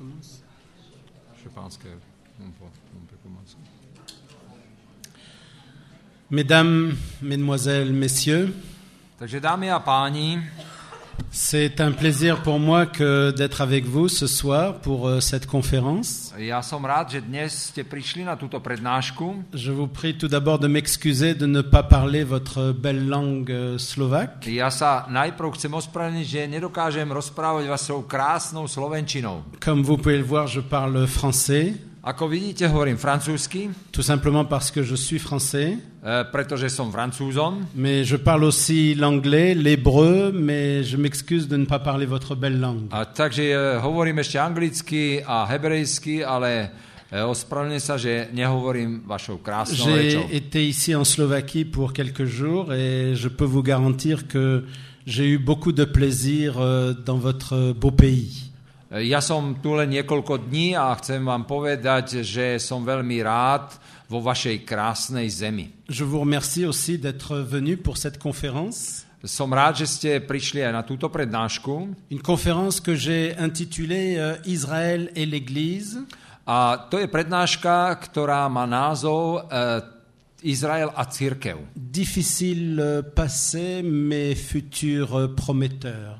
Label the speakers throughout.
Speaker 1: commence?
Speaker 2: Je pense qu'on peut commencer.
Speaker 1: Mesdames, Mesdemoiselles, Messieurs,
Speaker 2: Takže dámy a páni,
Speaker 1: c'est un plaisir pour moi d'être avec vous ce soir pour cette conférence.
Speaker 2: ja som rád, že dnes ste prišli na túto prednášku.
Speaker 1: Je vous prie tout d'abord de m'excuser de ne pas parler votre belle langue slovaque.
Speaker 2: Ja sa najprv chcem ospravedlniť, že nedokážem rozprávať vašou krásnou slovenčinou.
Speaker 1: Comme vous pouvez le voir, je parle français.
Speaker 2: Ako vidíte, hovorím francúzsky,
Speaker 1: Tout simplement parce que je suis français.
Speaker 2: pretože som francúzom.
Speaker 1: Mais je parle aussi l'anglais, l'hébreu, mais je m'excuse de ne pas parler votre belle langue.
Speaker 2: A takže hovorím ešte anglicky a hebrejsky, ale ospravedlňujem sa, že nehovorím vašou krásnou rečou.
Speaker 1: J'ai été ici en Slovaquie pour quelques jours et je peux vous garantir que j'ai eu beaucoup de plaisir dans votre beau pays.
Speaker 2: Ja som tu len niekoľko dní a chcem vám povedať, že som veľmi rád vo vašej krásnej zemi.
Speaker 1: Je vous remercie aussi d'être venu pour cette conférence.
Speaker 2: Som rád, že ste prišli aj na túto prednášku.
Speaker 1: Une conférence que j'ai intitulée Israël et l'Église.
Speaker 2: A to je prednáška, ktorá má názov Izrael a cirkev.
Speaker 1: Difficile passé, mais futur prometteur.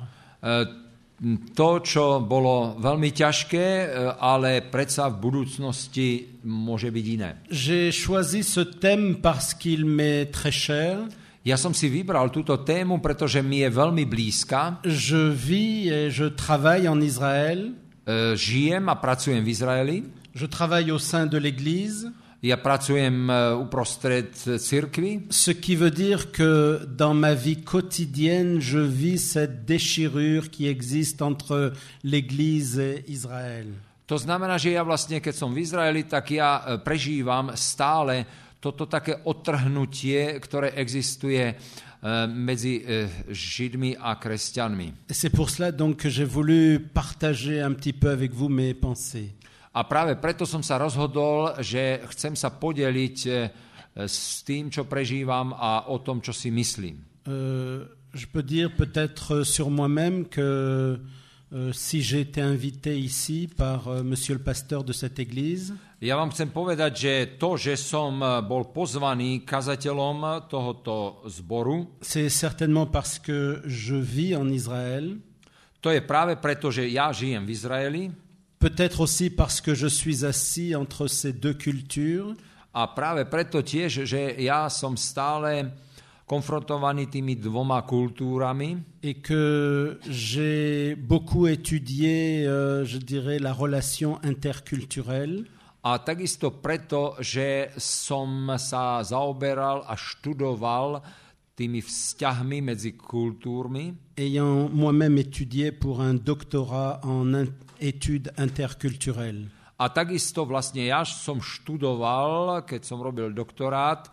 Speaker 2: To, čo bolo veľmi ťažké, ale predsa v budúcnosti môže byť iné.
Speaker 1: J'ai choisi ce thème parce qu'il m'est très cher.
Speaker 2: Ja som si vybral túto tému, pretože mi je veľmi blízka.
Speaker 1: Je vis et je travaille en Israël.
Speaker 2: Žijem a pracujem v Izraeli.
Speaker 1: Je travaille au sein de l'Église.
Speaker 2: Ja pracujem uprostred cirkvi.
Speaker 1: Ce qui veut dire que dans ma vie quotidienne, je vis cette déchirure qui existe entre l'Église et Israël.
Speaker 2: To znamená, že ja vlastne, keď som v Izraeli, tak ja prežívam stále toto také odtrhnutie, ktoré existuje medzi Židmi a kresťanmi.
Speaker 1: Et c'est pour cela donc que j'ai voulu partager un petit peu avec vous mes pensées.
Speaker 2: A práve preto som sa rozhodol, že chcem sa podeliť s tým, čo prežívam a o tom, čo si myslím.
Speaker 1: Je peux dire peut-être sur moi-même que si j'ai été invité ici par monsieur le pasteur de cette église,
Speaker 2: Ja vám chcem povedať, že to, že som bol pozvaný kazateľom tohoto zboru,
Speaker 1: c'est certainement parce que je vis en Israël.
Speaker 2: To je práve preto, že ja žijem v Izraeli.
Speaker 1: Peut-être aussi parce que je suis assis entre ces deux cultures.
Speaker 2: A práve preto tiež, že ja som stále konfrontovaný tými dvoma kultúrami.
Speaker 1: Et que j'ai beaucoup étudié, je dirais, la relation interculturelle.
Speaker 2: A takisto preto, že som sa zaoberal a študoval tými vzťahmi medzi kultúrmi.
Speaker 1: Ayant moi-même étudié pour un doctorat en études interculturelles.
Speaker 2: A takisto vlastne ja som študoval, keď som robil doktorát,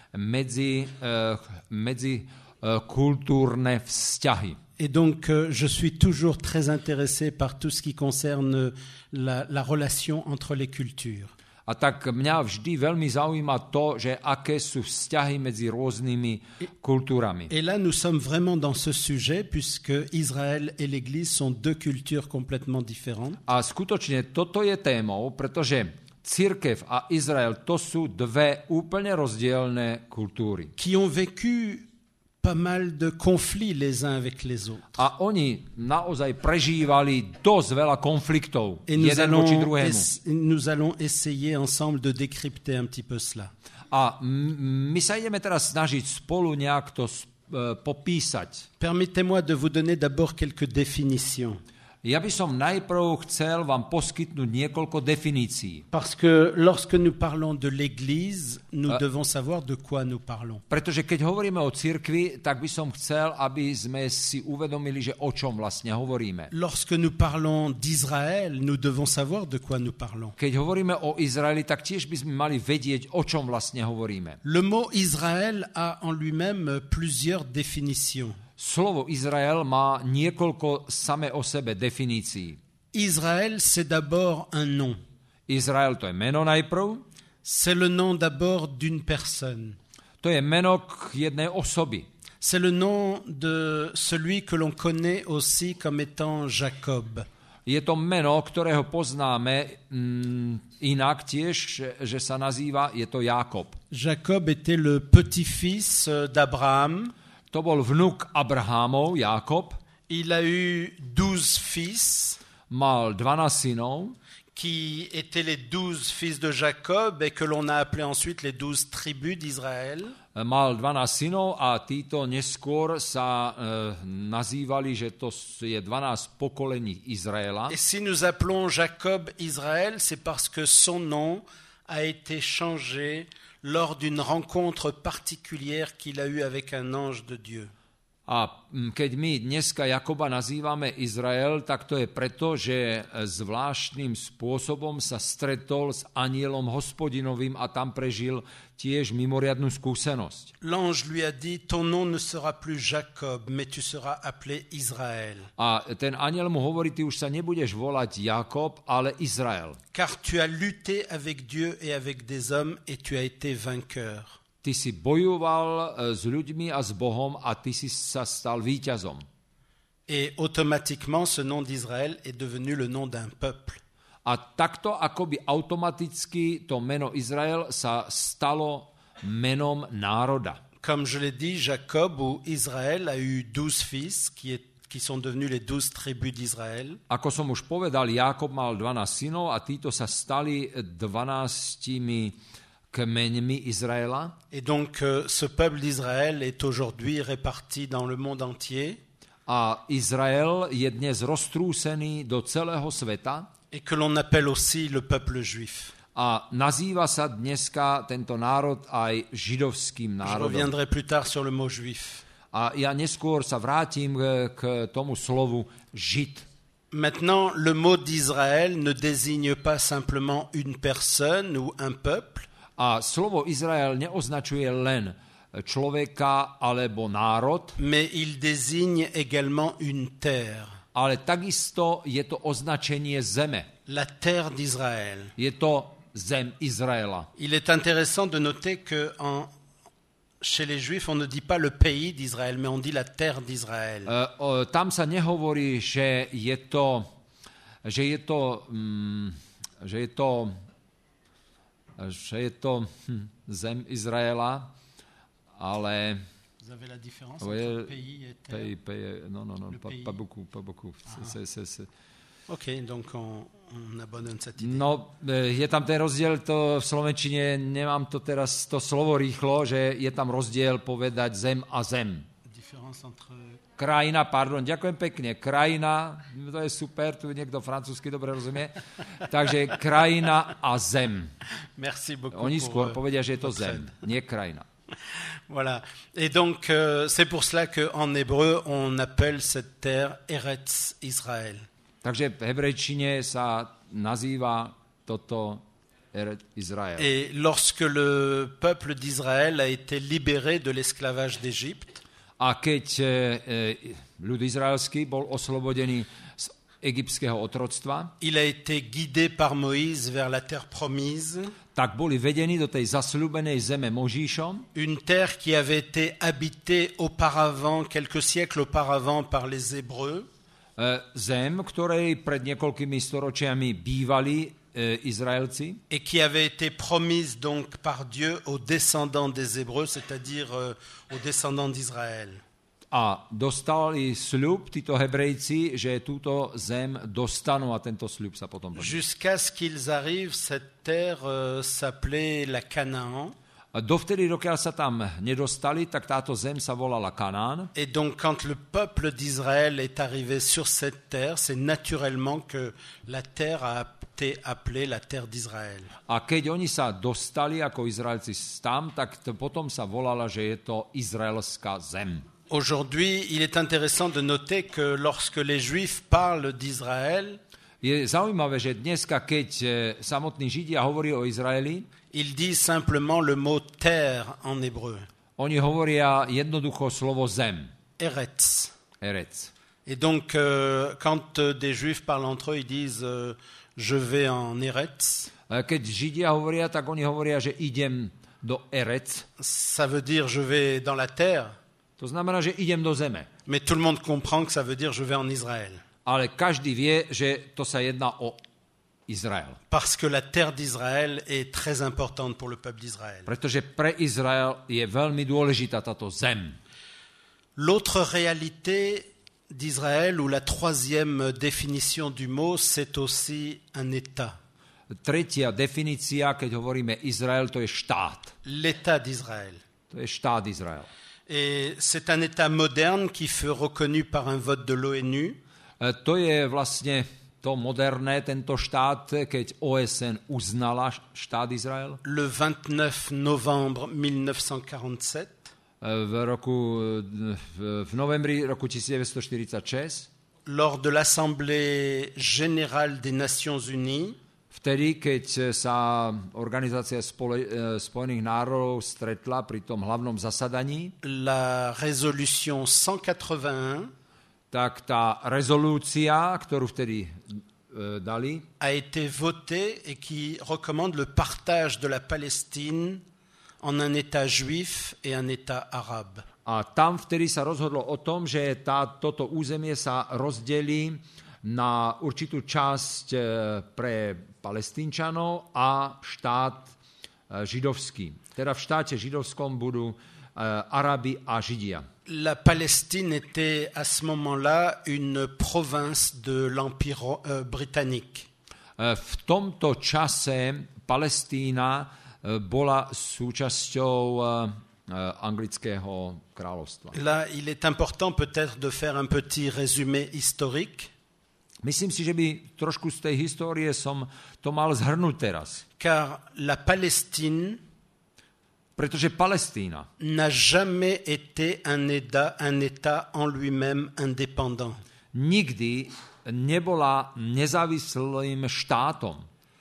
Speaker 2: medzi kultúrne vzťahy.
Speaker 1: Et donc, je suis toujours très intéressé par tout ce qui concerne la relation entre les cultures.
Speaker 2: A tak mňa vždy veľmi zaujíma to, že aké sú vzťahy medzi rôznymi kultúrami.
Speaker 1: Et là, nous sommes vraiment dans ce sujet, puisque Israël et l'Église sont deux cultures complètement différentes.
Speaker 2: A skutočne toto je témou, pretože cirkev a Izrael to sú dve úplne rozdielne kultúry.
Speaker 1: Qui ont vécu pas mal de conflits les uns avec les autres.
Speaker 2: A oni naozaj prežívali dosť veľa konfliktov
Speaker 1: Et
Speaker 2: jeden voči druhému.
Speaker 1: nous allons essayer ensemble de décrypter un petit peu cela.
Speaker 2: A my sa ideme teraz snažiť spolu nejak to popísať.
Speaker 1: Permettez-moi de vous donner d'abord quelques définitions.
Speaker 2: Ja by som najprv chcel vám poskytnúť niekoľko definícií.
Speaker 1: Parce que lorsque nous parlons de l'Église, nous devons savoir de quoi nous parlons.
Speaker 2: Pretože keď hovoríme o cirkvi, tak by som chcel, aby sme si uvedomili, že o čom vlastne hovoríme.
Speaker 1: Lorsque nous parlons d'Israël, nous devons savoir de quoi nous parlons.
Speaker 2: Keď hovoríme o Izraeli, tak tiež by sme mali vedieť, o čom vlastne hovoríme.
Speaker 1: Le mot Israël a en lui-même plusieurs définitions.
Speaker 2: Slovo Izrael má niekoľko same o sebe definícií.
Speaker 1: Israël, c'est d'abord un nom.
Speaker 2: Izrael to je meno najprv.
Speaker 1: C'est le nom d'abord d'une personne.
Speaker 2: To je meno k jednej osoby.
Speaker 1: C'est le nom de celui que l'on connaît aussi comme étant Jacob.
Speaker 2: Je to meno, ktorého poznáme inak tiež, že sa nazýva, je to Jákob.
Speaker 1: Jacob était le petit-fils d'Abraham.
Speaker 2: To bol vnuk Abrahámov, Jákob.
Speaker 1: Il a eu 12 fils.
Speaker 2: Mal 12 synov.
Speaker 1: Qui étaient les 12 fils de Jacob et que l'on a appelé ensuite les 12 tribus d'Israël.
Speaker 2: Mal 12 synov a títo neskôr sa nazývali, že to je 12 pokolení Izraela.
Speaker 1: Et si nous appelons Jacob Israël, c'est parce que son nom a été changé lors d'une rencontre particulière qu'il a eue avec un ange de Dieu.
Speaker 2: A keď my dneska Jakoba nazývame Izrael, tak to je preto, že zvláštnym spôsobom sa stretol s anielom Hospodinovým a tam prežil tiež mimoriadnu skúsenosť.
Speaker 1: L'ange lui a dit, ton nom ne sera plus Jacob, mais tu seras appelé Israël.
Speaker 2: A ten aniel mu hovorí, ty už sa nebudeš volať Jakob, ale Izrael.
Speaker 1: Car tu as lutté avec Dieu et avec des hommes et tu as été vainqueur.
Speaker 2: Ty si bojoval s ľuďmi a s Bohom a ty si sa stal víťazom.
Speaker 1: Et automatiquement, ce nom d'Israël est devenu le nom d'un peuple.
Speaker 2: A takto akoby automaticky to meno Izrael sa stalo menom národa.
Speaker 1: Comme je l'ai dit, Jacob ou Israël a eu 12 fils qui sont devenus les 12 tribus d'Israël.
Speaker 2: Ako som už povedal, Jákob mal 12 synov a títo sa stali 12 kmeňmi Izraela.
Speaker 1: Et donc ce peuple d'Israël est aujourd'hui réparti dans le monde entier.
Speaker 2: A Izrael je dnes roztrúsený do celého sveta.
Speaker 1: Et que l'on appelle aussi le peuple juif.
Speaker 2: A nazýva sa dneska tento národ aj židovským národom.
Speaker 1: Je reviendrai plus tard sur le mot juif.
Speaker 2: A ja neskôr sa vrátim k tomu slovu žid.
Speaker 1: Maintenant, le mot d'Israël ne désigne pas simplement une personne ou un peuple.
Speaker 2: A slovo Izrael neoznačuje len človeka alebo národ,
Speaker 1: mais il désigne également une terre.
Speaker 2: Ale takisto je to označenie zeme.
Speaker 1: La terre d'Israël.
Speaker 2: Je to zem Izraela.
Speaker 1: Il est intéressant de noter que chez les Juifs, on ne dit pas le pays d'Israël, mais on dit la terre d'Israël.
Speaker 2: Tam sa nehovorí, že je to zem Izraela, ale...
Speaker 1: Vous avez la différence entre pays et terre?
Speaker 2: Non, pas beaucoup.
Speaker 1: OK, donc on abandonne cette idée.
Speaker 2: No, je tam ten rozdiel, to v slovenčine, nemám to teraz to slovo rýchlo, že je tam rozdiel povedať zem a zem. Krajina, ďakujem pekne, krajina, to je super, tu niekto francúzsky dobre rozumie, takže krajina a zem.
Speaker 1: Merci beaucoup.
Speaker 2: Oni skôr povedia, že je to zem, nie krajina.
Speaker 1: Voilà. Et donc, c'est pour cela qu'en hébreu, on appelle cette terre Eretz Israël.
Speaker 2: Takže v hebrejčine sa nazýva toto Eretz Israël.
Speaker 1: Et lorsque le peuple d'Israël a été libéré de l'esclavage d'Égypte,
Speaker 2: a keď ľud izraelský bol oslobodený z egyptského otroctva,
Speaker 1: il a été guidé par Moïse vers la terre promise,
Speaker 2: tak boli vedení do tej zasľúbenej zeme Možišom.
Speaker 1: Une terre qui avait été habitée auparavant, quelques siècles auparavant, par les Hébreux.
Speaker 2: Zem, ktorej pred niekoľkými storočiami bývali Izraelci.
Speaker 1: Et qui avait été promise donc par Dieu aux descendants des Hébreux, c'est-à-dire aux descendants d'Israël.
Speaker 2: A dostali sľub títo Hebrejci, že túto zem dostanú a tento sľub sa potom...
Speaker 1: Jusqu'à ce qu'ils arrivent, cette terre s'appelait la Canaan.
Speaker 2: Dovtedy, dokiaľ sa tam nedostali, tak táto zem sa volala Kanán.
Speaker 1: Et donc, quand le peuple d'Israël est arrivé sur cette terre, c'est naturellement que la terre a été appelée la terre d'Israël.
Speaker 2: A keď oni sa dostali ako Izraelci tam, tak potom sa volala, že je to izraelská zem.
Speaker 1: Aujourd'hui, il est intéressant de noter que lorsque les Juifs parlent d'Israël,
Speaker 2: je zaujímavé, že dneska, keď samotní Židia hovorí o Izraeli,
Speaker 1: ils disent simplement le mot terre en hébreu.
Speaker 2: Oni hovoria jednoducho slovo zem.
Speaker 1: Eretz.
Speaker 2: Eretz.
Speaker 1: Et donc, quand des Juifs parlent entre eux, ils disent je vais en Eretz.
Speaker 2: Keď Židia hovoria, tak oni hovoria, že idem do Eretz.
Speaker 1: Ça veut dire je vais dans la terre.
Speaker 2: To znamená, že idem do zeme.
Speaker 1: Mais tout le monde comprend que ça veut dire je vais en Israël.
Speaker 2: ale každý vie, že to sa jedná o Izrael.
Speaker 1: Parce que la terre d'Israël est très importante pour le peuple d'Israël.
Speaker 2: Pretože pre Izrael je veľmi dôležitá táto zem.
Speaker 1: L'autre réalité d'Israël, ou la troisième définition du mot, c'est aussi un État.
Speaker 2: Tretia definícia, keď hovoríme Izrael, to je štát.
Speaker 1: L'État d'Israël.
Speaker 2: To je štát Izrael.
Speaker 1: Et c'est un État moderne qui fut reconnu par un vote de l'ONU.
Speaker 2: To je vlastne to moderné, tento štát, keď OSN uznala štát Izrael.
Speaker 1: Le 29 novembre 1947.
Speaker 2: V novembri roku 1946.
Speaker 1: Lors de l'Assemblée générale des Nations Unies.
Speaker 2: Vtedy, keď sa Organizácia spojených národov stretla pri tom hlavnom zasadaní,
Speaker 1: la résolution 181
Speaker 2: tak tá rezolúcia, ktorú vtedy dali,
Speaker 1: a été votée et qui recommande le partage de la Palestine en un État juif et un État arabe.
Speaker 2: A tam vtedy sa rozhodlo o tom, že toto územie sa rozdelí na určitú časť pre Palestínčanov a štát židovský. Teda v štáte židovskom budú Arabi a Židia.
Speaker 1: La Palestine était à ce moment-là une province de l'Empire britannique.
Speaker 2: V tomto čase Palestína bola súčasťou anglického kráľovstva.
Speaker 1: Là, il est important peut-être de faire un petit résumé historique.
Speaker 2: Myslím si, že by trošku z tej histórie som to mal zhrnúť teraz.
Speaker 1: Car la Palestine
Speaker 2: pretože Palestína
Speaker 1: n'a jamais été un État en lui-même indépendant.
Speaker 2: Nikdy nebola nezávislým štátom.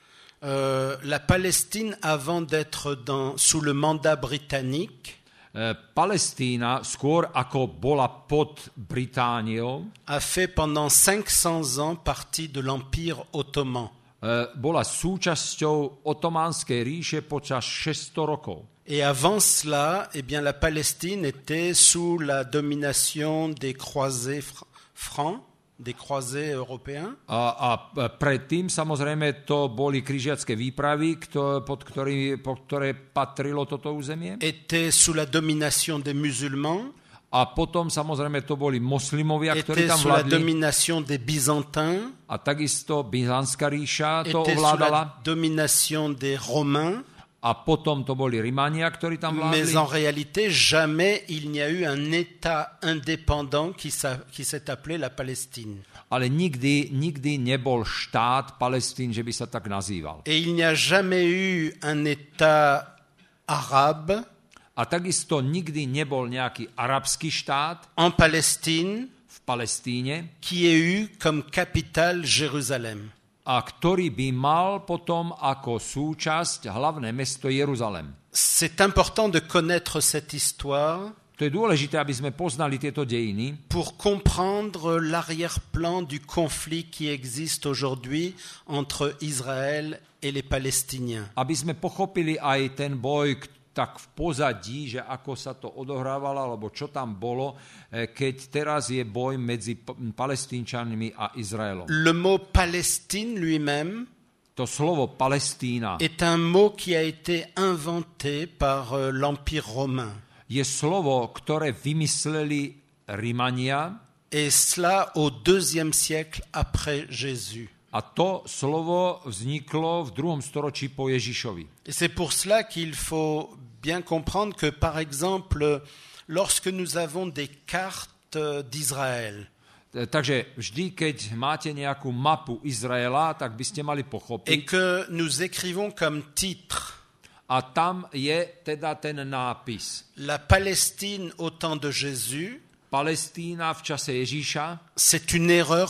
Speaker 1: La Palestine, avant d'être sous le mandat britannique,
Speaker 2: Palestína, skôr ako bola pod Britániou,
Speaker 1: a fait pendant 500 ans partie de l'Empire ottoman.
Speaker 2: Bola súčasťou otománskej ríše počas 600 rokov.
Speaker 1: Et avant cela, eh bien, la Palestine était sous la domination des croisés francs, des croisés européens.
Speaker 2: A predtým samozrejme to boli križiacké výpravy, pod ktoré patrilo toto územie.
Speaker 1: Était sous la domination des musulmans.
Speaker 2: A potom samozrejme to boli moslimovia, ktorí
Speaker 1: était
Speaker 2: tam
Speaker 1: sous la
Speaker 2: vládli.
Speaker 1: domination des Byzantins.
Speaker 2: A takisto Byzantská ríša to
Speaker 1: était sous
Speaker 2: ovládala.
Speaker 1: la domination des Romains.
Speaker 2: A potom to boli Rimania, ktorí tam vládli.
Speaker 1: Mais en réalité, jamais il n'y a eu un État indépendant qui s'est appelé la Palestine.
Speaker 2: Ale nikdy nebol štát Palestín, že by sa tak nazýval.
Speaker 1: Et il n'y a jamais eu un État arabe.
Speaker 2: A takisto nikdy nebol nejaký arabský štát
Speaker 1: en Palestine,
Speaker 2: v Palestíne,
Speaker 1: qui ait eu comme capitale Jérusalem.
Speaker 2: A ktorý by mal potom ako súčasť hlavné mesto Jeruzalem.
Speaker 1: C'est important de connaître cette histoire.
Speaker 2: To je dôležité, aby sme poznali tieto dejiny.
Speaker 1: Pour comprendre l'arrière-plan du conflit qui existe aujourd'hui entre Israël et les Palestiniens.
Speaker 2: Aby sme pochopili aj ten boj, tak v pozadí, že ako sa to odohrávalo, alebo čo tam bolo, keď teraz je boj medzi Palestínčanmi a Izraelom.
Speaker 1: Le mot Palestine lui-même
Speaker 2: to slovo Palestína
Speaker 1: est un mot qui a été inventé par l'Empire romain.
Speaker 2: Je slovo, ktoré vymysleli Rimania.
Speaker 1: Et cela au IIe siècle après Jésus.
Speaker 2: A to slovo vzniklo v 2. storočí po Ježišovi.
Speaker 1: Et c'est pour cela qu'il faut bien comprendre que, par exemple, lorsque nous avons des cartes d'Israël,
Speaker 2: takže vždy, keď máte nejakú mapu Izraela, tak by ste mali pochopiť.
Speaker 1: Et que nous écrivons comme titre
Speaker 2: a tam je teda ten nápis.
Speaker 1: La Palestine au temps de Jésus.
Speaker 2: Palestína v čase Ježíša.
Speaker 1: C'est une erreur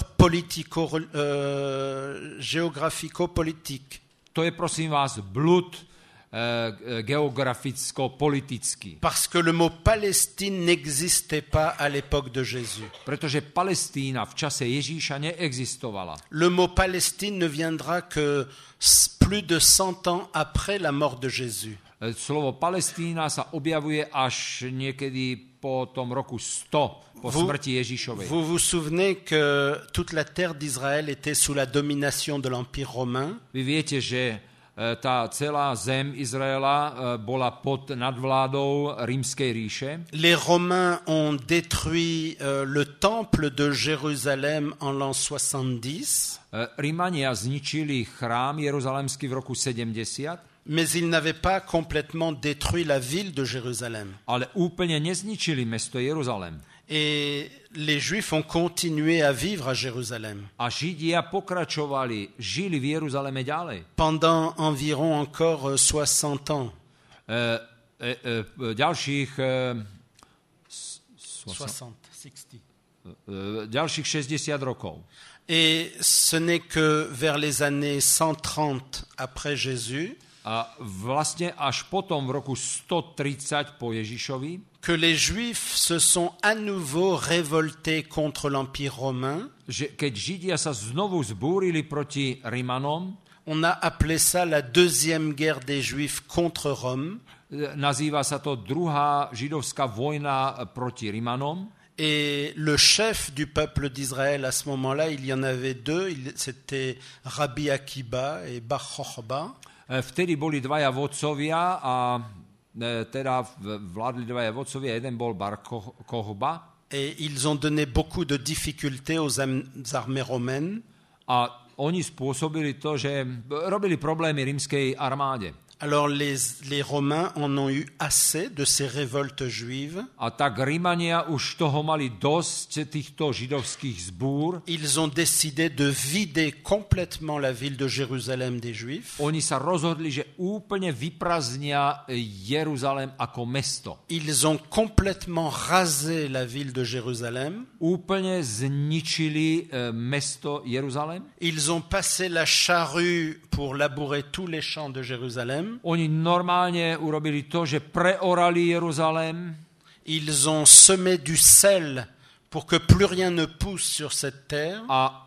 Speaker 1: géographico-politique.
Speaker 2: To je, prosím vás, blud geograficko-politický.
Speaker 1: Parce que le mot Palestine n'existait pas à l'époque de Jésus.
Speaker 2: Pretože Palestína v čase Ježíša neexistovala.
Speaker 1: Le mot Palestine ne viendra que plus de 100 ans après la mort de Jésus.
Speaker 2: Slovo Palestína sa objavuje až niekedy po tom roku 100 po smrti Ježišovej.
Speaker 1: Vous vous souvenez que toute la terre d'Israël était sous la domination de l'Empire romain?
Speaker 2: Vy viete, že tá celá zem Izraela bola pod nadvládou Rímskej ríše.
Speaker 1: Les Romains ont détruit le temple de Jérusalem en l'an 70.
Speaker 2: Rímania zničili chrám Jeruzalemský v roku 70.
Speaker 1: Mais ils n'avaient pas complètement détruit la ville de Jérusalem.
Speaker 2: Ale úplne nezničili mesto Jeruzalem.
Speaker 1: Et les Juifs ont continué à vivre à Jérusalem.
Speaker 2: A Židia pokračovali, žili v Jeruzaleme ďalej.
Speaker 1: Pendant environ encore 60 ans.
Speaker 2: Ďalších 60 rokov.
Speaker 1: Et ce n'est que vers les années 130 après Jésus
Speaker 2: a vlastne až potom v roku 130 po Ježišovi,
Speaker 1: que les Juifs se sont à nouveau révoltés contre l'Empire romain.
Speaker 2: Že keď Židia sa znovu zbúrili proti Rimanom,
Speaker 1: on a appelé ça la deuxième guerre des Juifs contre Rome.
Speaker 2: Nazýva sa to druhá židovská vojna proti Rimanom.
Speaker 1: Et le chef du peuple d'Israël à ce moment-là, il y en avait deux, c'était Rabbi Akiba et Bar Chochba.
Speaker 2: Vtedy boli dvaja vodcovia a teda vládli dvaja vodcovia, jeden bol Bar Kochba.
Speaker 1: Et ils ont donné beaucoup de difficultés aux armées romaines.
Speaker 2: A oni spôsobili to, že robili problémy rímskej armáde.
Speaker 1: Alors les Romains en ont eu assez de ces révoltes juives.
Speaker 2: A tak Rímania už toho mali dosť týchto židovských zbúr.
Speaker 1: Ils ont décidé de vider complètement la ville de Jérusalem des Juifs.
Speaker 2: Oni sa rozhodli, že úplne vypraznia Jeruzalém ako mesto.
Speaker 1: Ils ont complètement rasé la ville de Jérusalem.
Speaker 2: Úplne zničili mesto Jeruzalém.
Speaker 1: Ils ont passé la charrue pour labourer tous les champs de Jérusalem.
Speaker 2: Oni normálne urobili to, že preorali Jeruzalém.
Speaker 1: Ils ont semé du sel pour que plus rien ne pousse sur cette terre.
Speaker 2: A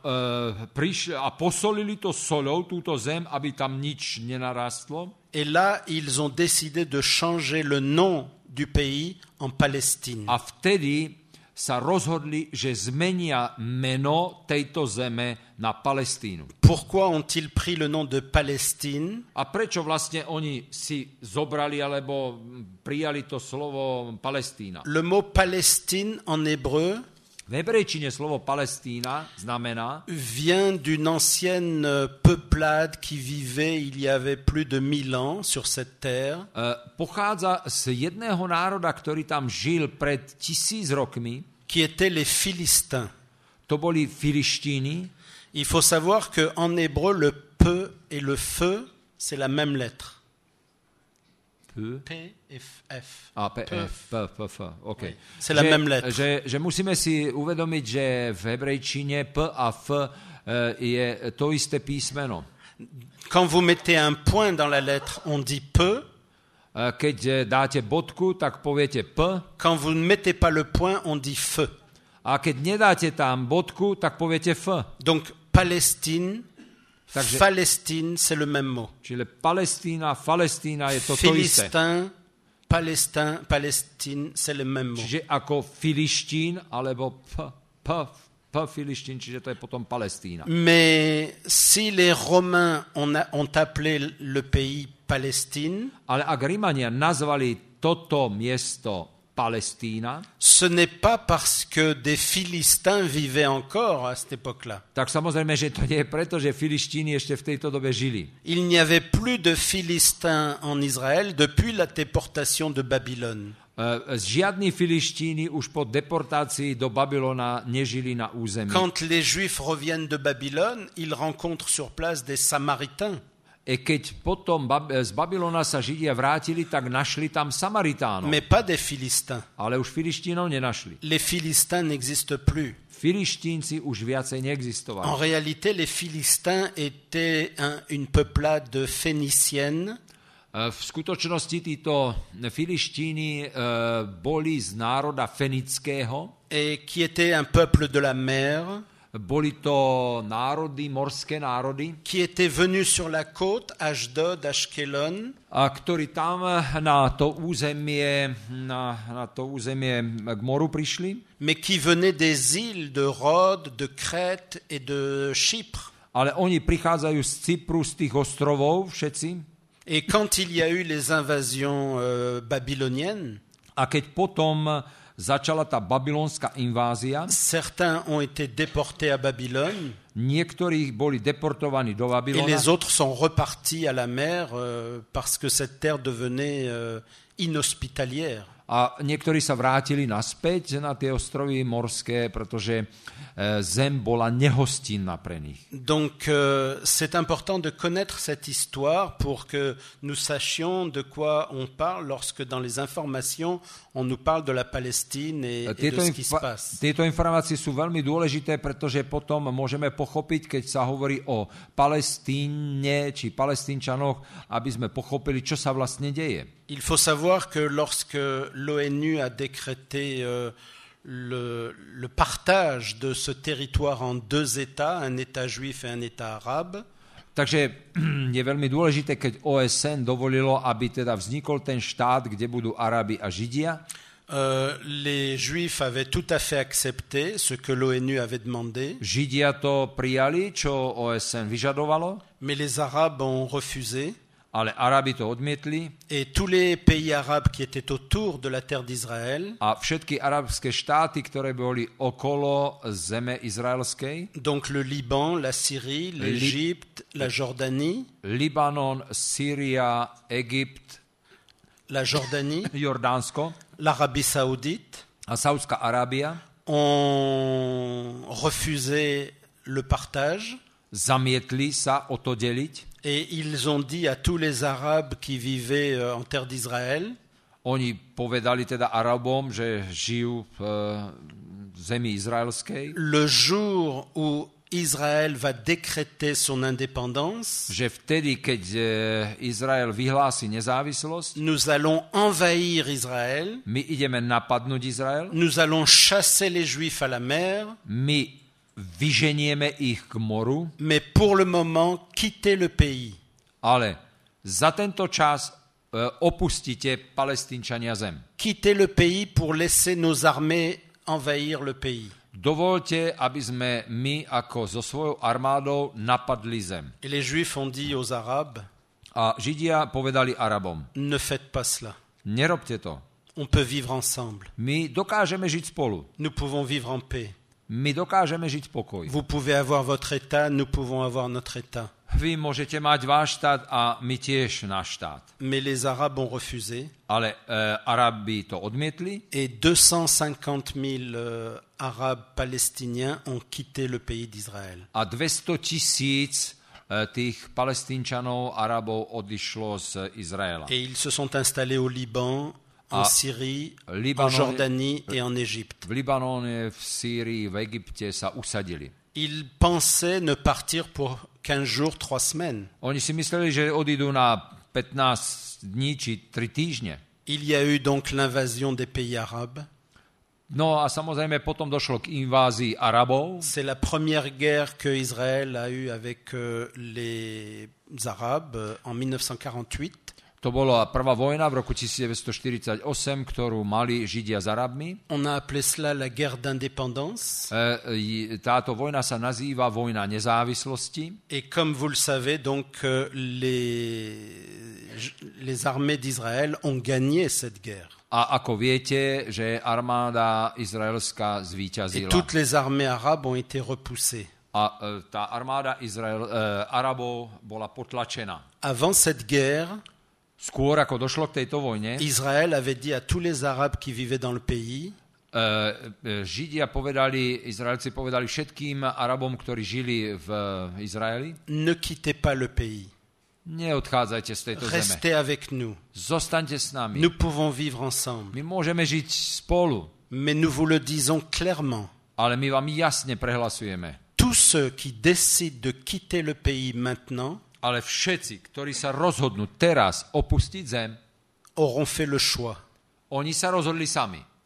Speaker 2: posolili to soľou túto zem, aby tam nič nenarastlo.
Speaker 1: Et là, ils ont décidé de changer le nom du pays en Palestine.
Speaker 2: A vtedy sa rozhodli, že zmenia meno tejto zeme na Palestínu.
Speaker 1: Pourquoi ont-ils pris le nom de Palestine?
Speaker 2: A prečo vlastne oni si zobrali alebo prijali to slovo Palestína?
Speaker 1: Le mot Palestine en hébreu
Speaker 2: v hebrejčine slovo Palestína znamená
Speaker 1: vient d'une ancienne peuplade qui vivait il y avait plus de 1000 ans sur cette terre.
Speaker 2: Pochádza z jedného národa, ktorý tam žil pred 1000 rokmi,
Speaker 1: qui étaient les Philistins.
Speaker 2: To boli Filištíni.
Speaker 1: Il faut savoir que en hébreu le peu et le feu c'est la même lettre. P, F, F.
Speaker 2: A, P, F, P, F, OK.
Speaker 1: Oui, c'est la même lettre.
Speaker 2: Že musíme si uvedomiť, že v hebrejčine P a F je to isté písmeno.
Speaker 1: Quand vous mettez un point dans la lettre, on dit peu.
Speaker 2: Keď dáte bodku, tak poviete P.
Speaker 1: Quand vous ne mettez pas le point, on dit feu.
Speaker 2: A keď nedáte tam bodku, tak poviete F.
Speaker 1: Donc Palestine, Palestine, c'est le même mot.
Speaker 2: Čiže Palestína, Falestína je to isté.
Speaker 1: Palestin, Palestine, c'est le même mot.
Speaker 2: Čiže ako Filištín, alebo Filištín, čiže to je potom Palestína.
Speaker 1: Mais si les Romains ont appelé le pays Palestine,
Speaker 2: ale ak Rímania nazvali toto miesto Palestína,
Speaker 1: ce n'est pas parce que des Philistins vivaient encore à cette époque-là.
Speaker 2: Tak samozrejme, že to nie je preto, že Filištíni ešte v tejto dobe žili.
Speaker 1: Il n'y avait plus de Philistins en Israël depuis la déportation de Babylone.
Speaker 2: Žiadni Filištíni už po deportácii do Babylona nežili na území.
Speaker 1: Quand les Juifs reviennent de Babylone, ils rencontrent sur place des Samaritains.
Speaker 2: Keď potom z Babylona sa Židia vrátili, tak našli tam Samaritánov.
Speaker 1: Mais pas des Philistins.
Speaker 2: Ale už Filištínov nenašli.
Speaker 1: Les Philistins n'existent plus.
Speaker 2: Filištínci už viacej neexistovali.
Speaker 1: En réalité, les Philistins étaient une peuplade phénicienne.
Speaker 2: V skutočnosti títo Filištíni boli z národa fenického.
Speaker 1: Et qui était un peuple de la mer.
Speaker 2: Boli to národy, morské národy,
Speaker 1: qui étaient venus sur la côte, Ashdod, Ashkelon,
Speaker 2: a ktorí tam na to územie k moru prišli,
Speaker 1: mais qui venaient des îles de Rhodes, de Crète et de Chypre.
Speaker 2: ale oni prichádzajú z Cypru, z tých ostrovov všetci.
Speaker 1: Et quand il y a eu les invasions babyloniennes,
Speaker 2: A keď potom začala tá babylonská invázia,
Speaker 1: certains ont été déportés à Babylone
Speaker 2: niektorí boli deportovaní do
Speaker 1: et
Speaker 2: Babylona
Speaker 1: les autres sont repartis à la mer parce que cette terre devenait inhospitalière.
Speaker 2: a niektorí sa vrátili naspäť na tie ostrovy morské, pretože zem bola nehostinná pre nich.
Speaker 1: Donc c'est important de connaître cette histoire pour que nous sachions de quoi on parle lorsque dans les informations on nous parle de la Palestine et de ce qui se passe.
Speaker 2: Tieto informácie sú veľmi dôležité, pretože potom môžeme pochopiť, keď sa hovorí o Palestíne či Palestínčanoch, aby sme pochopili, čo sa vlastne deje.
Speaker 1: Il faut savoir que lorsque l'ONU a décrété le partage de ce territoire en deux États, un État juif et un État arabe,
Speaker 2: Takže je veľmi dôležité, keď OSN dovolilo, aby teda vznikol ten štát, kde budú Arabi a Židia.
Speaker 1: les Juifs avaient tout à fait accepté ce que l'ONU avait demandé,
Speaker 2: Židia to prijali, čo OSN vyžadovalo,
Speaker 1: mais les Arabes ont refusé.
Speaker 2: ale Arabi to odmietli
Speaker 1: Et tous les pays arabes qui étaient autour de la terre d'Israël,
Speaker 2: a všetky arabské štáty, ktoré boli okolo zeme izraelskej,
Speaker 1: donc le Liban, la Syrie, l'Égypte, la Jordanie,
Speaker 2: Libanon, Sýria, Egypt,
Speaker 1: la Jordanie,
Speaker 2: Jordánsko
Speaker 1: l'Arabie saoudite,
Speaker 2: a Saudská Arábia
Speaker 1: ont refusé le partage.
Speaker 2: zamietli sa o to deliť.
Speaker 1: Et ils ont dit à tous les Arabes qui vivaient en terre d'Israël,
Speaker 2: Oni povedali teda Arabom, že žijú v zemi izraelskej,
Speaker 1: le jour où Israël va décréter son indépendance,
Speaker 2: že vtedy, keď Izrael vyhlási nezávislosť,
Speaker 1: nous allons envahir Israël,
Speaker 2: my ideme napadnúť Izrael,
Speaker 1: nous allons chasser les Juifs à la mer,
Speaker 2: my vyženieme ich k moru,
Speaker 1: mais pour le moment, quittez le pays.
Speaker 2: ale za tento čas opustíte Palestínčania zem.
Speaker 1: Quittez le pays pour laisser nos armées envahir le pays.
Speaker 2: Dovolte, aby sme my ako so svojou armádou napadli zem.
Speaker 1: Et les Juifs ont dit aux Arabes,
Speaker 2: A Židia povedali Arabom,
Speaker 1: ne faites pas cela.
Speaker 2: nerobte to.
Speaker 1: On peut vivre ensemble.
Speaker 2: My dokážeme žiť spolu.
Speaker 1: Nous pouvons vivre en paix.
Speaker 2: My dokážeme žiť v pokoji.
Speaker 1: Vous pouvez avoir votre État, nous pouvons avoir notre État.
Speaker 2: Vy môžete mať váš štát a my tiež náš štát.
Speaker 1: Mais les Arabes ont refusé
Speaker 2: Ale Arabi to odmietli
Speaker 1: et 250 000 Arabes palestiniens ont quitté le pays d'Israël.
Speaker 2: a 200 000 tých Palestínčanov, Arabov odišlo z Izraela.
Speaker 1: Et ils se sont installés au Liban, en Syrie, en
Speaker 2: Libanon-
Speaker 1: Jordanie et en Égypte.
Speaker 2: V Libanone, v Sýrii, v Egypte sa usadili.
Speaker 1: Ils pensaient ne partir pour 15 jours, 3 semaines.
Speaker 2: Oni si mysleli, že odídu na 15 dní či 3 týždne.
Speaker 1: Il y a eu donc l'invasion des pays arabes.
Speaker 2: No a samozrejme potom došlo k invázii Arabov.
Speaker 1: C'est la première guerre que Israël a eue avec les Arabes en 1948.
Speaker 2: To bola prvá vojna v roku 1948, ktorú mali Židia s Arabmi.
Speaker 1: On a appelé cela la guerre d'indépendance.
Speaker 2: Táto vojna sa nazýva vojna nezávislosti.
Speaker 1: Et comme vous le savez, donc les armées d'Israël ont gagné cette guerre.
Speaker 2: A ako viete, že armáda izraelská
Speaker 1: Et
Speaker 2: zvíťazila.
Speaker 1: toutes les armées arabes ont été repoussées.
Speaker 2: A tá armáda Arabov bola potlačená.
Speaker 1: Avant cette guerre,
Speaker 2: Skôr ako došlo k tejto vojne,
Speaker 1: Israël avait dit à tous les Arabes qui vivaient dans le pays,
Speaker 2: Židia povedali, Izraelci povedali všetkým Arabom, ktorí žili v Izraeli,
Speaker 1: ne quittez pas le pays.
Speaker 2: neodchádzajte z tejto zeme.
Speaker 1: Restez avec nous.
Speaker 2: Zostaňte s nami.
Speaker 1: Nous pouvons vivre ensemble.
Speaker 2: My môžeme žiť spolu,
Speaker 1: Mais nous vous le disons clairement.
Speaker 2: ale my vám jasne prehlasujeme.
Speaker 1: Tous ceux qui décident de quitter le pays maintenant
Speaker 2: Ale všetci, ktorí sa rozhodnú teraz opustiť zem,
Speaker 1: auront fait le choix.
Speaker 2: oni sa rozhodli sami.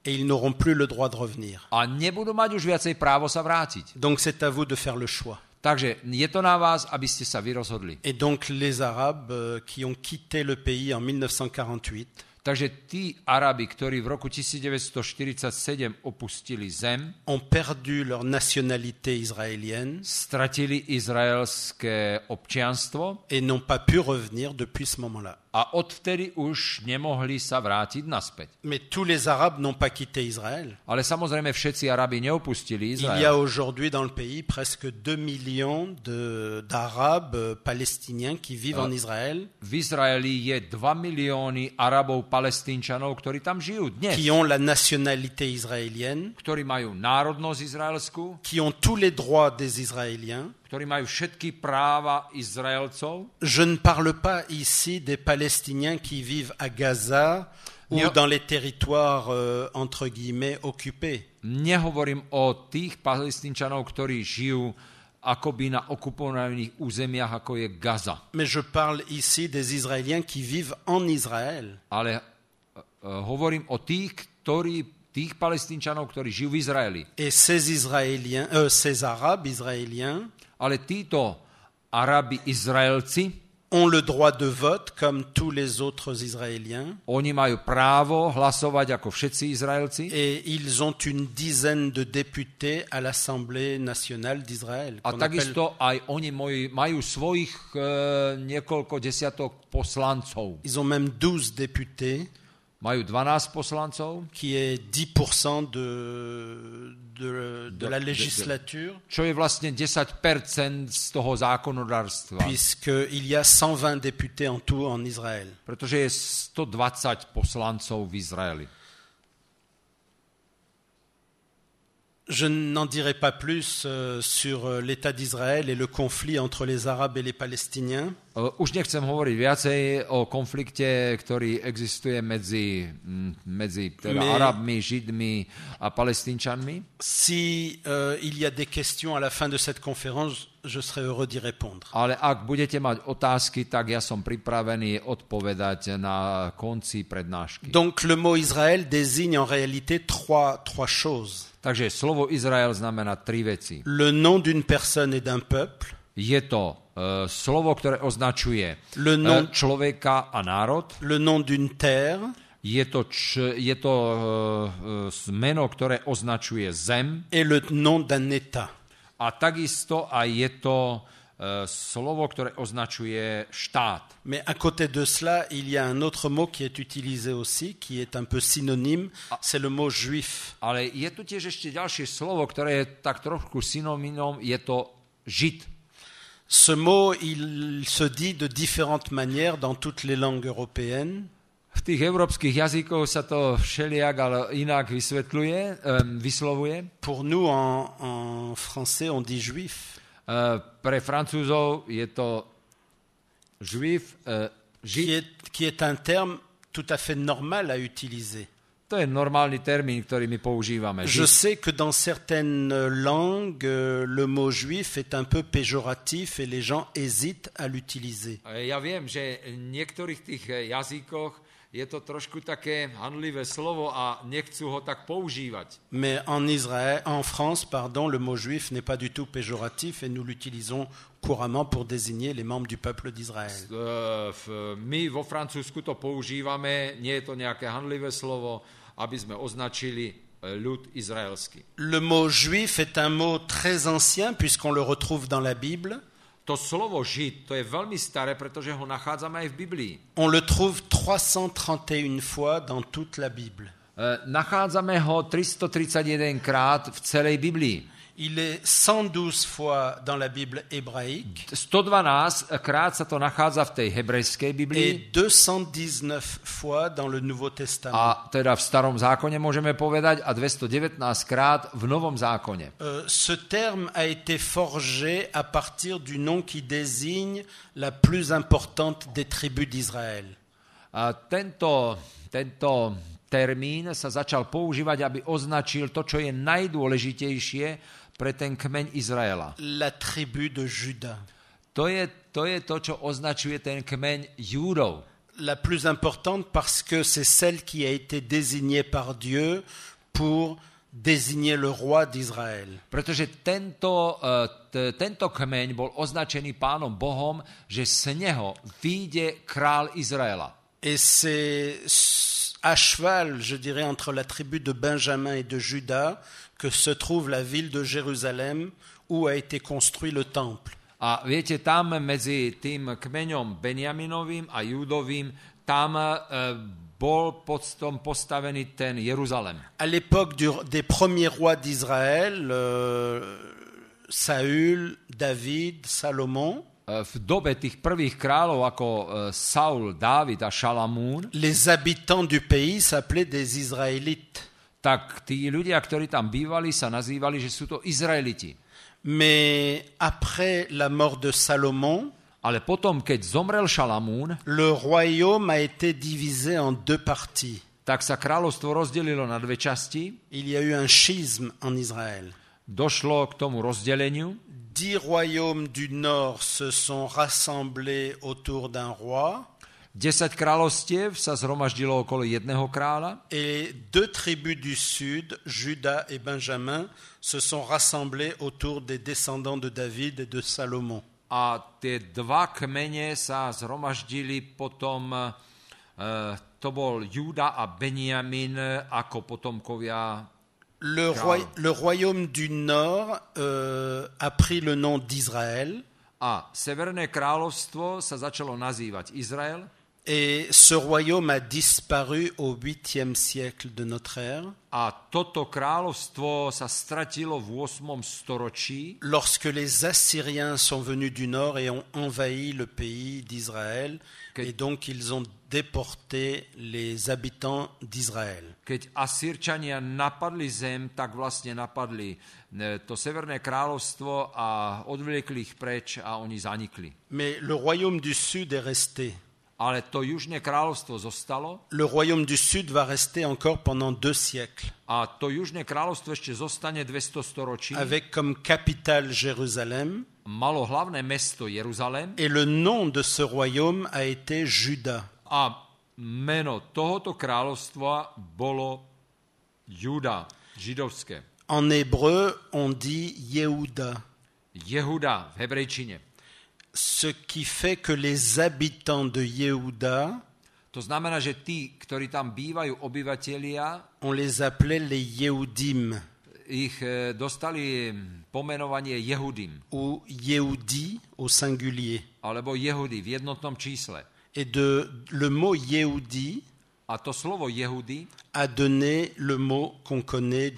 Speaker 1: et ils n'auront plus le droit de revenir.
Speaker 2: A nebudú mať už viacej právo sa vrátiť.
Speaker 1: Donc c'est à vous de faire le choix.
Speaker 2: Takže je to na vás, aby ste sa vy rozhodli.
Speaker 1: Et donc les Arabes qui ont quitté le pays en 1948
Speaker 2: Takže tí Arabi, ktorí v roku 1947 opustili zem,
Speaker 1: ont perdu leur nationalité israélienne
Speaker 2: stratili izraelské občianstvo
Speaker 1: et n'ont pas pu revenir depuis ce moment-là.
Speaker 2: a odvtedy už nemohli sa vrátiť naspäť.
Speaker 1: Mais tous les Arabes n'ont pas quitté Israël.
Speaker 2: Ale samozrejme všetci Arabi neopustili
Speaker 1: Il y a
Speaker 2: Izrael.
Speaker 1: aujourd'hui dans le pays presque 2 millions d'Arabes palestiniens qui vivent en Israël,
Speaker 2: V Izraeli je 2 milióny Arabov Palestínčanov, ktorí tam žijú dnes,
Speaker 1: qui ont la nationalité israélienne,
Speaker 2: ktorí majú národnosť izraelskú,
Speaker 1: qui ont tous les droits des Israéliens.
Speaker 2: ktorí majú všetky práva Izraelcov.
Speaker 1: Je ne parle pas ici des Palestiniens qui vivent à Gaza ou
Speaker 2: Nie.
Speaker 1: dans les territoires entre guillemets occupés.
Speaker 2: Nehovorím o tých Palestínčanov, ktorí žijú akoby na okupovaných územiach, ako je Gaza.
Speaker 1: Mais je parle ici des Israéliens qui vivent en Israël.
Speaker 2: Ale hovorím o tých Palestínčanov, ktorí žijú v Izraeli.
Speaker 1: Et ces Arabes israéliens
Speaker 2: Ale títo Arabi Izraelci,
Speaker 1: ont le droit de vote comme tous les autres Israéliens
Speaker 2: oni majú právo hlasovať ako všetci Izraelci
Speaker 1: et ils ont une dizaine de députés à l'Assemblée nationale d'Israël.
Speaker 2: a
Speaker 1: qu'on appelle-
Speaker 2: takisto aj oni majú svojich niekoľko desiatok poslancov.
Speaker 1: Ils ont même 12 députés,
Speaker 2: Majú 12 poslancov,
Speaker 1: qui est 10% de la législature,
Speaker 2: čo je vlastne 10% z toho zákonodárstva,
Speaker 1: puisqu'il y a 120 députés en tout en Israël.
Speaker 2: pretože je 120 poslancov v Izraeli.
Speaker 1: Je n'en dirai pas plus sur l'État d'Israël et le conflit entre les Arabes et les Palestiniens.
Speaker 2: Už nechcem hovoriť viacej o konflikte, ktorý existuje medzi Arabmi, Židmi a Palestínčanmi.
Speaker 1: Si il y a des questions à la fin de cette conférence, je serai heureux d'y répondre.
Speaker 2: Ale ak budete mať otázky, tak ja som pripravený odpovedať na konci prednášky.
Speaker 1: Donc le mot Israël désigne en réalité trois choses.
Speaker 2: Takže slovo Izrael znamená tri veci.
Speaker 1: Le nom d'une personne et d'un peuple,
Speaker 2: Je to slovo, ktoré označuje
Speaker 1: le nom,
Speaker 2: človeka a národ.
Speaker 1: le nom d'une terre
Speaker 2: Je to meno, ktoré označuje zem.
Speaker 1: et le nom d'un État.
Speaker 2: A takisto aj je to slovo, ktoré označuje štát.
Speaker 1: Mais à côté de cela, il y a un autre mot qui est utilisé aussi, qui est un peu synonyme, c'est le mot juif.
Speaker 2: Ale je tu tiež ešte ďalšie slovo, ktoré je tak trošku synonymom, je to žid.
Speaker 1: Ce mot, il se dit de différentes manières dans toutes les langues européennes.
Speaker 2: V tých európskych jazykoch sa to všelijak, ale inak vyslovuje.
Speaker 1: Pour nous, en français, on dit juif.
Speaker 2: Pre Francúzov je to juif, žid.
Speaker 1: Qui est un terme tout à fait normal à utiliser.
Speaker 2: To je normálny termín, ktorý my používame.
Speaker 1: Je
Speaker 2: Žid.
Speaker 1: sais que dans certaines langues, le mot juif est un peu péjoratif et les gens hésitent à l'utiliser.
Speaker 2: Ja viem, že v niektorých tých jazykoch je to trošku také hanlivé slovo a nechcú ho tak používať.
Speaker 1: Mais en France, le mot juif n'est pas du tout péjoratif et nous l'utilisons couramment pour désigner les membres du peuple d'Israël.
Speaker 2: My vo Francúzsku to používame, nie je to nejaké hanlivé slovo, aby sme označili ľud izraelský.
Speaker 1: Le mot juif est un mot très ancien puisqu'on le retrouve dans la Bible.
Speaker 2: To slovo žid, to je veľmi staré, pretože ho nachádzame aj v Biblii.
Speaker 1: On le trouve 331 fois dans toute la Bible.
Speaker 2: Nachádzame ho 331 krát v celej Biblii.
Speaker 1: Il est 112 fois dans la Bible hébraïque
Speaker 2: 112 krát sa to nachádza v tej hebrejskej Biblii.
Speaker 1: et 219 fois dans le Nouveau Testament.
Speaker 2: A teda v starom zákone môžeme povedať a 219 krát v novom zákone.
Speaker 1: Ce terme a été forgé à partir du nom qui désigne la plus importante des tribus d'Israël.
Speaker 2: A tento termín sa začal používať, aby označil to, čo je najdôležitejšie pre ten kmeň Izraela.
Speaker 1: La tribu de Juda.
Speaker 2: To je to, čo označuje ten kmeň Júdov.
Speaker 1: La plus importante parce que c'est celle qui a été désignée par Dieu pour désigner le roi d'Israël.
Speaker 2: Pretože tento kmeň bol označený Pánom Bohom, že z neho vyjde král Izraela.
Speaker 1: Et c'est à cheval, je dirais, entre la tribu de Benjamin et de Juda que se trouve la ville de Jérusalem où a été construit le temple.
Speaker 2: A viete, tam medzi tým kmeňom Benjaminovým a Judovým, tam bol pod tom postavený ten Jeruzalem.
Speaker 1: À l'époque des premiers rois d'Israël, Saül, David, Salomon,
Speaker 2: v dobe tých prvých kráľov ako Saul, Dávid a Šalamún,
Speaker 1: les habitants du pays s'appelaient des Israélites.
Speaker 2: Tak tí ľudia, ktorí tam bývali, sa nazývali, že sú to Izraeliti.
Speaker 1: Mais après la mort de Salomon,
Speaker 2: ale potom, keď zomrel Šalamún,
Speaker 1: le royaume a été divisé en deux parties.
Speaker 2: Tak sa kráľovstvo rozdelilo na dve časti.
Speaker 1: Il y a eu un schisme en Israël.
Speaker 2: Došlo k tomu rozdeleniu.
Speaker 1: 10 royaumes du nord se sont rassemblés autour d'un roi.
Speaker 2: 10 kráľovstiev sa zhromaždilo okolo jedného kráľa.
Speaker 1: Et 2 tribus du sud, Juda et Benjamin, se sont rassemblés autour des descendants de David et de Salomon.
Speaker 2: A tie dva kmene sa zhromaždili potom, to bol Júda a Benjamin ako potomkovia.
Speaker 1: Le royaume du nord a pris le nom d'Israël.
Speaker 2: A severné kráľovstvo sa začalo nazývať Izrael.
Speaker 1: Et ce royaume a disparu au 8e siècle de notre ère.
Speaker 2: A toto kráľovstvo sa stratilo v 8. storočí.
Speaker 1: Lorsque les Assyriens sont venus du nord et ont envahi le pays d'Israël, et donc ils ont déporté les habitants d'Israël.
Speaker 2: Keď Asýrčania napadli zem, tak vlastne napadli to severné kráľovstvo a odvliekli ich preč a oni zanikli.
Speaker 1: Mais le royaume du sud est resté.
Speaker 2: Ale to južné kráľovstvo zostalo.
Speaker 1: Le royaume du sud va rester encore pendant 2 siècles.
Speaker 2: A to južné kráľovstvo ešte zostane 200 storočí.
Speaker 1: Avec comme capitale Jérusalem.
Speaker 2: Malo hlavné mesto Jeruzalém.
Speaker 1: Et le nom de ce royaume a été Juda.
Speaker 2: A meno tohoto kráľovstva bolo Juda, židovské.
Speaker 1: En hébreu, on dit Yehuda.
Speaker 2: Jehuda v hebrejčine.
Speaker 1: Ce qui fait que les habitants de Yehuda,
Speaker 2: to znamená, že tí, ktorí tam bývajú obyvatelia,
Speaker 1: on les appelait les Yehudim.
Speaker 2: Ich dostali pomenovanie Jehudim.
Speaker 1: Ou Yehudi au singulier.
Speaker 2: Alebo Jehudi v jednotnom čísle.
Speaker 1: Et le mot Yehudi
Speaker 2: a to slovo Jehudi
Speaker 1: a donné le mot qu'on connaît,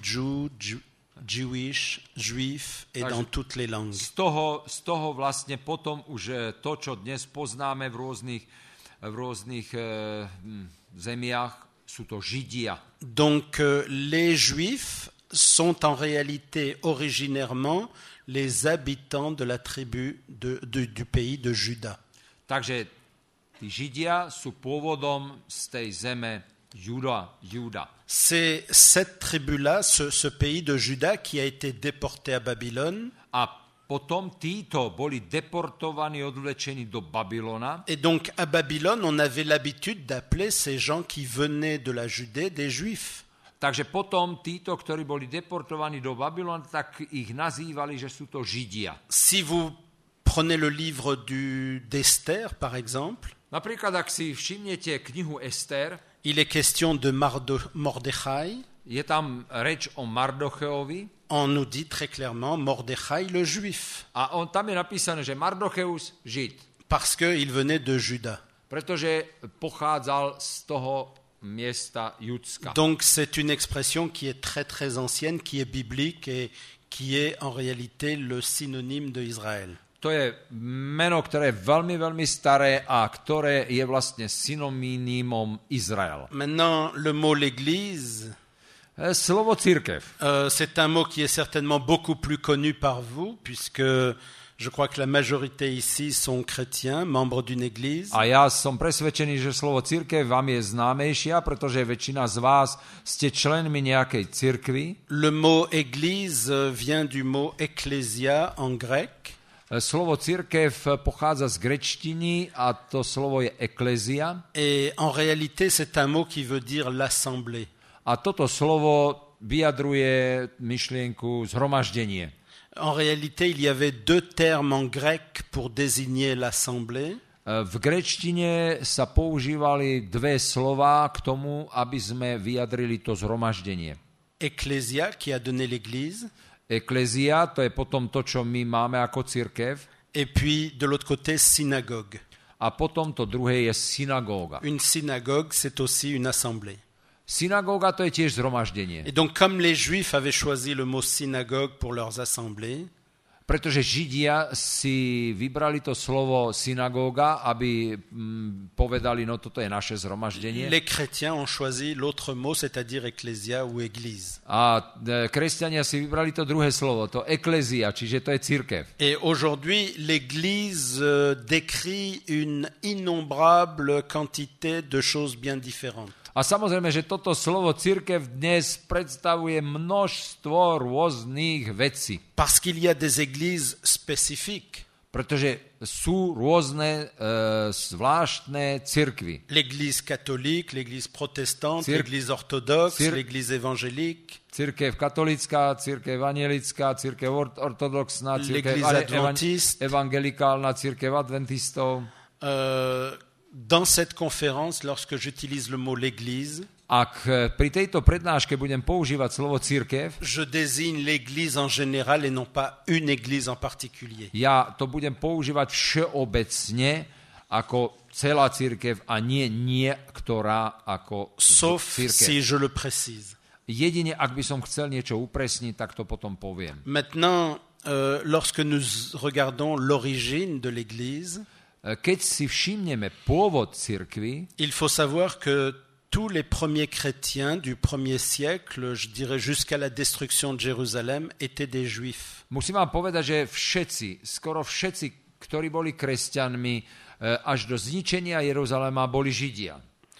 Speaker 1: Jewish, juif, et dans toutes les langues.
Speaker 2: Z toho vlastne potom už to, čo dnes poznáme v rôznych zemiach, sú to Židia.
Speaker 1: Donc les Juifs sont en réalité originairement les habitants de la tribu du pays de Juda.
Speaker 2: Takže tí Židia sú pôvodom z tej zeme Juda.
Speaker 1: C'est cette tribu-là, ce pays de Juda qui a été déporté à Babylone.
Speaker 2: A potom títo boli deportovaní, odvlečení do Babylona.
Speaker 1: Et donc à Babylone, on avait l'habitude d'appeler ces gens qui venaient de la Judée des Juifs.
Speaker 2: Takže potom títo, ktorí boli deportovaní do Babylona, tak ich nazývali, že sú to Židia.
Speaker 1: Si vous prenez le livre d'Esther, par exemple,
Speaker 2: napríklad, ak si všimnete knihu Ester,
Speaker 1: il est question de Mordechai.
Speaker 2: Je tam reč o Mardocheovi.
Speaker 1: On nous dit très clairement Mordechai le juif.
Speaker 2: A tam je napísané, že Mardocheus žid.
Speaker 1: Parce qu'il venait de Juda.
Speaker 2: Pretože pochádzal z toho miesta Judska.
Speaker 1: Donc c'est une expression qui est très très ancienne, qui est biblique et qui est en réalité le synonyme de Israël.
Speaker 2: To je meno, ktoré je veľmi, veľmi staré a ktoré je vlastne synonymom Izrael.
Speaker 1: Maintenant, le mot l'église,
Speaker 2: slovo církev.
Speaker 1: C'est un mot qui est certainement beaucoup plus connu par vous, puisque je crois que la majorité ici sont chrétiens, membres d'une église.
Speaker 2: A ja som presvedčený, že slovo církev vám je známejšia, pretože väčšina z vás ste členmi nejakej cirkvi.
Speaker 1: Le mot église vient du mot ecclésia en grec.
Speaker 2: Slovo církev pochádza z gréčtiny a to slovo je eklézia.
Speaker 1: Et en réalité, c'est un mot qui veut dire l'assemblée.
Speaker 2: A toto slovo vyjadruje myšlienku zhromaždenie.
Speaker 1: En réalité, il y avait deux termes en grec pour désigner l'assemblée.
Speaker 2: V gréčtine sa používali dve slová k tomu, aby sme vyjadrili to zhromaždenie.
Speaker 1: Ecclésia, qui a donné l'Église.
Speaker 2: Eklézia, to je potom to, čo my máme ako cirkev.
Speaker 1: Et puis, de l'autre côté, synagogue.
Speaker 2: A potom to druhé je synagóga.
Speaker 1: Une synagogue, c'est aussi une assemblée.
Speaker 2: Synagóga to je tiež zhromaždenie.
Speaker 1: Et donc, comme les Juifs avaient choisi le mot synagogue pour leurs assemblées,
Speaker 2: pretože Židia si vybrali to slovo synagóga, aby povedali, no toto je naše zhromaždenie.
Speaker 1: Les chrétiens ont choisi l'autre mot, c'est-à-dire ecclésia ou église.
Speaker 2: A kresťania si vybrali to druhé slovo, to eklézia, čiže to je cirkev.
Speaker 1: Et aujourd'hui, l'église décrit une innombrable quantité de choses bien différentes.
Speaker 2: A samozrejme, že toto slovo cirkev dnes predstavuje množstvo rôznych vecí.
Speaker 1: Parce qu'il y a des églises spécifiques.
Speaker 2: Pretože sú rôzne zvláštne cirkvy.
Speaker 1: L'église catholique, l'église protestante, l'église orthodoxe, l'église évangélique.
Speaker 2: Cirkev katolická, cirkev evangelická, cirkev ortodoxná, cirkev evangelikálna, cirkev adventistov.
Speaker 1: Dans cette conférence, lorsque j'utilise le mot l'église,
Speaker 2: ak pri tejto prednáške budem používať slovo cirkev,
Speaker 1: je désigne l'église en général et non pas une église en particulier.
Speaker 2: Ja to budem používať všeobecne ako celá cirkev a nie niektorá ako
Speaker 1: sauf
Speaker 2: cirkev.
Speaker 1: Si je le précise.
Speaker 2: Jedine, ak by som chcel niečo upresniť, tak to potom poviem.
Speaker 1: Maintenant, lorsque nous regardons l'origine de l'église,
Speaker 2: keď si všimneme pôvod cirkvi,
Speaker 1: il faut savoir que tous les premiers chrétiens du 1er siècle, je dirais jusqu'à la destruction de Jérusalem, étaient des juifs.
Speaker 2: Musím vám povedať, že skoro všetci, ktorí boli kresťanmi až do zničenia Jeruzalema, boli Židia.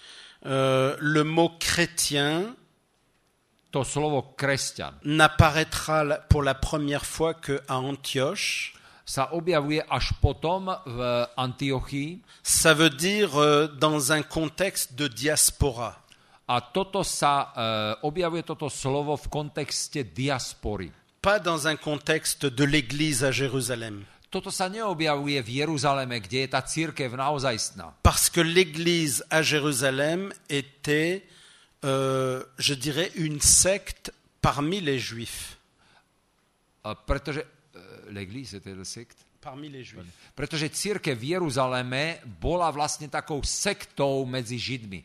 Speaker 1: Le mot chrétien,
Speaker 2: to slovo kresťan,
Speaker 1: n'apparaîtra pour la première fois que à Antioche.
Speaker 2: Sa objavuje až potom v Antiochii.
Speaker 1: Ça veut dire dans un contexte de diaspora.
Speaker 2: A objavuje toto slovo v kontexte diaspory.
Speaker 1: Pas dans un contexte de l'église à Jérusalem.
Speaker 2: Toto sa neobjavuje v Jeruzaleme, kde je tá cirkev naozajstná.
Speaker 1: Parce que l'église à Jérusalem était, je dirais, une secte parmi les juifs.
Speaker 2: Pretože l'église, c'était le secte?
Speaker 1: Parmi les juifs.
Speaker 2: Pretože cirkev v Jeruzaleme bola vlastne takou sektou medzi Židmi.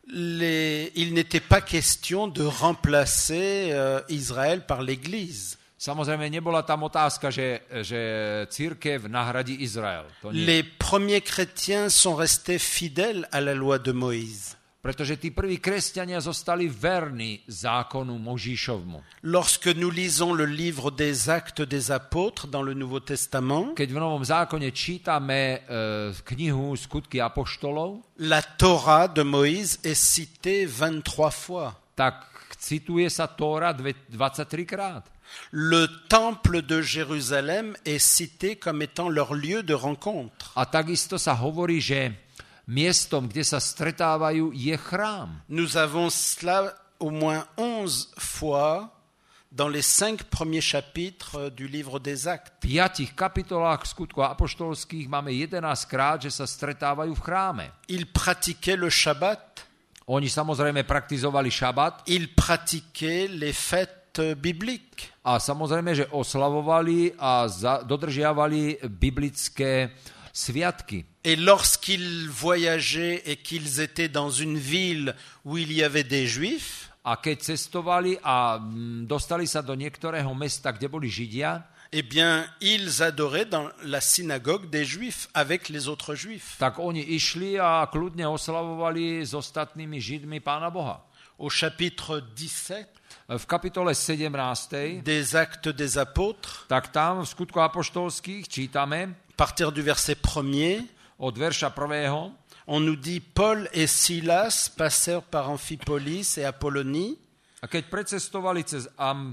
Speaker 1: Il n'était pas question de remplacer Israël par l'église.
Speaker 2: Samozrejme, nebola tam otázka, že cirkev nahradí Izrael. To nie.
Speaker 1: Les premiers chrétiens sont restés fidèles à la loi de Moïse.
Speaker 2: Pretože tí prví kresťania zostali verní zákonu Možišovmu.
Speaker 1: Lorsque nous lisons le livre des Actes des Apôtres dans le Nouveau Testament,
Speaker 2: keď v Novom zákone čítame knihu Skutky apoštolov,
Speaker 1: la Torah de Moïse est citée 23 fois.
Speaker 2: Tak cituje sa Tóra 23 krát.
Speaker 1: Le temple de Jérusalem est cité comme étant leur lieu de rencontre.
Speaker 2: A takisto sa hovorí, že miestom, kde sa stretávajú, je chrám.
Speaker 1: Nous avons cela au moins 11 fois dans les 5 premiers chapitres du livre des Actes.
Speaker 2: V 5 kapitolách skutkov apoštolských máme 11 krát, že sa stretávajú v chráme.
Speaker 1: Ils pratiquaient le Shabbat.
Speaker 2: Oni samozrejme praktizovali šabat.
Speaker 1: Ils pratiquaient les fêtes bibliques.
Speaker 2: A samozrejme, že oslavovali a dodržiavali biblické sviatky.
Speaker 1: Et lorsqu'ils voyageaient et qu'ils étaient dans une ville où il y avait des Juifs,
Speaker 2: a keď cestovali a dostali sa do niektorého mesta, kde boli Židia,
Speaker 1: eh bien, ils adoraient dans la synagogue des Juifs avec les autres Juifs.
Speaker 2: Tak oni išli a kľudne oslavovali s ostatnými Židmi Pána Boha.
Speaker 1: Au chapitre 17
Speaker 2: v kapitole 17
Speaker 1: des Actes des Apôtres,
Speaker 2: tak tam v skutkoch apoštolských čítame
Speaker 1: à partir du verset 1er,
Speaker 2: od verša 1.
Speaker 1: On nous dit Paul et Silas passèrent par Amphipolis et Apollonie.
Speaker 2: A keď precestovali cez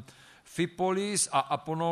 Speaker 2: Amphipolis a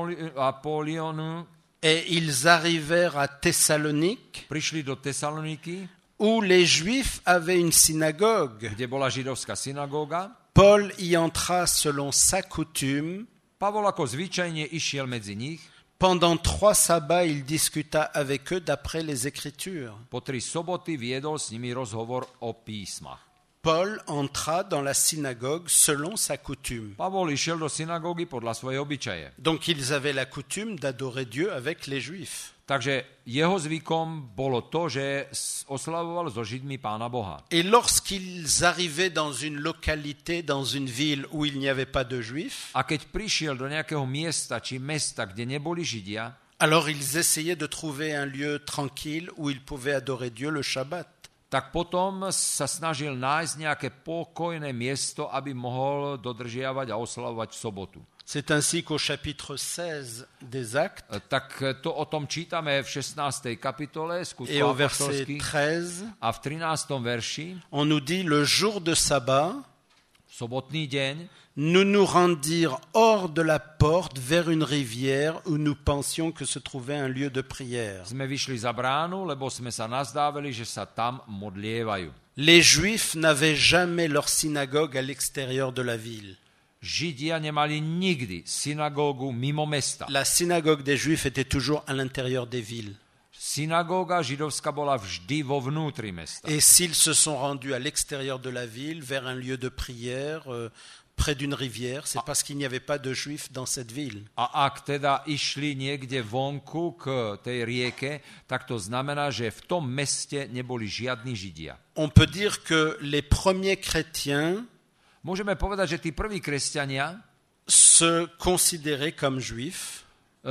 Speaker 2: Apolloniu,
Speaker 1: et ils arrivèrent à Thessalonique,
Speaker 2: prišli do Tesaloniky,
Speaker 1: où les Juifs avaient une synagogue.
Speaker 2: Kde bola židovská synagóga.
Speaker 1: Paul y entra selon sa coutume.
Speaker 2: Pavol ako zvyčajne išiel medzi nich.
Speaker 1: Pendant 3 sabbats, il discuta avec eux d'après les Écritures.
Speaker 2: Po 3 soboty viedol s nimi rozhovor o písmach.
Speaker 1: Paul entra dans la synagogue selon sa coutume.
Speaker 2: Pavol išiel do synagógy podľa svojej obyčaje.
Speaker 1: Donc ils avaient la coutume d'adorer Dieu avec les Juifs.
Speaker 2: Takže jeho zvykom bolo to, že oslavoval so Židmi Pána Boha.
Speaker 1: Et lorsqu'ils arrivaient dans une localité, dans une ville où il n'y avait pas de Juifs,
Speaker 2: A keď prišiel do nejakého miesta či mesta, kde neboli Židia,
Speaker 1: alors ils essayaient de trouver un lieu tranquille où ils pouvaient adorer Dieu le Shabbat.
Speaker 2: tak potom sa snažil nájsť nejaké pokojné miesto, aby mohol dodržiavať a oslavovať v sobotu.
Speaker 1: C'est ainsi qu'au chapitre 16 des Actes
Speaker 2: Tak to o tom čítame v 16. kapitole
Speaker 1: et
Speaker 2: skutkov
Speaker 1: au verset
Speaker 2: apoštolských
Speaker 1: 13,
Speaker 2: a v 13. verši,
Speaker 1: on nous dit le jour de sabbat,
Speaker 2: sobotný deň,
Speaker 1: nous nous rendîmes hors de la porte vers une rivière où nous pensions que se trouvait un lieu de prière.
Speaker 2: sme vyšli za bránu, lebo sme sa nazdávali, že sa tam modlievajú.
Speaker 1: Les Juifs n'avaient jamais leur synagogue à l'extérieur de la ville.
Speaker 2: Židia nemali nikdy synagógu mimo mesta.
Speaker 1: La synagogue des Juifs était toujours à l'intérieur des villes.
Speaker 2: Synagóga židovská bola vždy vo vnútri mesta.
Speaker 1: Et s'ils se sont rendus à l'extérieur de la ville, vers un lieu de prière, près d'une rivière, c'est parce qu'il n'y avait pas de Juifs dans cette ville.
Speaker 2: A ak teda išli niekde vonku k tej rieke, tak to znamená, že v tom meste neboli žiadni Židia.
Speaker 1: On peut dire que les premiers chrétiens
Speaker 2: Môžeme povedať, že tí prví kresťania
Speaker 1: se considéraient comme juifs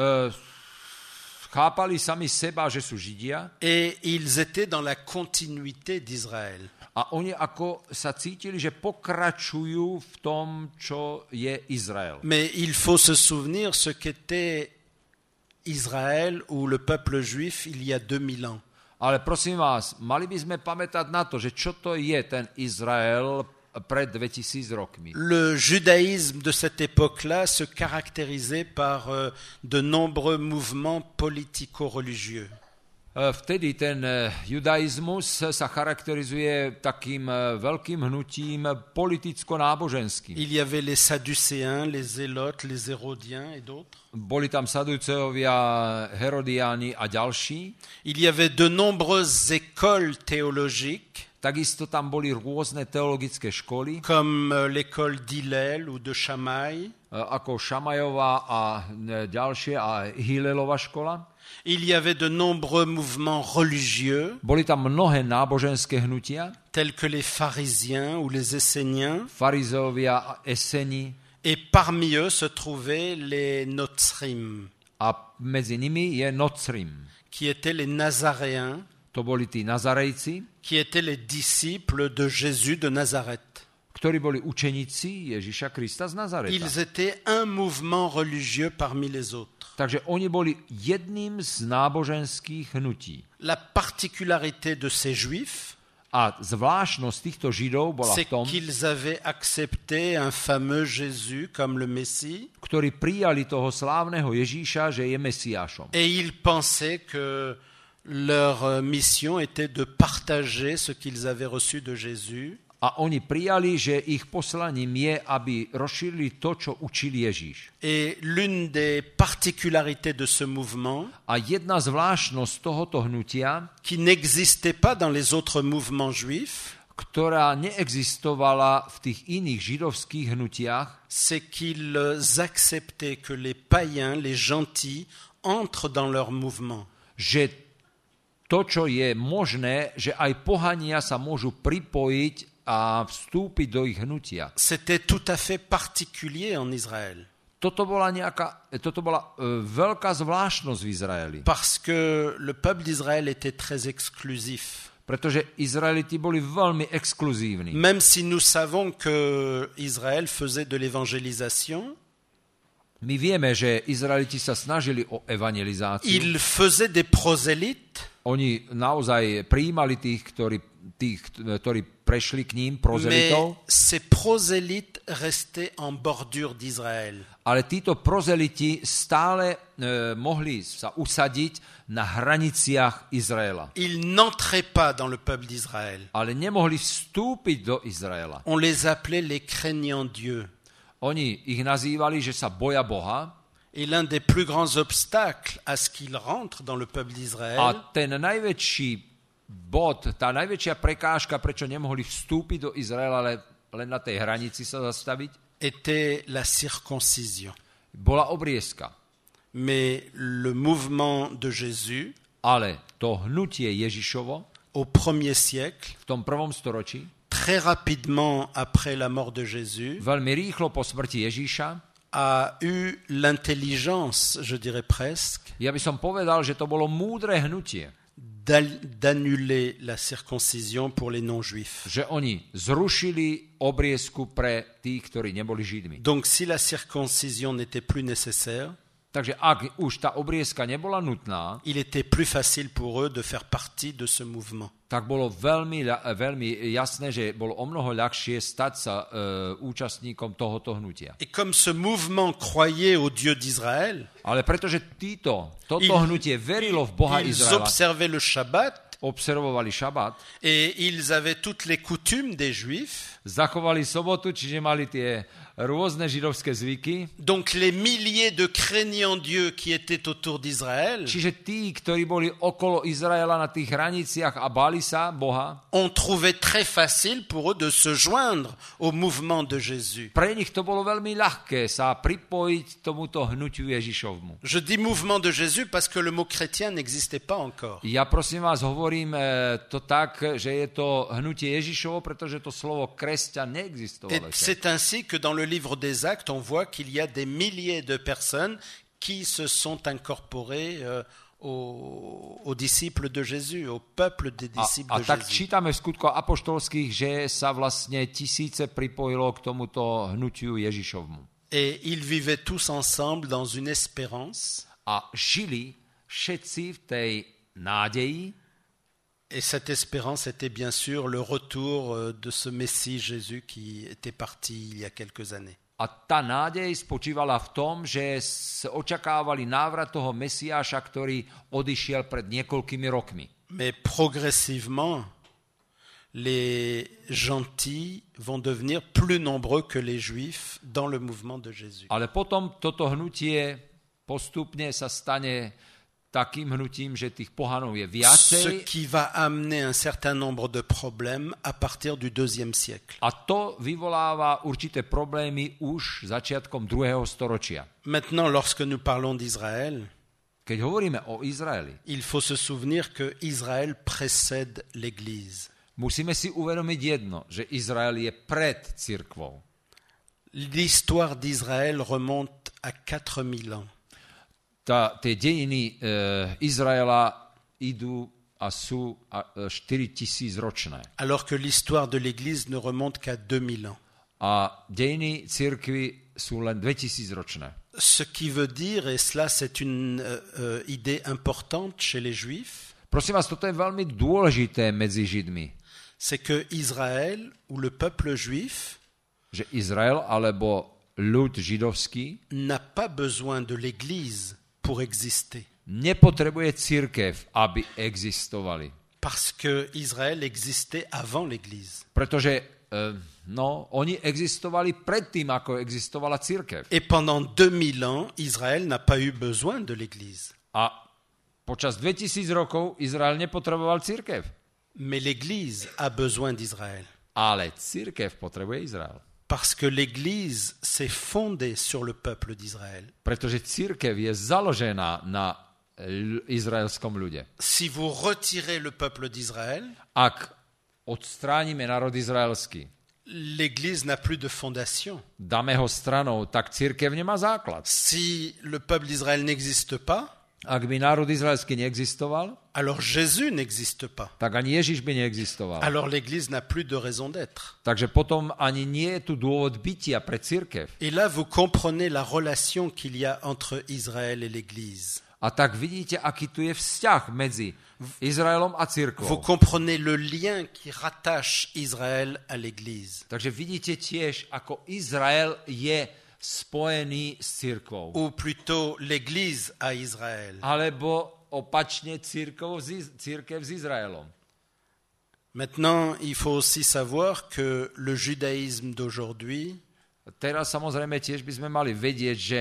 Speaker 2: chápali sami seba, že sú Židia
Speaker 1: et ils étaient dans la continuité d'Israël.
Speaker 2: a oni ako sa cítili, že pokračujú v tom, čo je Izrael.
Speaker 1: Mais il faut se souvenir ce qu'était Israël ou le peuple juif il y a 2000 ans.
Speaker 2: Ale prosím vás, mali by sme pamätať na to, že čo to je ten Izrael pred 2000 rokmi.
Speaker 1: Le judaïsme de cette époque-là se caractérisait par de nombreux mouvements politico-religieux.
Speaker 2: Vtedy ten judaizmus sa charakterizuje takým veľkým hnutím politicko-náboženským.
Speaker 1: Il y avait les Sadducéens, les Zélotes, les Hérodiens et d'autres.
Speaker 2: Boli tam Saduceovia, Herodiáni a ďalší.
Speaker 1: Il y avait de nombreuses écoles théologiques,
Speaker 2: Takisto tam boli rôzne teologické školy,
Speaker 1: comme l'école d'Hillel ou de Shammai.
Speaker 2: ako Šamajová a ďalšie a Hillelova škola.
Speaker 1: Il y avait de nombreux mouvements religieux,
Speaker 2: Boli tam mnohé náboženské hnutia,
Speaker 1: tels que les pharisiens ou les esséniens,
Speaker 2: farizovia a Eseni,
Speaker 1: et parmi eux se trouvaient les Notzrim,
Speaker 2: a medzi nimi je Nocrim.
Speaker 1: qui étaient les Nazaréens,
Speaker 2: To boli tí Nazarejci,
Speaker 1: qui étaient les disciples de Jésus de Nazareth.
Speaker 2: ktorí boli učeníci Ježiša Krista z Nazareta.
Speaker 1: Ils étaient un mouvement religieux parmi les autres.
Speaker 2: Takže oni boli jedným z náboženských hnutí.
Speaker 1: La particularité de ces Juifs,
Speaker 2: A zvláštnosť týchto Židov bola
Speaker 1: c'est
Speaker 2: v tom,
Speaker 1: qu'ils avaient accepté un fameux Jésus comme le Messie,
Speaker 2: ktorí prijali toho slávneho Ježíša, že je Mesiášom.
Speaker 1: et ils pensaient que leur mission était de partager ce qu'ils avaient reçu de Jésus.
Speaker 2: A oni prijali, že ich poslaním je, aby rozšírili to, čo učil Ježíš.
Speaker 1: Et l'une des particularités de ce mouvement,
Speaker 2: A jedna zvláštnosť tohoto hnutia,
Speaker 1: qui n'existait pas dans les autres mouvements juifs,
Speaker 2: ktorá neexistovala v tých iných židovských hnutiach,
Speaker 1: c'est qu'ils acceptaient que les païens, les gentils, entrent dans leur mouvement.
Speaker 2: že to, čo je možné, že aj pohania sa môžu pripojiť a vstúpiť do ich hnutia.
Speaker 1: C'était tout à fait particulier en Israël,
Speaker 2: Toto bola veľká zvláštnosť v Izraeli,
Speaker 1: parce que le peuple d'Israël était très exclusif.
Speaker 2: pretože Izraeliti boli veľmi exkluzívni.
Speaker 1: Même si nous savons que Israël faisait de l'évangélisation,
Speaker 2: My vieme, že Izraeliti sa snažili o evangelizáciu.
Speaker 1: il faisait des prosélytes,
Speaker 2: Oni naozaj prijímali tých, ktorí tých, ktorí prešli k ním, prozelitov.
Speaker 1: Mais ces prosélytes restaient en bordure d'Israël.
Speaker 2: Ale títo prozeliti stále mohli sa usadiť na hraniciach Izraela.
Speaker 1: Ils n'entraient pas dans le peuple d'Israël.
Speaker 2: Ale nemohli vstúpiť do Izraela.
Speaker 1: On les appelait les craignants Dieu.
Speaker 2: Oni ich nazývali, že sa boja Boha.
Speaker 1: Et l'un des plus grands obstacles à ce qu'ils rentrent dans le peuple d'Israël,
Speaker 2: A ten najväčší bod, tá najväčšia prekážka, prečo nemohli vstúpiť do Izraela, ale len na tej hranici sa zastaviť,
Speaker 1: était la circoncision.
Speaker 2: bola obriezka.
Speaker 1: Mais le mouvement de Jésus,
Speaker 2: Ale to hnutie Ježišovo
Speaker 1: au 1er siècle,
Speaker 2: v tom prvom storočí,
Speaker 1: très rapidement après la mort de Jésus,
Speaker 2: veľmi rýchlo po smrti Ježíša,
Speaker 1: a eu l'intelligence, je dirais presque,
Speaker 2: ja by som povedal, že to bolo múdre hnutie,
Speaker 1: d'annuler la circoncision pour les non-juifs.
Speaker 2: že oni zrušili obriezku pre tých, ktorí neboli Židmi.
Speaker 1: Donc si la circoncision n'était plus nécessaire,
Speaker 2: Takže ak už tá obriezka nebola nutná,
Speaker 1: il était plus facile pour eux de faire partie de ce mouvement.
Speaker 2: tak bolo veľmi jasné, že bolo omnoho ľahšie stať sa účastníkom tohoto hnutia.
Speaker 1: Et comme ce mouvement croyait au Dieu d'Israël,
Speaker 2: Ale pretože toto hnutie verilo v Boha
Speaker 1: ils
Speaker 2: Izraela,
Speaker 1: observaient le Shabbat
Speaker 2: observovali šabát,
Speaker 1: et ils avaient toutes les coutumes des Juifs.
Speaker 2: zachovali sobotu, čiže mali tie rôzne židovské zvyky.
Speaker 1: Donc les milliers de craignants Dieu qui étaient autour d'Israël
Speaker 2: Čiže tí, ktorí boli okolo Izraela na tých hraniciach a báli sa Boha,
Speaker 1: ont trouvé très facile pour eux de se joindre au mouvement de Jésus.
Speaker 2: pre nich to bolo veľmi ľahké sa pripojiť tomuto hnutiu Ježišovmu.
Speaker 1: Je dis mouvement de Jésus parce que le mot chrétien n'existait pas encore.
Speaker 2: Ja prosím vás hovorím to tak, že je to hnutie Ježišovo, pretože to slovo kresťan
Speaker 1: Et
Speaker 2: neexistovalo.
Speaker 1: c'est ainsi que dans le livre des Actes, on voit qu'il y a des milliers de personnes qui se sont incorporées aux disciples de Jésus, au peuple des disciples
Speaker 2: A
Speaker 1: de
Speaker 2: tak
Speaker 1: Jésus.
Speaker 2: čítame v skutkoch apoštolských, že sa vlastne tisíce pripojilo k tomuto hnutiu Ježišovmu.
Speaker 1: Et ils vivaient tous ensemble dans une espérance.
Speaker 2: A žili všetci v tej nádeji.
Speaker 1: Et cette espérance était bien sûr le retour de ce Messie Jésus qui était parti il y a quelques années.
Speaker 2: A tá nádej spočívala v tom, že očakávali návrat toho Mesiáša, ktorý odišiel pred niekoľkými rokmi.
Speaker 1: Mais progressivement, les gentils vont devenir plus nombreux que les juifs dans le mouvement de Jésus.
Speaker 2: Ale potom toto hnutie postupne sa stane takým hnutím, že tých pohanov je
Speaker 1: Ce
Speaker 2: viacej.
Speaker 1: qui va amener un certain nombre de problèmes à partir du IIe siècle.
Speaker 2: A to vyvoláva určité problémy už začiatkom 2. storočia.
Speaker 1: Maintenant, lorsque nous parlons d'Israël,
Speaker 2: Keď hovoríme o Izraeli,
Speaker 1: il faut se souvenir que Israël précède l'Église.
Speaker 2: musíme si uvedomiť jedno, že Izrael je pred cirkvou.
Speaker 1: L'histoire d'Israël remonte à 4000 ans.
Speaker 2: Tie dejiny Izraela idú a sú 4000 ročné.
Speaker 1: Alors que l'histoire de l'Église ne remonte qu'à 2000 ans.
Speaker 2: A dejiny cirkvi sú len 2000 ročné.
Speaker 1: Ce qui veut dire, et cela c'est une idée importante chez les Juifs,
Speaker 2: Prosím vás, toto je veľmi dôležité medzi Židmi.
Speaker 1: c'est que Israël, ou le peuple juif,
Speaker 2: Že Izrael alebo ľud židovský
Speaker 1: n'a pas besoin de l'Église pour exister.
Speaker 2: nepotrebuje cirkev, aby existovali.
Speaker 1: Parce que Israël existait avant l'Église.
Speaker 2: Pretože oni existovali predtým, ako existovala cirkev.
Speaker 1: Et pendant 2000 ans, Israël n'a pas eu besoin de l'Église.
Speaker 2: A počas 2000 rokov Izrael nepotreboval cirkev.
Speaker 1: Mais l'Église a besoin d'Israël.
Speaker 2: Ale cirkev potrebuje Izrael.
Speaker 1: Parce que l'Église s'est fondée sur le peuple d'Israël.
Speaker 2: Pretože cirkev je založená na izraelskom ľude.
Speaker 1: Si vous retirez le peuple d'Israël,
Speaker 2: Ak odstránime národ izraelský,
Speaker 1: l'Église n'a plus de fondation.
Speaker 2: dáme ho stranou, tak cirkev nemá základ.
Speaker 1: Si le peuple d'Israël n'existe pas,
Speaker 2: Ak by národ izraelský neexistoval,
Speaker 1: alors Jésus n'existe pas.
Speaker 2: tak ani Ježiš by neexistoval.
Speaker 1: Alors l'Église n'a plus de raison d'être.
Speaker 2: Takže potom ani nie je tu dôvod bytia pre cirkev.
Speaker 1: Et là, vous comprenez la relation qu'il y a entre Israël et l'Église.
Speaker 2: A tak vidíte, aký tu je vzťah medzi Izraelom a cirkvou.
Speaker 1: Vous comprenez le lien qui rattache Israël à l'Église.
Speaker 2: Takže vidíte tiež, ako Izrael je spojený s cirkvou.
Speaker 1: Ou plutôt l'Église à Israël.
Speaker 2: Alebo opačne cirkev s Izraelom.
Speaker 1: Maintenant, il faut aussi savoir que le judaïsme d'aujourd'hui
Speaker 2: Teraz samozrejme tiež by sme mali vedieť, že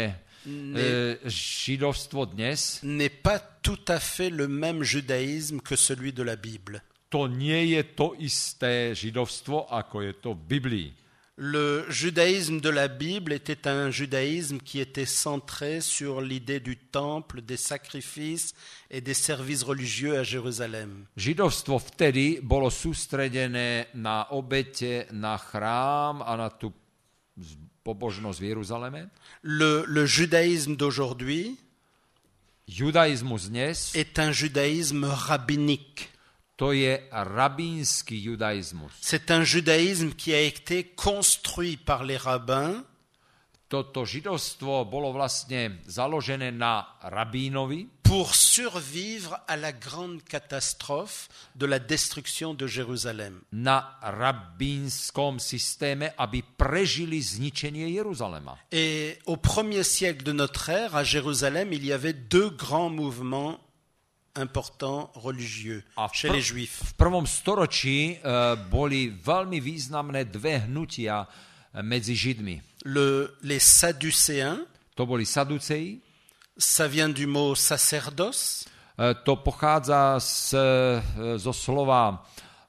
Speaker 2: židovstvo dnes
Speaker 1: n'est pas tout à fait le même judaïsme que celui de la Bible.
Speaker 2: To nie je to isté židovstvo, ako je to v Biblii.
Speaker 1: Le judaïsme de la Bible était un judaïsme qui était centré sur l'idée du temple, des sacrifices et des services religieux à Jérusalem.
Speaker 2: Židovstvo vtedy bolo sústredené na obete, na chrám a na tú pobožnosť v Jeruzaleme.
Speaker 1: Le judaïsme d'aujourd'hui
Speaker 2: Judaizmus dnes
Speaker 1: est un judaïsme rabbinique.
Speaker 2: To je rabínsky judaizmus.
Speaker 1: C'est un judaïsme qui a été construit par les rabbins.
Speaker 2: Toto židovstvo bolo vlastne založené na rabínovi
Speaker 1: pour survivre à la grande catastrophe de la destruction de Jérusalem.
Speaker 2: Na rabínskom systéme, aby prežili zničenie Jeruzalema.
Speaker 1: Et au 1er siècle de notre ère, à Jérusalem, il y avait deux grands mouvements importants religieux chez les Juifs.
Speaker 2: V prvom storočí boli veľmi významné dve hnutia medzi Židmi.
Speaker 1: Les Sadducéens,
Speaker 2: to boli Saduceji,
Speaker 1: ça vient du mot sacerdoce.
Speaker 2: To pochádza zo slova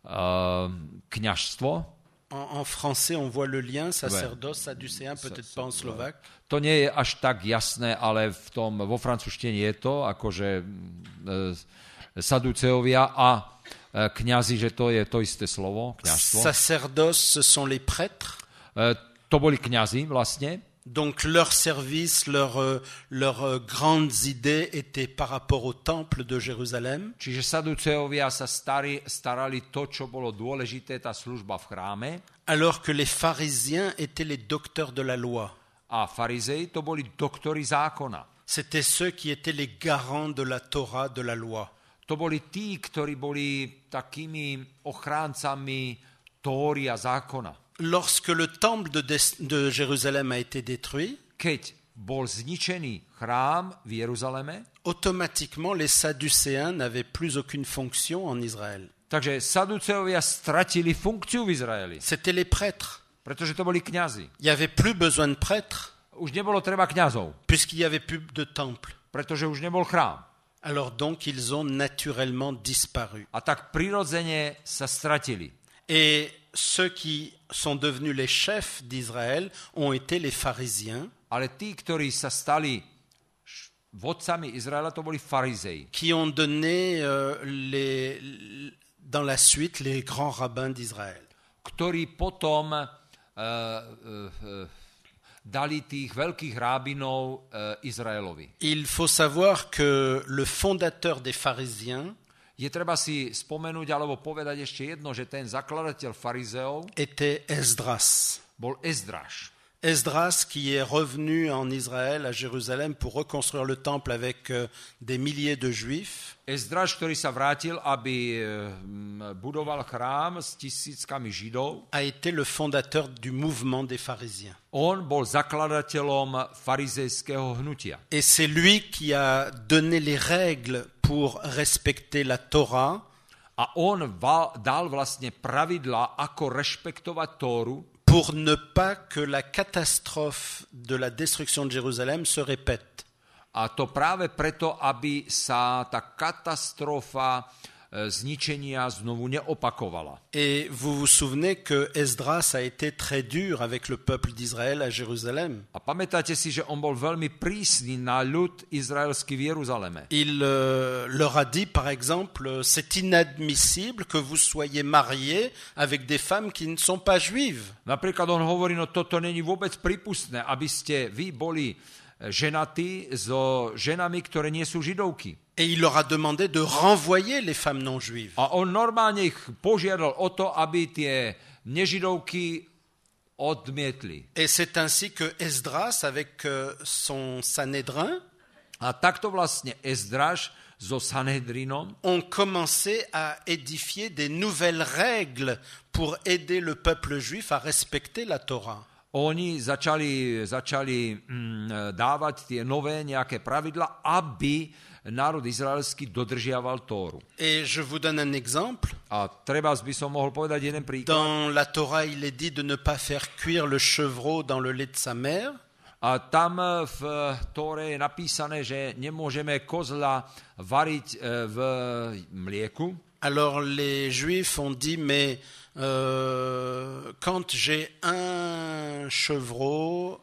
Speaker 2: kňažstvo.
Speaker 1: En français, on voit le lien, sacerdoce, sadducéen, peut-être pas en slovaque.
Speaker 2: To nie je až tak jasné, ale vo francúzštine je to, akože saduceovia a kňazi, že to je to isté slovo, kňažstvo.
Speaker 1: Sacerdoce, ce sont les prêtres.
Speaker 2: To boli kňazi vlastne.
Speaker 1: Donc leur service, leurs grandes idées étaient par rapport au temple de Jérusalem.
Speaker 2: Čiže saduceovia sa starali to, čo bolo dôležité, tá služba v chráme.
Speaker 1: Alors que les pharisiens étaient les docteurs de la loi.
Speaker 2: A farizei to boli doktori zákona.
Speaker 1: C'était ceux qui étaient les garants de la Torah, de la loi.
Speaker 2: To boli tí, ktorí boli takými ochráncami Tóry a zákona.
Speaker 1: Lorsque le temple de Jérusalem a été détruit,
Speaker 2: keď bol zničený chrám v Jeruzaleme,
Speaker 1: automatiquement les Sadducéens n'avaient plus aucune fonction en Israël.
Speaker 2: Takže Saduceovia stratili funkciu v Izraeli.
Speaker 1: C'était les prêtres.
Speaker 2: Pretože to boli kňazi.
Speaker 1: Il n'y avait plus besoin de prêtres.
Speaker 2: Už nebolo treba kňazov.
Speaker 1: Puisqu'il n'y avait plus de temple.
Speaker 2: Pretože už nebol chrám.
Speaker 1: Alors donc ils ont naturellement disparu.
Speaker 2: A tak prirodzene sa stratili.
Speaker 1: Et ceux qui sont devenus les chefs d'Israël ont été les pharisiens.
Speaker 2: Ale tí, ktorí sa stali vodcami Izraela, to boli farizei.
Speaker 1: Qui ont donné dans la suite les grands rabbins d'Israël.
Speaker 2: Ktorí potom dali tých veľkých rábinov Izraelovi.
Speaker 1: Il faut savoir que le fondateur des pharisiens
Speaker 2: je treba si spomenúť alebo povedať ešte jedno, že ten zakladateľ farizeov
Speaker 1: était Esdras.
Speaker 2: Bol Ezdráš.
Speaker 1: Esdras qui est revenu en Israël, à Jérusalem, pour reconstruire le temple avec des milliers de Juifs.
Speaker 2: Ezdráš, ktorý sa vrátil, aby budoval chrám s tisíckami Židov,
Speaker 1: a été le fondateur du mouvement des pharisiens.
Speaker 2: On bol zakladateľom farizejského hnutia.
Speaker 1: Et c'est lui qui a donné les règles pour respecter la Torah.
Speaker 2: A on dal vlastne pravidlá, ako rešpektovať Tóru,
Speaker 1: pour ne pas que la catastrophe de la destruction de Jérusalem se répète.
Speaker 2: A to práve preto, aby sa tá katastrofa zničenia znovu neopakovala.
Speaker 1: Et vous vous souvenez que Esdras a été très dur avec le peuple d'Israël à Jérusalem.
Speaker 2: A pamätáte si, že on bol veľmi prísny na ľud izraelský v Jeruzaleme.
Speaker 1: Il leur a dit, par exemple, c'est inadmissible que vous soyez mariés avec des femmes qui ne sont pas juives.
Speaker 2: Napríklad on hovorí, no toto není vôbec prípustné, aby ste vy boli ženatí so ženami, ktoré nie sú židovky.
Speaker 1: Et il leur a demandé de renvoyer les femmes non juives.
Speaker 2: A on normálne ich požiadal o to, aby tie nežidovky odmietli.
Speaker 1: Et c'est ainsi que Esdras, avec son Sanhédrin,
Speaker 2: A takto vlastne Ezdraž so Sanhedrinom
Speaker 1: ont commencé à édifier des nouvelles règles pour aider le peuple juif à respecter la Torah.
Speaker 2: oni začali dávať tie nové nejaké pravidla, aby národ izraelský dodržiaval Tóru.
Speaker 1: Et je vous donne un exemple.
Speaker 2: A treba by som mohol povedať jeden príklad.
Speaker 1: Dans la Torah, il est dit de ne pas faire cuire le chevreau dans le lait de sa mère.
Speaker 2: A tam v Tóre je napísané, že nemôžeme kozla variť v mlieku.
Speaker 1: Alors les Juifs ont dit, mais quand j'ai un chevreau,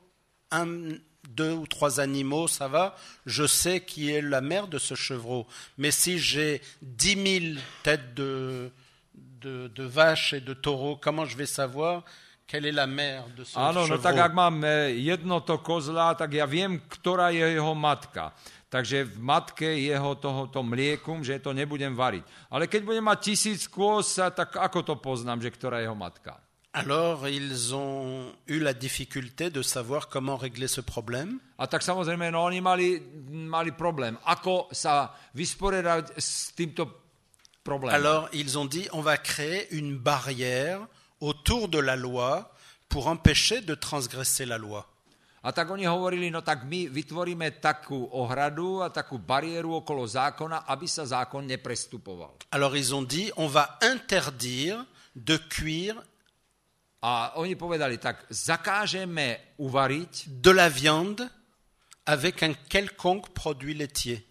Speaker 1: 2 ou 3 animaux, ça va, je sais qui est la mère de ce chevreau. Mais si j'ai 10 000 têtes de vaches et de taureaux, comment je vais savoir quelle est la mère de ce
Speaker 2: chevreau? No tak ak mám jedno to kozla, tak ja viem, ktorá je jeho matka. Takže v matke jeho tohoto mliekum, že to nebudem variť. Ale keď budem mať 1000 kôz, tak ako to poznám, že ktorá je jeho matka?
Speaker 1: Alors, ils ont eu la difficulté de savoir comment régler ce problème.
Speaker 2: A tak samozrejme, no oni mali problém. Ako sa vysporiadať s týmto problémom?
Speaker 1: Alors, ils ont dit, on va créer une barrière autour de la loi pour empêcher de transgresser la loi.
Speaker 2: A tak oni hovorili, no tak my vytvoríme takú ohradu a takú bariéru okolo zákona, aby sa zákon neprestupoval.
Speaker 1: Alors ils ont dit, on va interdire de cuire
Speaker 2: a oni povedali, tak zakážeme uvariť
Speaker 1: de la viande avec un quelconque produit laitier.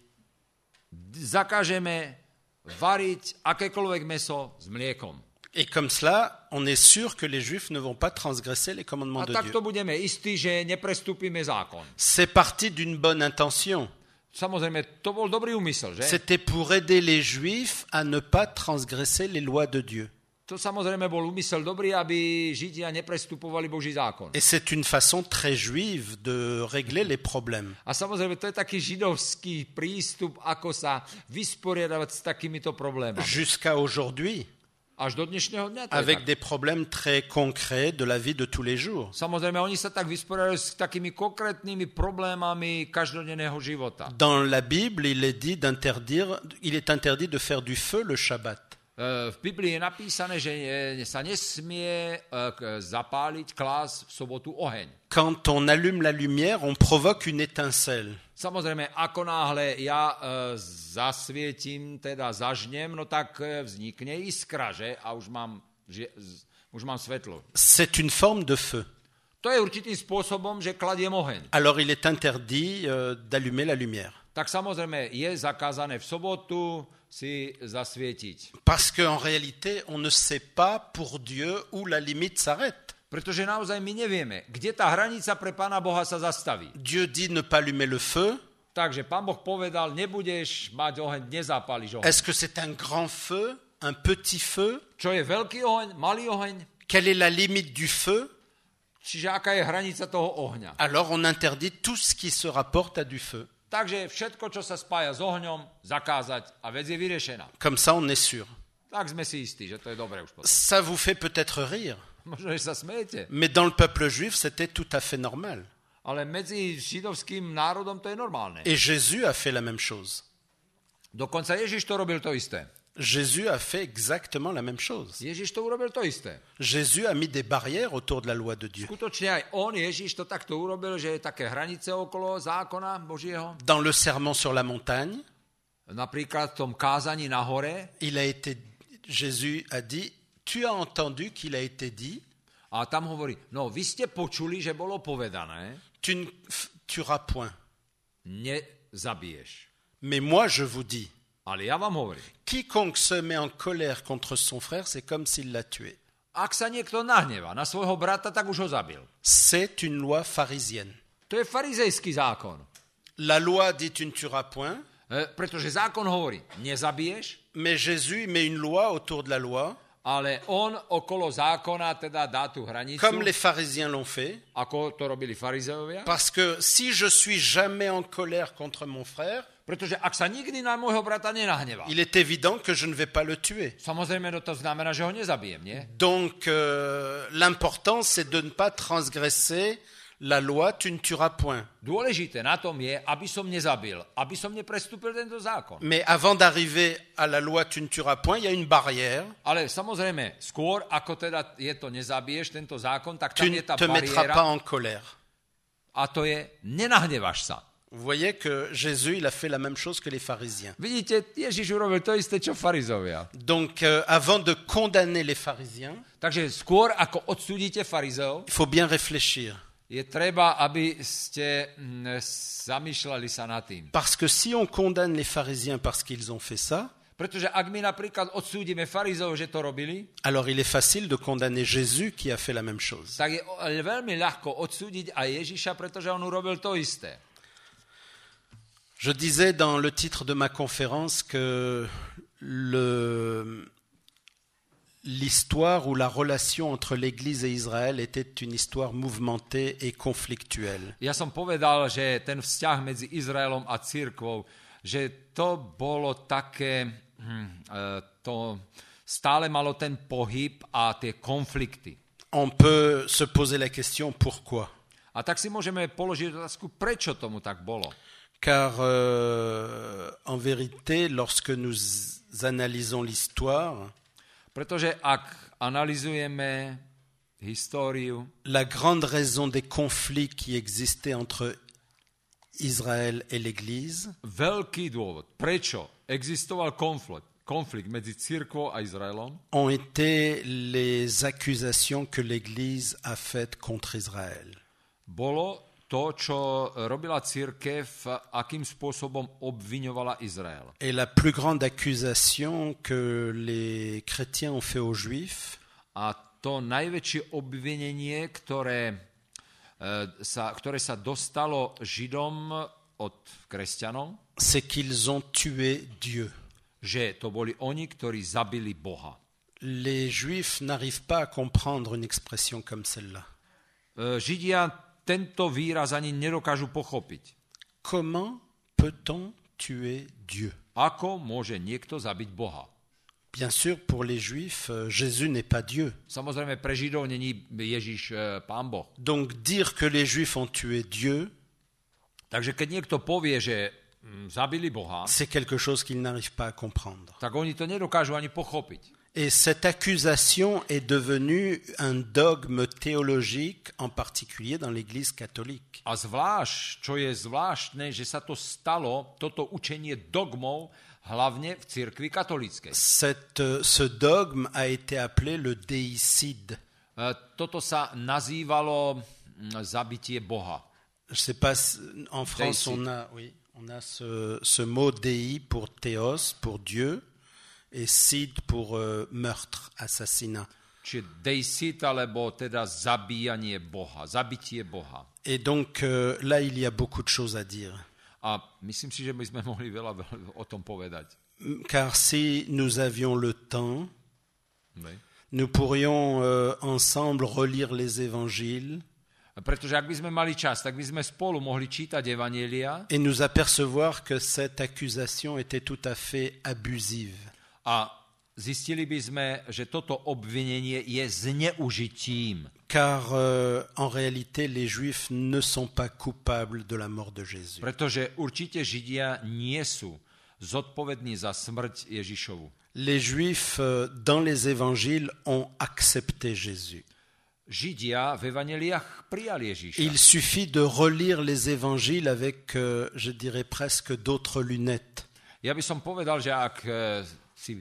Speaker 2: Zakážeme variť akékoľvek mäso s mliekom.
Speaker 1: Et comme cela, on est sûr que les Juifs ne vont pas transgresser les commandements de Dieu.
Speaker 2: A takto budeme istí, že neprestúpime zákon.
Speaker 1: C'est parti d'une bonne intention.
Speaker 2: Samozrejme, to bol dobrý úmysel, že?
Speaker 1: C'était pour aider les Juifs à ne pas transgresser les lois de Dieu.
Speaker 2: To samozrejme bol úmysel dobrý, aby Židia neprestupovali Boží zákon.
Speaker 1: Et c'est une façon très juive de régler les problèmes.
Speaker 2: A samozrejme, to je taký židovský prístup, ako sa vysporiadavať s takýmito problémami.
Speaker 1: Jusqu'à aujourd'hui.
Speaker 2: Až do dnešného dňa to
Speaker 1: avec
Speaker 2: je
Speaker 1: des problèmes très concrets de la vie de tous les jours.
Speaker 2: Samozrejme, oni sa tak vysporiadajú s takými konkrétnymi problémami každodenného života.
Speaker 1: Dans la Bible, il est interdit de faire du feu le Shabbat.
Speaker 2: V Biblii je napísané, že sa nesmie zapáliť, klásť v sobotu oheň.
Speaker 1: Quand on allume la lumière, on provoque une étincelle.
Speaker 2: Samozrejme, ako náhle ja zasvietím, teda zažnem, no tak vznikne iskra, že? A už mám svetlo.
Speaker 1: C'est une forme de feu.
Speaker 2: To je určitým spôsobom, že kladiem oheň.
Speaker 1: Alors il est interdit d'allumer la lumière.
Speaker 2: Tak samozrejme, je zakázané v sobotu si zasvietiť.
Speaker 1: Parce qu'en réalité, on ne sait pas pour Dieu où la limite s'arrête.
Speaker 2: Pretože naozaj my nevieme, kde tá hranica pre Pána Boha sa zastaví.
Speaker 1: Dieu dit ne pas allumer le feu.
Speaker 2: Takže Pán Boh povedal, nebudeš mať oheň, nezapáliš oheň.
Speaker 1: Est-ce que c'est un grand feu, un petit feu?
Speaker 2: Čo je veľký oheň, malý oheň?
Speaker 1: Quelle est la limite du feu?
Speaker 2: Čiže aká je hranica toho ohňa?
Speaker 1: Alors on interdit tout ce qui se rapporte à du feu.
Speaker 2: Takže všetko, čo sa spája s ohňom, zakázať a vec je vyriešená.
Speaker 1: Comme ça, on est sûr.
Speaker 2: Tak sme si istí, že to je dobré už potom.
Speaker 1: Ça vous fait peut-être rire.
Speaker 2: Možno, že sa smejete.
Speaker 1: Mais dans le peuple juif, c'était tout à fait normal.
Speaker 2: Ale medzi židovským národom to je normálne.
Speaker 1: Et Jésus a fait la même chose.
Speaker 2: Dokonca Ježiš to robil to isté.
Speaker 1: Jésus a fait exactement la même chose.
Speaker 2: Ježiš to urobil to isté.
Speaker 1: Jésus a mis des barrières autour de la loi de Dieu.
Speaker 2: Skutočne aj on, Ježiš, to takto urobil, že je také hranice okolo zákona Božieho.
Speaker 1: Dans le sermon sur la montagne,
Speaker 2: napríklad v tom kázaní na hore,
Speaker 1: Jésus a dit, tu as entendu qu'il a été dit,
Speaker 2: a tam hovorí, no vy ste počuli, že bolo povedané,
Speaker 1: tu ne tueras point.
Speaker 2: Nezabiješ.
Speaker 1: Mais moi je vous dis,
Speaker 2: ale ja vám hovorím,
Speaker 1: quiconque se met en colère contre son frère, c'est comme s'il l'a tué.
Speaker 2: Ak sa niekto nahnevá na svojho brata, tak už ho zabil.
Speaker 1: C'est une loi pharisienne.
Speaker 2: To je farizejský zákon.
Speaker 1: La loi dit tu ne tueras point.
Speaker 2: Pretože zákon hovorí, nezabiješ.
Speaker 1: Mais Jésus met une loi autour de la loi.
Speaker 2: Ale on okolo zákona teda dá tú hranicu.
Speaker 1: Comme les pharisiens l'ont fait.
Speaker 2: Ako to robili farizejovia.
Speaker 1: Parce que si je suis jamais en colère contre mon frère,
Speaker 2: pretože ak sa nikdy na môjho brata nenahnevá,
Speaker 1: il est évident que je ne vais pas le tuer.
Speaker 2: Samozrejme, to znamená, že ho nezabijem, nie?
Speaker 1: Donc l'important c'est de ne pas transgresser la loi, tu ne tueras point.
Speaker 2: Dôležité na tom je, aby som nezabil, aby som neprestúpil tento zákon.
Speaker 1: Mais avant d'arriver à la loi, tu ne tueras point, il y a une barrière.
Speaker 2: Ale samozrejme, skôr ako teda je to nezabiješ, tento zákon, tak tam
Speaker 1: Tu
Speaker 2: je tá
Speaker 1: ne te mettras
Speaker 2: bariéra
Speaker 1: pas en colère.
Speaker 2: a to je, nenahnevaš sa.
Speaker 1: Vous voyez que Jésus, il a fait la même chose que les pharisiens.
Speaker 2: Vidíte, Ježiš urobil to isté, čo farizovia.
Speaker 1: Donc, avant de condamner les pharisiens,
Speaker 2: Takže skôr ako odsúdite farizeov,
Speaker 1: il faut bien réfléchir.
Speaker 2: je treba, aby ste zamýšľali sa nad tým.
Speaker 1: Parce que si on condamne les pharisiens parce qu'ils ont fait ça,
Speaker 2: Pretože ak my napríklad odsúdime farizeov, že to robili,
Speaker 1: alors il est facile de condamner Jésus qui a fait la même chose.
Speaker 2: tak je veľmi ľahko odsúdiť aj Ježiša, pretože on urobil to isté.
Speaker 1: Je disais dans le titre de ma conférence que l'histoire ou la relation entre l'Église et Israël était une histoire mouvementée et conflictuelle.
Speaker 2: Ja som povedal, že ten vzťah medzi Izraelom a cirkvou, že to bolo také, to stále malo ten pohyb a tie konflikty.
Speaker 1: On peut se poser la question pourquoi.
Speaker 2: A tak si môžeme položiť otázku, prečo tomu tak bolo.
Speaker 1: Car en vérité, lorsque nous analysons l'histoire,
Speaker 2: Pretože ak analyzujeme históriu,
Speaker 1: la grande raison des conflits qui existaient entre Israël et l'Église,
Speaker 2: veľký dôvod, prečo existoval konflikt medzi cirkvou a Izraelom,
Speaker 1: ont été les accusations que l'Église a faites contre Israël.
Speaker 2: bolo to, čo robila cirkev, akým spôsobom obviňovala Izrael.
Speaker 1: Et la plus grande accusation que les chrétiens ont fait aux Juifs,
Speaker 2: A to najväčšie obvinenie, ktoré sa dostalo Židom od kresťanov,
Speaker 1: c'est qu'ils ont tué Dieu.
Speaker 2: že to boli oni, ktorí zabili Boha.
Speaker 1: Les Juifs n'arrivent pas à comprendre une expression comme celle-là.
Speaker 2: Židia tento výraz ani nedokážu pochopiť.
Speaker 1: Comment peut-on tuer Dieu?
Speaker 2: Ako môže niekto zabiť Boha?
Speaker 1: Bien sûr, pour les Juifs, Jésus n'est pas Dieu.
Speaker 2: Samozrejme, pre Židov není Ježiš Pán Boh.
Speaker 1: Donc dire que les Juifs ont tué Dieu,
Speaker 2: Takže keď niekto povie, že zabili Boha,
Speaker 1: c'est quelque chose qu'ils n'arrivent pas à comprendre.
Speaker 2: tak oni to nedokážu ani pochopiť.
Speaker 1: Et cette accusation est devenue un dogme théologique, en particulier dans l'Église catholique.
Speaker 2: A zvlášť, čo je zvláštne, že sa to stalo, toto učenie dogmov, hlavne v cirkvi katolíckej.
Speaker 1: Ce dogme a été appelé le déicide.
Speaker 2: Toto sa nazývalo zabitie Boha.
Speaker 1: Je sais pas, en France on a ce mot déi pour théos, pour Dieu, et sid pour meurtre, assassinat.
Speaker 2: Čiže deicid, alebo teda zabíjanie Boha, zabitie Boha.
Speaker 1: Et donc là, il y a beaucoup de choses à dire.
Speaker 2: A myslím si, že by sme mohli veľa o tom povedať.
Speaker 1: Car si nous avions le temps, nous pourrions ensemble relire les évangiles.
Speaker 2: Pretože ak by sme mali čas, tak by sme spolu mohli čítať evanjelia
Speaker 1: et nous apercevoir que cette accusation était tout à fait abusive.
Speaker 2: a zistili by sme, že toto obvinenie je zneužitím.
Speaker 1: Car en réalité, les Juifs ne sont pas coupables de la mort de Jésus.
Speaker 2: Pretože určite Židia nie sú zodpovední za smrť Ježišovu.
Speaker 1: Les Juifs, dans les évangiles, ont accepté Jésus.
Speaker 2: Židia v evanjeliách prijali Ježiša.
Speaker 1: Il suffit de relire les évangiles avec, je dirais presque, d'autres lunettes.
Speaker 2: Ja by som povedal, že ak si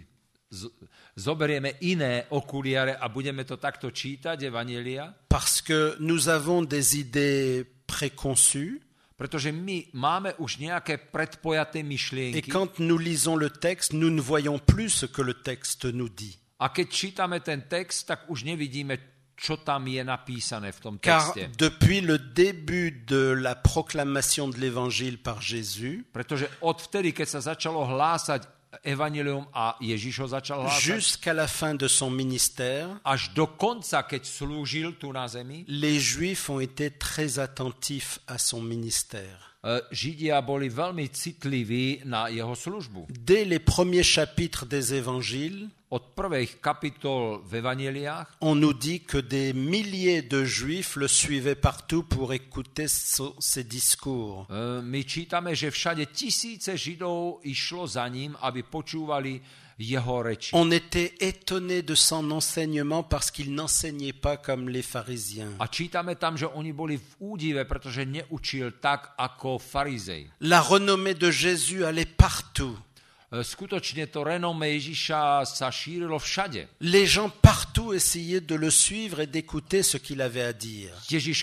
Speaker 2: zoberieme iné okuliare a budeme to takto čítať, evanjelia,
Speaker 1: Parce que nous avons des idées préconçues.
Speaker 2: pretože my máme už nejaké predpojaté
Speaker 1: Et
Speaker 2: myšlienky
Speaker 1: quand nous lisons le texte, nous ne voyons plus ce que le texte nous dit.
Speaker 2: a keď čítame ten text, tak už nevidíme, čo tam je napísané v tom
Speaker 1: Car
Speaker 2: texte.
Speaker 1: depuis le début de la proclamation de l'évangile par Jésus,
Speaker 2: Pretože od vtedy, keď sa začalo hlásať evanjelium a Ježiš ho začal hlásať,
Speaker 1: jusqu'à la fin de son ministère,
Speaker 2: až do konca, keď slúžil tu na zemi,
Speaker 1: les Juifs ont été très attentifs à son ministère.
Speaker 2: Židia boli veľmi citliví na jeho službu.
Speaker 1: Dès les premiers chapitres des évangiles,
Speaker 2: Od prvých kapitol v evanjeliách
Speaker 1: on nous dit que des milliers de juifs le suivaient partout pour écouter ses discours.
Speaker 2: my čítame, že všade tisíce Židov išlo za ním, aby počúvali jeho reči.
Speaker 1: On était étonné de son enseignement parce qu'il n'enseignait pas comme les pharisiens.
Speaker 2: A čítame tam, že oni boli v údive, pretože neučil tak ako farizej.
Speaker 1: La renommée de Jésus allait partout.
Speaker 2: Skutočne to renome Ježiša sa šírilo všade.
Speaker 1: Les gens partout essayaient de le suivre et d'écouter ce qu'il avait à dire.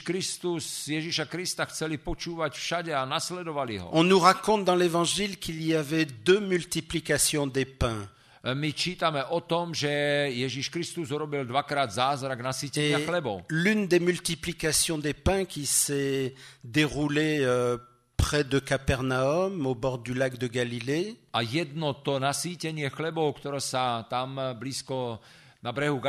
Speaker 2: Ježiša Krista chceli počúvať všade a nasledovali ho.
Speaker 1: On nous raconte dans l'évangile qu'il y avait 2 multiplications des pains.
Speaker 2: My čítame o tom, že Ježiš Kristus urobil dvakrát zázrak nasýtenia chlebov.
Speaker 1: L'une des multiplications des pains qui s'est déroulée près de Capernaum, au bord du lac de Galilée.
Speaker 2: A jedno to nasýtenie chlebov, ktoré sa tam blízko na brehu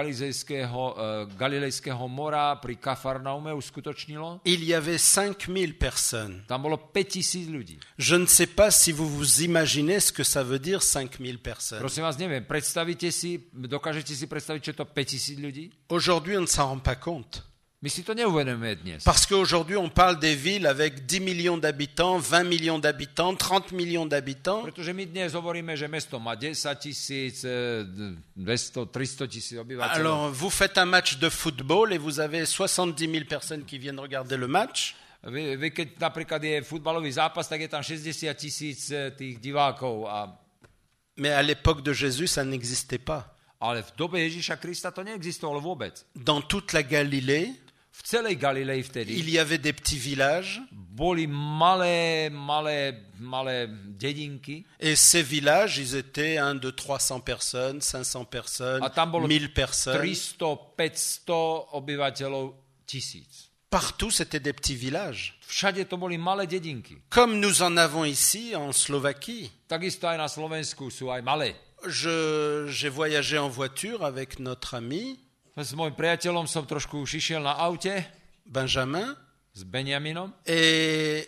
Speaker 2: Galilejského mora pri Kafarnaume uskutočnilo.
Speaker 1: Il y avait 5000 personnes.
Speaker 2: Tam bolo 5000 ľudí.
Speaker 1: Je ne sais pas si vous vous imaginez ce que ça veut dire 5000 personnes.
Speaker 2: Prosím vás, neviem, dokážete si predstaviť, čo je to 5000 ľudí?
Speaker 1: Aujourd'hui, on ne s'en rend pas compte.
Speaker 2: My si to neuvedomujeme dnes.
Speaker 1: Parce qu'aujourd'hui, on parle des villes avec 10 millions d'habitants, 20 millions d'habitants, 30 millions d'habitants.
Speaker 2: Pretože my dnes hovoríme, že mesto má 10 000, 200, 300 000 obyvateľov.
Speaker 1: Alors, vous faites un match de football et vous avez 70 000 personnes qui viennent regarder le match.
Speaker 2: Vy keď napríklad je futbalový zápas, tak je tam 60 000 tých divákov.
Speaker 1: Mais à l'époque de Jésus, ça n'existait pas.
Speaker 2: Ale v dobe Ježiša Krista to neexistovalo vôbec.
Speaker 1: Dans toute la Galilée,
Speaker 2: v celej Galilei vtedy
Speaker 1: il y avait des petits villages.
Speaker 2: Boli malé dedinky.
Speaker 1: Et ces villages, ils étaient 300 personnes, 500 personnes, 1000 personnes.
Speaker 2: 300, 500 obyvateľov, 1000.
Speaker 1: Partout, c'était des petits villages.
Speaker 2: Všade to boli malé dedinky.
Speaker 1: Comme nous en avons ici en Slovaquie.
Speaker 2: Takisto aj na Slovensku sú aj malé.
Speaker 1: J'ai voyagé en voiture avec notre ami.
Speaker 2: S môjim priateľom som trošku šišiel na aute.
Speaker 1: Benjamin.
Speaker 2: S Benjaminom.
Speaker 1: Et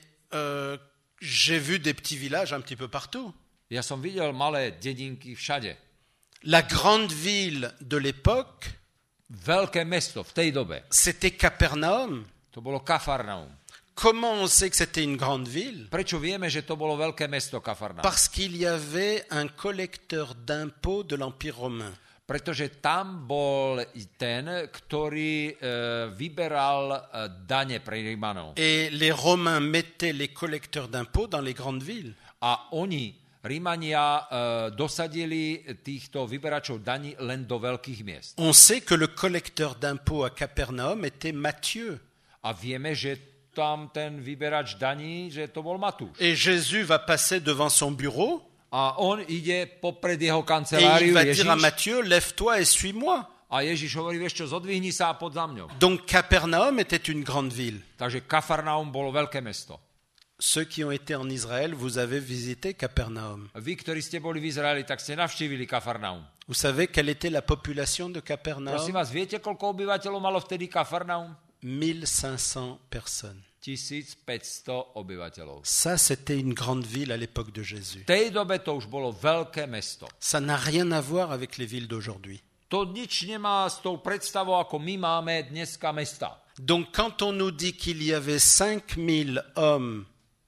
Speaker 1: j'ai vu des petits villages un petit peu partout.
Speaker 2: Ja som videl malé dedinky všade.
Speaker 1: La grande ville de l'époque.
Speaker 2: Veľké mesto v tej dobe.
Speaker 1: C'était Capernaum.
Speaker 2: To bolo Kafarnaum.
Speaker 1: Comment on sait que c'était une grande ville?
Speaker 2: Prečo vieme, že to bolo veľké mesto Kafarnaum?
Speaker 1: Parce qu'il y avait un collecteur d'impôts de l'Empire romain.
Speaker 2: Pretože tam bol ten, ktorý vyberal dane pre Rimanov.
Speaker 1: Et les Romains mettaient les collecteurs d'impôts dans les grandes villes.
Speaker 2: A oni, Rímania, dosadili týchto vyberačov daní len do veľkých miest.
Speaker 1: On sait que le collecteur d'impôts à Capernaum était Matthieu.
Speaker 2: A vieme, že tam ten vyberač daní, že to bol Matúš.
Speaker 1: Et Jésus va passer devant son bureau.
Speaker 2: A on ide popred jeho
Speaker 1: Et
Speaker 2: kanceláriu,
Speaker 1: il va
Speaker 2: Ježiš.
Speaker 1: dire à Matthieu, lève-toi et suis-moi.
Speaker 2: A Ježiš hovorí, vieš čo, zodvihni sa a poď za mňou.
Speaker 1: Donc Capernaum était une grande ville.
Speaker 2: Takže Kafarnaum bolo veľké mesto.
Speaker 1: Ceux qui ont été en Israël, vous avez visité Capernaum.
Speaker 2: Vy, ktorí ste boli v Izraeli, tak ste navštívili Kafarnaum.
Speaker 1: Vous savez quelle était la population de Capernaum?
Speaker 2: Prosím vás, viete, koľko obyvateľov malo vtedy Kafarnaum?
Speaker 1: 1500 personnes.
Speaker 2: 1500 obyvateľov.
Speaker 1: Ça, c'était une grande ville à l'époque de Jésus.
Speaker 2: V tej dobe to už bolo veľké mesto.
Speaker 1: Ça n'a rien à voir avec les villes d'aujourd'hui.
Speaker 2: To nič nemá s tou predstavou, ako my máme dneska mesta.
Speaker 1: Donc, quand on nous dit qu'il y avait 5000 hommes,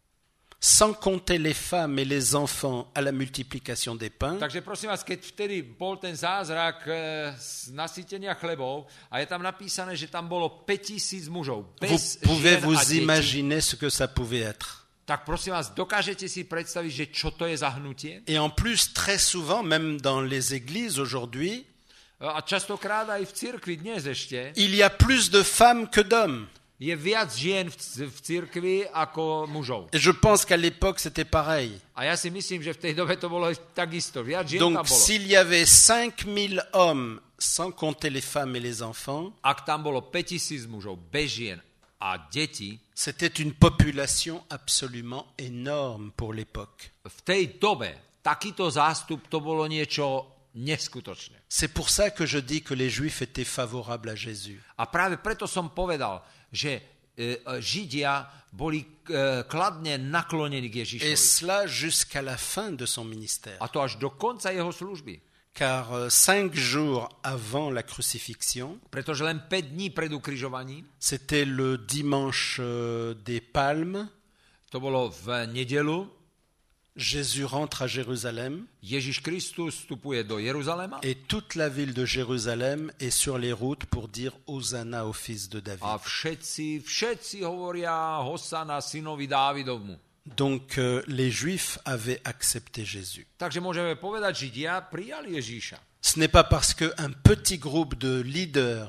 Speaker 1: sans compter les femmes et les enfants, à la multiplication des pains,
Speaker 2: Takže prosím vás, keď vtedy bol ten zázrak z nasýtenia chlebov a je tam napísané, že tam bolo 5000 mužov,
Speaker 1: vous
Speaker 2: bez
Speaker 1: pouvez
Speaker 2: žien a
Speaker 1: vous
Speaker 2: detí,
Speaker 1: imaginer ce que ça pouvait être.
Speaker 2: tak prosím vás, dokážete si predstaviť, že čo to je za hnutie?
Speaker 1: Et en plus, très souvent, même dans les églises aujourd'hui,
Speaker 2: A častokrát aj v cirkvi dnes ešte
Speaker 1: il y a plus de femmes que d'hommes.
Speaker 2: je viac žien v cirkvi ako mužov.
Speaker 1: Et je pense qu'à l'époque, c'était pareil.
Speaker 2: A ja si myslím, že v tej dobe to bolo takisto. Viac žien
Speaker 1: Donc,
Speaker 2: tam bolo.
Speaker 1: s'il y avait 5000 hommes, sans compter les femmes et les enfants,
Speaker 2: Ak tam bolo 5000 mužov bez žien a detí,
Speaker 1: c'était une population absolument énorme pour l'époque.
Speaker 2: v tej dobe takýto zástup to bolo niečo neskutočné.
Speaker 1: C'est pour ça que je dis que les Juifs étaient favorables à Jésus.
Speaker 2: A práve preto som povedal, že Židia boli kladne naklonení k Ježišovi.
Speaker 1: Et cela jusqu'à la fin de son ministère.
Speaker 2: A to až do konca jeho služby.
Speaker 1: Car 5 jours avant la crucifixion,
Speaker 2: Pretože len 5 dní pred ukrižovaním,
Speaker 1: c'était le dimanche des Palmes,
Speaker 2: to bolo v nedelu,
Speaker 1: Jésus rentre à Jérusalem
Speaker 2: Ježiš Kristus vstupuje do Jeruzalema
Speaker 1: et toute la ville de Jérusalem est sur les routes pour dire Hosanna au fils de David.
Speaker 2: a všetci hovoria Hosana synovi Dávidovmu.
Speaker 1: Donc les Juifs avaient accepté Jésus.
Speaker 2: Takže môžeme povedať, Židia prijali Ježíša.
Speaker 1: Ce n'est pas parce qu'un petit groupe de leaders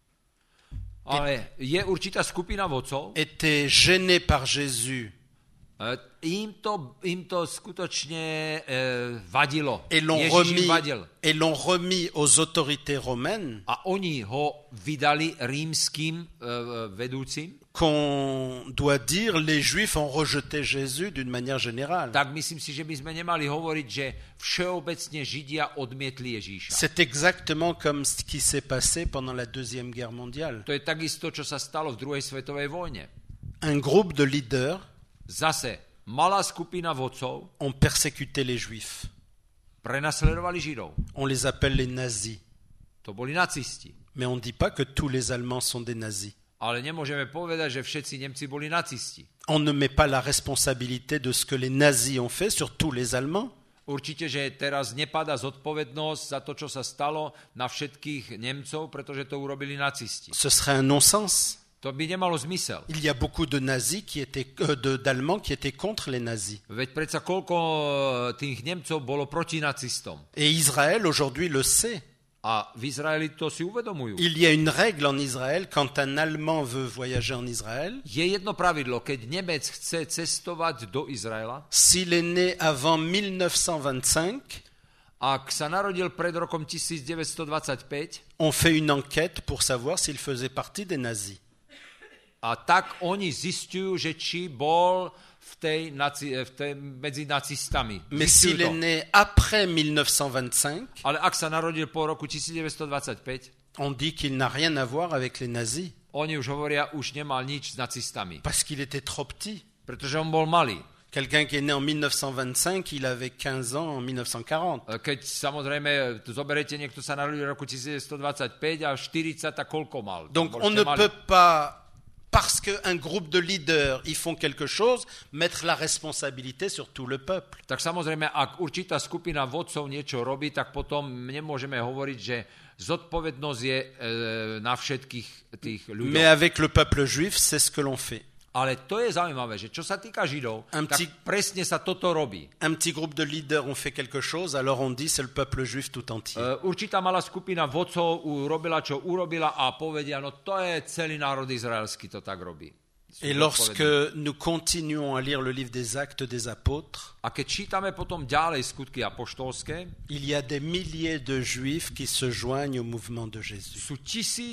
Speaker 2: Ale je určitá skupina vodcov,
Speaker 1: était gêné par Jésus
Speaker 2: im to skutočne vadilo.
Speaker 1: et
Speaker 2: Ježiš im vadil.
Speaker 1: l'ont remis aux autorités romaines,
Speaker 2: A oni ho vydali rímskym vedúcim.
Speaker 1: qu'on doit dire les Juifs ont rejeté Jésus d'une manière générale.
Speaker 2: Tak myslím si, že by sme nemali hovoriť, že všeobecne Židia odmietli Ježíša.
Speaker 1: C'est exactement comme ce qui s'est passé pendant la Deuxième Guerre mondiale.
Speaker 2: To je takisto, čo sa stalo v druhej svetovej vojne.
Speaker 1: Un groupe de leaders
Speaker 2: Zase malá skupina vodcov
Speaker 1: ont persécuté les Juifs.
Speaker 2: prenasledovali Židov.
Speaker 1: On les appelle les nazis.
Speaker 2: To boli nacisti.
Speaker 1: Mais on ne dit pas que tous les Allemands sont des nazis.
Speaker 2: Ale nemôžeme povedať, že všetci Nemci boli nacisti.
Speaker 1: On ne met pas la responsabilité de ce que les nazis ont fait sur tous les Allemands.
Speaker 2: Určite, že teraz nepadá zodpovednosť za to, čo sa stalo na všetkých Nemcov, pretože to urobili nacisti.
Speaker 1: Ce serait un non-sens.
Speaker 2: To by nemalo zmysel.
Speaker 1: Il y a beaucoup de nazis d'Allemands qui étaient contre les nazis.
Speaker 2: Veď predsa koľko tých Nemcov bolo proti nacistom.
Speaker 1: Et Israël aujourd'hui le sait.
Speaker 2: A v Izraeli to si uvedomujú.
Speaker 1: Il y a une règle en Israël, quand un Allemand veut voyager en Israël,
Speaker 2: Je jedno pravidlo, keď Nemec chce cestovať do Izraela,
Speaker 1: s'il est né avant 1925,
Speaker 2: ak sa narodil pred rokom 1925,
Speaker 1: on fait une enquête pour savoir s'il faisait partie des nazis.
Speaker 2: a tak oni zistujú, že či bol v tej medzi nacistami.
Speaker 1: Mais
Speaker 2: Zistujú
Speaker 1: s'il est
Speaker 2: to.
Speaker 1: né après 1925,
Speaker 2: Ale ak sa narodil po roku 1925,
Speaker 1: on dit qu'il n'a rien à voir avec les nazis,
Speaker 2: oni už hovoria, už nemal nič s nacistami.
Speaker 1: parce qu'il était trop petit.
Speaker 2: Pretože on bol malý.
Speaker 1: Quelqu'un qui est né en 1925, il avait 15 ans en 1940.
Speaker 2: Keď samozrejme zoberete, niekto sa narodil v roku 1925 a 40 a koľko mal.
Speaker 1: Donc
Speaker 2: Bol
Speaker 1: on
Speaker 2: ešte
Speaker 1: ne
Speaker 2: malý.
Speaker 1: peut pas, parce qu'un groupe de leaders, ils font quelque chose, mettre la responsabilité sur tout le peuple.
Speaker 2: Tak samozrejme, ak určitá skupina vodcov niečo robí, tak potom nemôžeme hovoriť, že zodpovednosť je na všetkých tých ľudí.
Speaker 1: Mais avec le peuple juif, c'est ce que l'on fait.
Speaker 2: Ale to je zaujímavé, že čo sa týka Židov, tak presne sa toto robí.
Speaker 1: Un petit groupe de leaders ont fait quelque chose, alors on dit c'est le peuple juif tout entier.
Speaker 2: Určitá malá skupina vodcov urobila, čo urobila a povedia, no to je celý národ izraelský, to tak robí.
Speaker 1: Et lorsque nous continuons à lire le livre des Actes des Apôtres,
Speaker 2: A keď čítame potom ďalej skutky apoštolské,
Speaker 1: il y a des milliers de Juifs qui se joignent au mouvement de Jésus.
Speaker 2: sú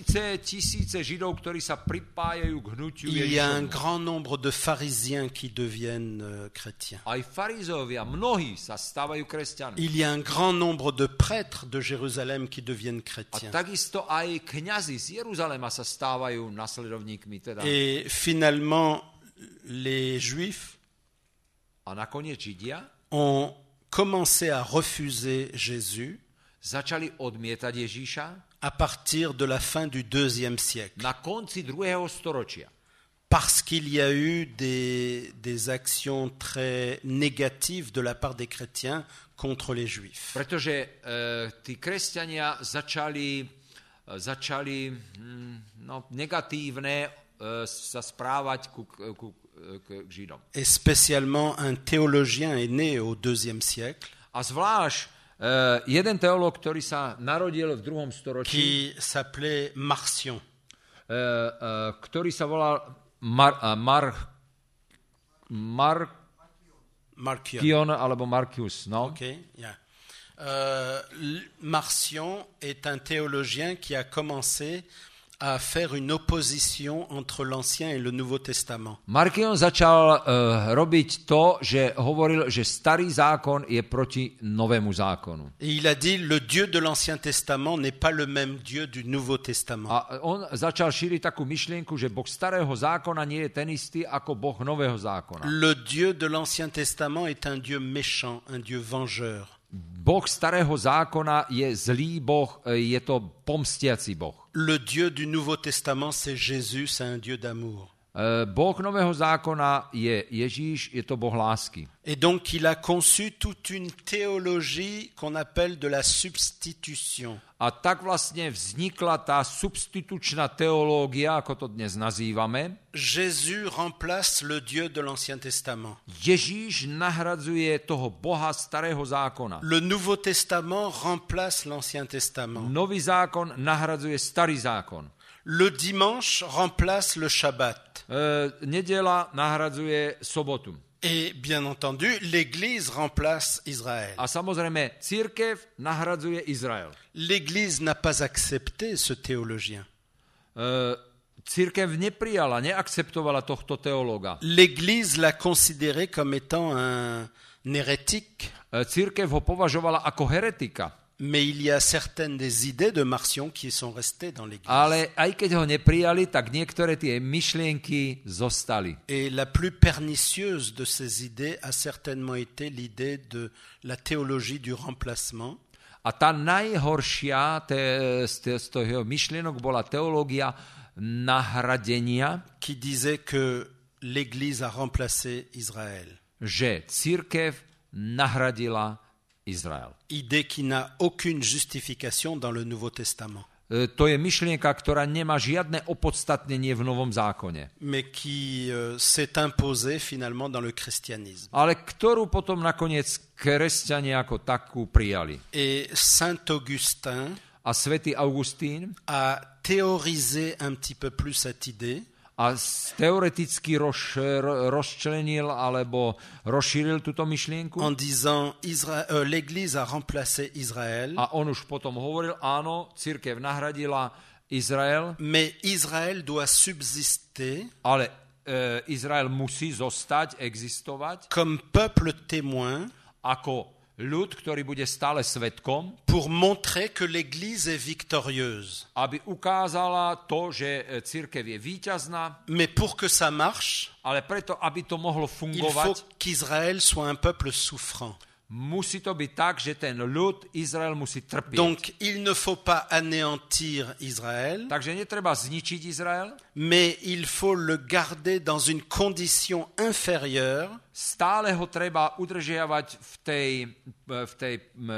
Speaker 2: tisíce Židov, ktorí sa pripájajú k hnutiu
Speaker 1: Il y a un
Speaker 2: Ježišovmu.
Speaker 1: grand nombre de pharisiens qui deviennent chrétiens.
Speaker 2: Aj farizovia, mnohí sa stávajú kresťanmi.
Speaker 1: Il y a un grand nombre de prêtres de Jérusalem qui deviennent
Speaker 2: A
Speaker 1: chrétiens.
Speaker 2: takisto aj kňazi z Jeruzalema sa stávajú nasledovníkmi. Teda.
Speaker 1: Et finalement, les Juifs
Speaker 2: A nakoniec Židia
Speaker 1: ont commencé à refuser Jésus
Speaker 2: začali odmietať Ježíša
Speaker 1: à partir de la fin du IIe siècle.
Speaker 2: na konci 2. storočia.
Speaker 1: Parce qu'il y a eu des actions très négatives de la part des chrétiens contre les Juifs.
Speaker 2: Pretože tí kresťania začali negatívne sa správať k Židom.
Speaker 1: Et spécialement, un théologien est né au IIe siècle
Speaker 2: A zvlášť jeden teológ, ktorý sa narodil v 2. storočí,
Speaker 1: qui s'appelait Marcion.
Speaker 2: ktorý sa volal Marcion alebo Marcius. No?
Speaker 1: Okay, yeah. Marcion est un théologien qui a commencé à faire une opposition entre l'Ancien et le Nouveau Testament.
Speaker 2: Markion začal robiť to, že hovoril, že starý zákon je proti novému zákonu.
Speaker 1: Et il a dit, le Dieu de l'Ancien Testament n'est pas le même Dieu du Nouveau Testament.
Speaker 2: A on začal šíriť takú myšlienku, že Boh starého zákona nie je ten istý ako Boh nového zákona.
Speaker 1: Le Dieu de l'Ancien Testament est un Dieu méchant, un Dieu vengeur.
Speaker 2: Boh starého zákona je zlý Boh, je to pomstiaci Boh.
Speaker 1: Le Dieu du Nouveau Testament, c'est Jésus, c'est un Dieu d'amour.
Speaker 2: Boh nového zákona je Ježíš, je to Boh lásky.
Speaker 1: Et donc il a conçu toute une théologie qu'on appelle de la substitution.
Speaker 2: A tak vlastne vznikla tá substitučná teológia, ako to dnes nazývame.
Speaker 1: Jésus remplace le Dieu de l'Ancien Testament.
Speaker 2: Ježíš nahradzuje toho Boha starého zákona.
Speaker 1: Le Nouveau Testament remplace l'Ancien Testament.
Speaker 2: Nový zákon nahradzuje starý zákon.
Speaker 1: Le dimanche remplace le Shabbat.
Speaker 2: Nedela nahradzuje sobotu.
Speaker 1: Et bien entendu, l'Église remplace Israël.
Speaker 2: A samozrejme, cirkev nahradzuje Izrael.
Speaker 1: L'Église n'a pas accepté ce théologien.
Speaker 2: Cirkev neprijala, neakceptovala tohto teológa.
Speaker 1: L'Église l'a considéré comme étant un hérétique.
Speaker 2: Cirkev ho považovala ako heretika.
Speaker 1: Mais il y a certaines des idées de Marcion qui sont restées dans l'Église.
Speaker 2: Ale aj keď ho neprijali, tak niektoré tie myšlienky zostali.
Speaker 1: Et la plus pernicieuse de ces idées a certainement été l'idée de la théologie du remplacement.
Speaker 2: A tá najhoršia z toho myšlienok bola teológia nahradenia,
Speaker 1: qui disait que l'Église a remplacé Israël.
Speaker 2: Že cirkev nahradila Izrael.
Speaker 1: Idée qui n'a aucune justification dans le Nouveau Testament.
Speaker 2: To je myšlienka, ktorá nemá žiadne opodstatnenie v Novom zákone.
Speaker 1: Mais qui s'est imposée finalement dans le christianisme.
Speaker 2: Ale ktorú potom nakoniec kresťania ako takú prijali.
Speaker 1: Et Saint Augustin
Speaker 2: a svätý Augustín
Speaker 1: a théorisé un petit peu plus cette idée.
Speaker 2: A teoreticky rozčlenil alebo rozšíril túto myšlienku.
Speaker 1: En disant l'Église a remplacé Israël.
Speaker 2: A on už potom hovoril, áno, cirkev nahradila Izrael.
Speaker 1: Mais Israël doit subsister.
Speaker 2: Ale Izrael musí zostať, existovať.
Speaker 1: Comme peuple témoin.
Speaker 2: Ako ľud, ktorý bude stále svedkom.
Speaker 1: Pour montrer que l'Église est victorieuse.
Speaker 2: Aby ukázala to, že cirkev je víťazná.
Speaker 1: Mais pour que ça marche,
Speaker 2: ale preto, aby to mohlo fungovať,
Speaker 1: il faut qu'Israël soit un peuple souffrant.
Speaker 2: Musí to byť tak, že ten ľud Izrael musí trpieť.
Speaker 1: Donc il ne faut pas anéantir Israël.
Speaker 2: Takže netreba zničiť Izrael.
Speaker 1: Mais il faut le garder dans une condition inférieure.
Speaker 2: Stále ho treba udržiavať v tej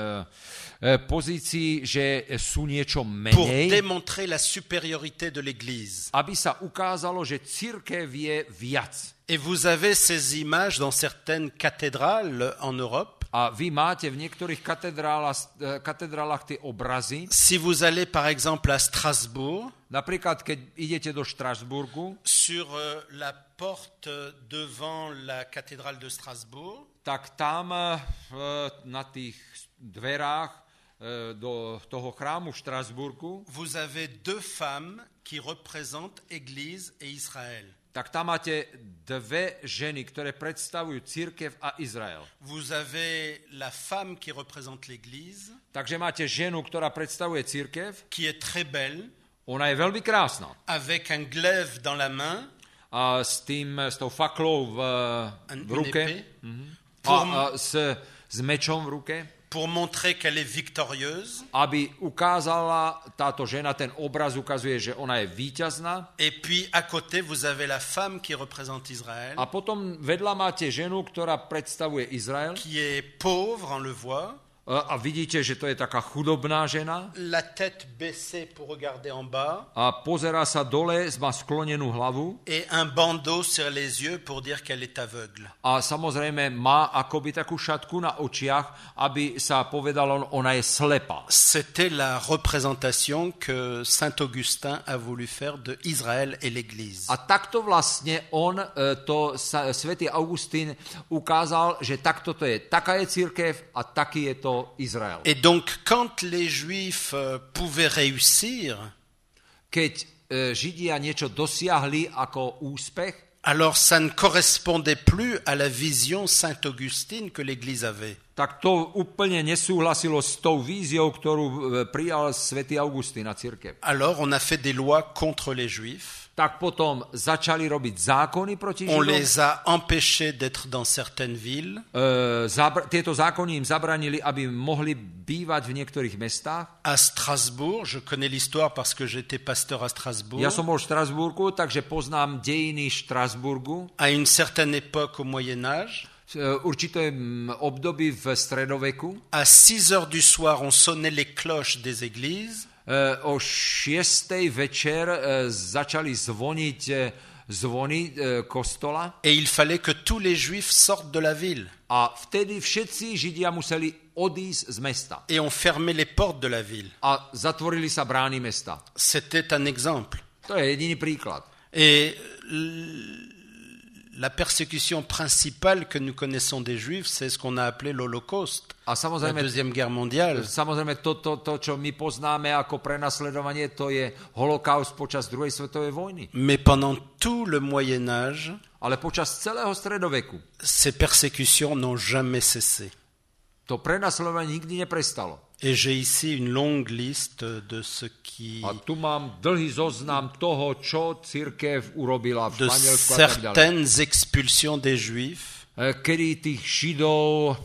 Speaker 2: pozícii, že sú niečo menej.
Speaker 1: Pour démontrer la supériorité de l'Église.
Speaker 2: Aby sa ukázalo, že cirkev je viac.
Speaker 1: Et vous avez ces images dans certaines cathédrales en Europe.
Speaker 2: A vy máte v niektorých katedrálach tie obrazy.
Speaker 1: Si vous allez par exemple à Strasbourg,
Speaker 2: napríklad keď idete do Štrasburgu,
Speaker 1: sur la porte devant la cathédrale de Strasbourg,
Speaker 2: tak tam na tých dverách do toho chrámu v Štrasburgu,
Speaker 1: vous avez deux femmes qui représentent Église et Israël.
Speaker 2: Tak tam máte dve ženy, ktoré predstavujú cirkev a Izrael.
Speaker 1: Vous avez la femme qui représente l'Église.
Speaker 2: Takže máte ženu, ktorá predstavuje cirkev.
Speaker 1: Qui est très belle.
Speaker 2: Ona je veľmi krásna.
Speaker 1: Avec un glaive dans la main.
Speaker 2: A s tou faklou v ruke. A s mečom v ruke.
Speaker 1: Pour montrer qu'elle est victorieuse.
Speaker 2: Aby ukázala táto žena, ten obraz ukazuje, že ona je víťazná.
Speaker 1: Et puis à côté vous avez la femme qui représente Israël.
Speaker 2: A potom vedľa máte ženu, ktorá predstavuje Izrael.
Speaker 1: Qui est pauvre, on le voit.
Speaker 2: A vidíte, že to je taká chudobná žena.
Speaker 1: La tête baissée pour regarder en bas.
Speaker 2: A pozerá sa dole, má sklonenú hlavu.
Speaker 1: Et un bandeau sur les yeux pour dire qu'elle est aveugle.
Speaker 2: A samozrejme má akoby takú šatku na očiach, aby sa povedalo, ona je slepá.
Speaker 1: C'était la représentation que Saint Augustin a voulu faire de Israël et l'Église.
Speaker 2: A takto vlastne svätý Augustín ukázal, že takto to je. Taká je cirkev a taký je to Izrael.
Speaker 1: Et donc, quand les Juifs pouvaient réussir,
Speaker 2: keď Židia niečo dosiahli ako úspech,
Speaker 1: alors ça ne correspondait plus à la vision Saint-Augustine que l'Église avait.
Speaker 2: Tak to úplne nesúhlasilo s tou víziou, ktorú prijal svätý Augustín a cirkev.
Speaker 1: Alors on a fait des lois contre les Juifs.
Speaker 2: Tak potom začali robiť zákony proti Židom.
Speaker 1: On les a empêchés d'être dans certaines villes.
Speaker 2: Tieto zákony im zabranili, aby mohli bývať v niektorých mestách.
Speaker 1: À Strasbourg, je connais l'histoire parce que j'étais pasteur à Strasbourg.
Speaker 2: Ja som bol v Štrasburgu, takže poznám dejiny Štrasburgu.
Speaker 1: À une certaine époque au Moyen Âge.
Speaker 2: Určité období v stredoveku.
Speaker 1: À 6 heures du soir, on sonnait les cloches des églises.
Speaker 2: O 6. večer začali zvoniť zvony kostola.
Speaker 1: Et il fallait que tous les Juifs sortent de la ville.
Speaker 2: A vtedy všetci Židia museli odísť z mesta.
Speaker 1: Et on fermait les portes de la ville.
Speaker 2: A zatvorili sa brány mesta.
Speaker 1: C'était un exemple.
Speaker 2: To je jediný príklad.
Speaker 1: Et la persécution principale que nous connaissons des Juifs, c'est ce qu'on a appelé l'Holocauste, la Deuxième Guerre mondiale.
Speaker 2: Samozrejme, to, čo my poznáme ako prenasledovanie, to je holokaust počas druhej svetovej vojny.
Speaker 1: Mais pendant tout le Moyen Âge,
Speaker 2: ale počas celého stredoveku,
Speaker 1: ces persécutions n'ont jamais cessé.
Speaker 2: To prenasledovanie nikdy neprestalo.
Speaker 1: Et j'ai ici une longue liste de ce qui...
Speaker 2: A tu mám dlhý zoznam toho, čo cirkev urobila v
Speaker 1: de
Speaker 2: Španielsku a tak ďalej.
Speaker 1: certaines expulsions des Juifs.
Speaker 2: Kedy tých Židov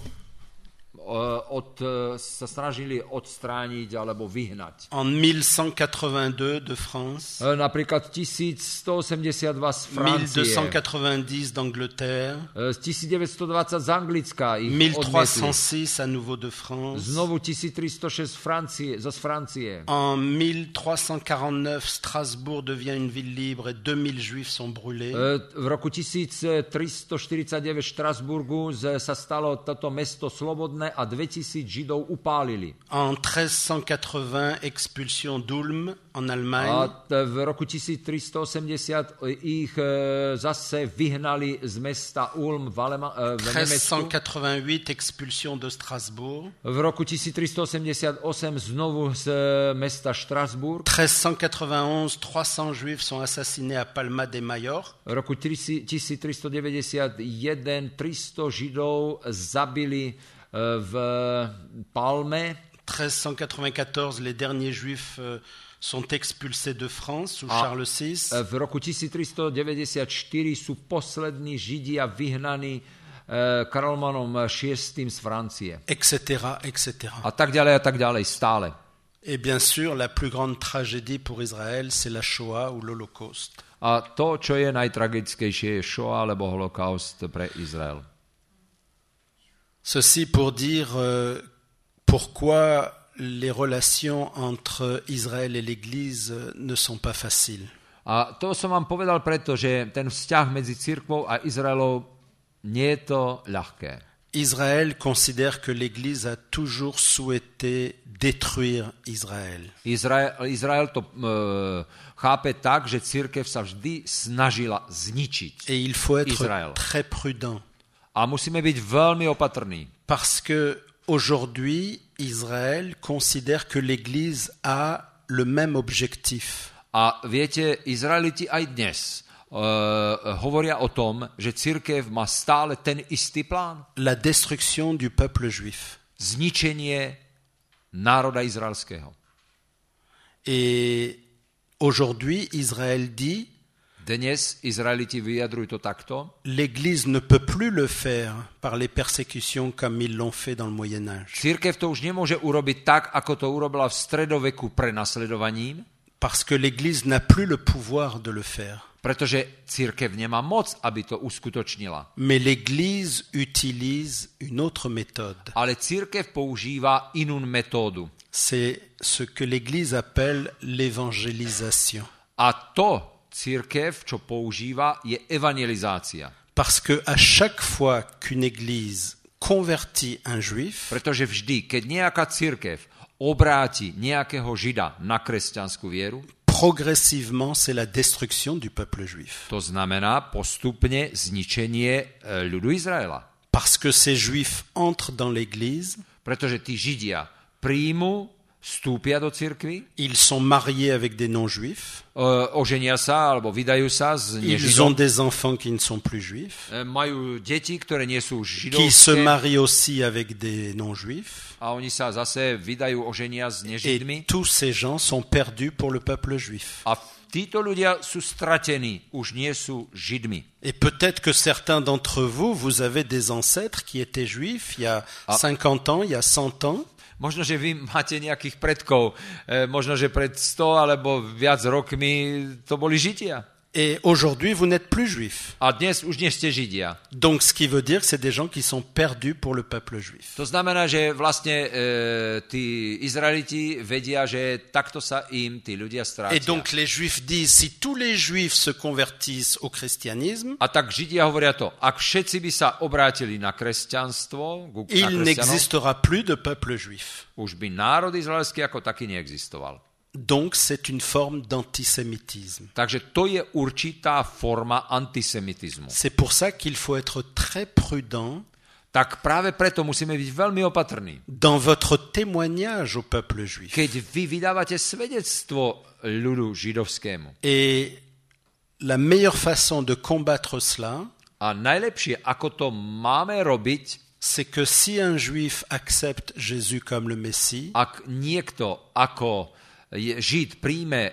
Speaker 2: sa snažili odstrániť alebo vyhnať.
Speaker 1: En 1182 de France.
Speaker 2: Napríklad 1182 z Francie.
Speaker 1: 1290 d'Angleterre.
Speaker 2: 1920 z Anglicka ich
Speaker 1: 1306 à nouveau de France.
Speaker 2: Znovu 1306 z Francie.
Speaker 1: En 1349, Strasbourg devient une ville libre et 2000 Juifs sont brûlés.
Speaker 2: V roku 1349 v Štrasburgu sa stalo toto mesto slobodné a 2000 Židov upálili.
Speaker 1: En 1380, expulsion d'Ulm en Allemagne.
Speaker 2: A v roku 1380 ich zase vyhnali z mesta Ulm v Nemecku.
Speaker 1: 1388, expulsion de Strasbourg.
Speaker 2: V roku 1388 znovu z mesta Štrasburg.
Speaker 1: 1391, 300 Juifs sont assassinés à Palma de Mallorca.
Speaker 2: V roku 1391 300 Židov zabili v Palme.
Speaker 1: 1394, les derniers Juifs sont expulsés de France sous Charles VI.
Speaker 2: V roku 1394 sú poslední Židia vyhnaní Karolmanom VI z Francie.
Speaker 1: Etc., etc.
Speaker 2: A tak ďalej, stále.
Speaker 1: Et bien sûr, la plus grande tragédie pour Israël, c'est la Shoah ou l'Holocauste.
Speaker 2: A to, čo je najtragickejšie, je Shoah alebo holokaust pre Izrael.
Speaker 1: Ceci pour dire pourquoi les relations entre Israël et l'Église ne sont pas faciles.
Speaker 2: A to som vám povedal preto, že ten vzťah medzi cirkvou a Izraelom nie je to ľahké.
Speaker 1: Israël considère que l'Église a toujours souhaité détruire Israël.
Speaker 2: Izrael to chápe tak, že cirkev sa vždy snažila zničiť
Speaker 1: Et il faut être
Speaker 2: Izrael.
Speaker 1: très prudent.
Speaker 2: A musíme byť veľmi opatrní.
Speaker 1: Parce que aujourd'hui, Israël considère que l'Église a le même objectif.
Speaker 2: A viete, Izraeliti aj dnes hovoria o tom, že cirkev má stále ten istý plán.
Speaker 1: La destruction du peuple juif.
Speaker 2: Zničenie národa izraelského.
Speaker 1: Et aujourd'hui, Israël dit
Speaker 2: Dnes Izraeliti vyjadrujú to takto.
Speaker 1: l'Église ne peut plus le faire par les persécutions comme ils l'ont fait dans le Moyen Âge.
Speaker 2: Cirkev to už nemôže urobiť tak, ako to urobila v stredoveku prenasledovaním.
Speaker 1: Parce que l'Église n'a plus le pouvoir de le faire.
Speaker 2: Pretože cirkev nemá moc, aby to uskutočnila.
Speaker 1: Mais l'Église utilise une autre méthode.
Speaker 2: Ale cirkev používa inú metódu.
Speaker 1: C'est ce que l'Église appelle l'évangélisation.
Speaker 2: A to cirkev, čo používa, je evangelizácia.
Speaker 1: Parce que à chaque fois qu'une Église convertit un juif,
Speaker 2: Pretože vždy, keď nejaká cirkev obráti nejakého Žida na kresťanskú vieru,
Speaker 1: progressivement, c'est la destruction du peuple juif.
Speaker 2: to znamená postupne zničenie ľudu Izraela.
Speaker 1: Parce que ces juifs entrent dans l'Église,
Speaker 2: Pretože tí Židia príjmu, vstúpia do cirkvi,
Speaker 1: ils sont mariés avec des non-juifs,
Speaker 2: oženia sa alebo vydajú sa s
Speaker 1: ils ont
Speaker 2: nežidom,
Speaker 1: des enfants qui ne sont plus juifs,
Speaker 2: majú deti, ktoré nie sú
Speaker 1: qui se
Speaker 2: židovské
Speaker 1: marient aussi avec des non-juifs,
Speaker 2: a oni sa zase vydajú, oženia s nežidmi
Speaker 1: et tous ces gens sont perdus pour le peuple juif.
Speaker 2: a títo ľudia sú stratení, už nie sú židmi.
Speaker 1: Et peut-être que certains d'entre vous, vous avez des ancêtres qui étaient juifs il y a 50 ans, il y a 100 ans,
Speaker 2: Možno, že vy máte nejakých predkov, možno, že pred 100 alebo viac rokmi to boli Židia.
Speaker 1: et aujourd'hui vous n'êtes plus juifs.
Speaker 2: A dnes už nie ste Židia.
Speaker 1: Donc ce qui veut dire que c'est des gens qui sont perdus pour le peuple juif.
Speaker 2: To znamená, že vlastne tí Izraeliti vedia, že takto sa im tí ľudia strátia.
Speaker 1: Et donc les juifs disent, si tous les juifs se convertissent au christianisme,
Speaker 2: A tak Židia hovoria to, ak všetci by sa obrátili na kresťanstvo, na
Speaker 1: il
Speaker 2: kresťanov,
Speaker 1: n'existera plus de peuple juif.
Speaker 2: už by národ izraelský ako taký neexistoval.
Speaker 1: Donc c'est une forme d'antisémitisme.
Speaker 2: Takže to je určitá forma antisemitizmu.
Speaker 1: C'est pour ça qu'il faut être très prudent
Speaker 2: Tak práve preto musíme byť veľmi opatrní.
Speaker 1: dans votre témoignage au peuple juif.
Speaker 2: Keď vy vydávate svedectvo ľudu židovskému.
Speaker 1: Et la meilleure façon de combattre cela,
Speaker 2: A najlepšie, ako to máme robiť,
Speaker 1: c'est que si un juif accepte Jésus comme le Messie,
Speaker 2: ak niekto ako Žid príjme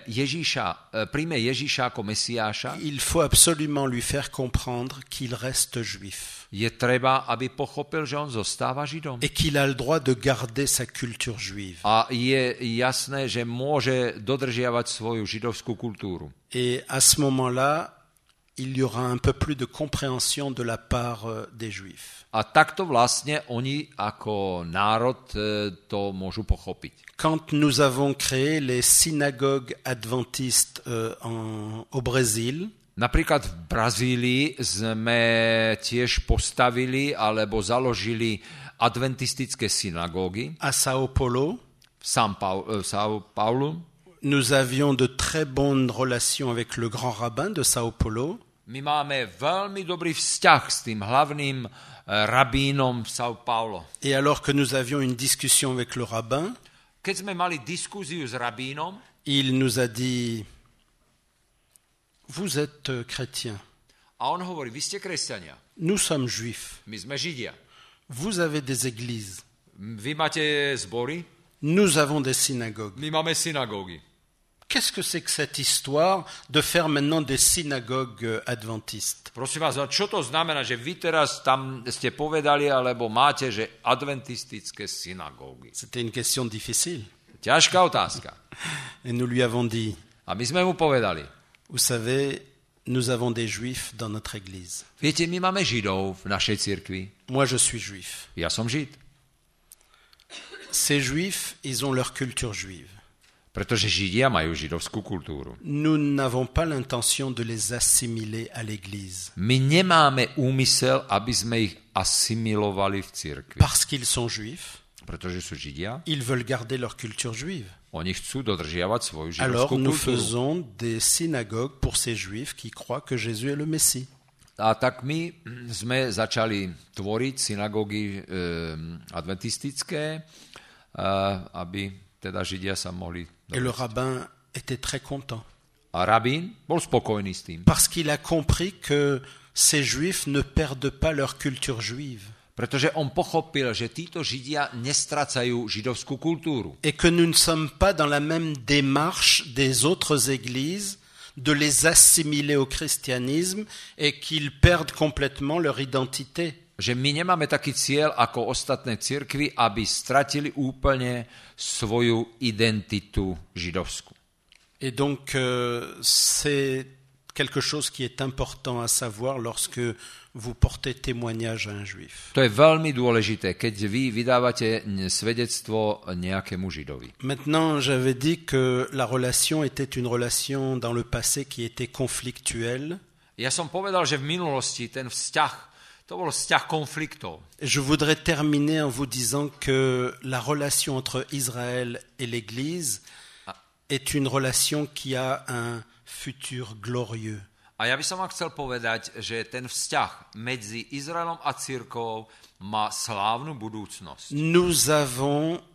Speaker 2: Ježíša ako Mesiáša,
Speaker 1: il faut absolument lui faire comprendre qu'il reste juif
Speaker 2: je treba, aby pochopil, že on zostáva Židom.
Speaker 1: et qu'il a le droit de garder sa culture juive.
Speaker 2: A je jasné, že môže dodržiavať svoju židovskú kultúru.
Speaker 1: Et à ce moment-là, il y aura un peu plus de compréhension de la part des juifs.
Speaker 2: A takto vlastne oni ako národ to môžu pochopiť.
Speaker 1: Quand nous avons créé les synagogues adventistes au Brésil,
Speaker 2: Napríklad v Brazílii sme tiež postavili alebo založili adventistické synagógy
Speaker 1: à Sao Paulo,
Speaker 2: v São Paulo.
Speaker 1: nous avions de très bonnes relations avec le grand rabbin de Sao Paulo.
Speaker 2: My máme veľmi dobrý vzťah s tým hlavným rabínom v São Paulo.
Speaker 1: Et alors que nous avions une discussion avec le rabbin,
Speaker 2: Keď sme mali diskúziu s rabínom,
Speaker 1: il nous a dit, vous êtes chrétiens,
Speaker 2: a on hovorí, vy ste kresťania,
Speaker 1: nous sommes juifs,
Speaker 2: my sme Židia.
Speaker 1: vous avez des églises,
Speaker 2: Vy máte zbory,
Speaker 1: nous avons des synagogues.
Speaker 2: my máme synagógy.
Speaker 1: Qu'est-ce que c'est que cette histoire de faire maintenant des synagogues adventistes?
Speaker 2: Prosím vás, čo to znamená, že vy teraz tam ste povedali, alebo máte, že adventistické synagógy?
Speaker 1: C'était une question difficile.
Speaker 2: Ťažká otázka.
Speaker 1: Et nous lui avons dit,
Speaker 2: A my sme mu povedali,
Speaker 1: vous savez, nous avons des juifs dans notre église.
Speaker 2: viete, my máme Židov v našej cirkvi.
Speaker 1: Moi, je suis juif.
Speaker 2: Ja som Žid.
Speaker 1: Ces juifs, ils ont leur culture juive.
Speaker 2: Pretože Židia majú židovskú kultúru.
Speaker 1: Nous n'avons pas l'intention de les assimiler à l'église.
Speaker 2: My nemáme úmysel, aby sme ich asimilovali v cirkvi.
Speaker 1: Parce qu'ils sont juifs,
Speaker 2: Pretože sú Židia,
Speaker 1: ils veulent garder leur culture juive.
Speaker 2: oni chcú dodržiavať svoju
Speaker 1: Alors
Speaker 2: židovskú
Speaker 1: nous
Speaker 2: kultúru.
Speaker 1: faisons des synagogues pour ces juifs qui croient que Jésus est le Messie.
Speaker 2: A tak my sme začali tvoriť synagógy adventistické, aby teda Židia sa mohli...
Speaker 1: Et le rabbin était très content.
Speaker 2: A rabín bol spokojný s tým,
Speaker 1: Parce qu'il a compris que ces juifs ne perdent pas leur culture juive.
Speaker 2: pretože on pochopil, že títo Židia nestracajú židovskú kultúru.
Speaker 1: Et que nous ne sommes pas dans la même démarche des autres églises de les assimiler au christianisme et qu'ils perdent complètement leur identité.
Speaker 2: Že my nemáme taký cieľ ako ostatné cirkvi, aby stratili úplne svoju identitu židovskú.
Speaker 1: Et donc c'est quelque chose qui est important à savoir lorsque vous portez témoignage à un juif.
Speaker 2: To je veľmi dôležité, keď vy vydávate svedectvo nejakému Židovi.
Speaker 1: Maintenant, j'avais dit que la relation était une relation dans le passé qui était conflictuelle.
Speaker 2: Ja som povedal, že v minulosti ten vzťah, to bol vzťah konfliktov.
Speaker 1: Je voudrais terminer en vous disant que la relation entre Israël et l'Église est une relation qui a un futur glorieux.
Speaker 2: A ja by som vám chcel povedať, že ten vzťah medzi Izraelom a cirkvou má slávnu budúcnosť.
Speaker 1: Nous avons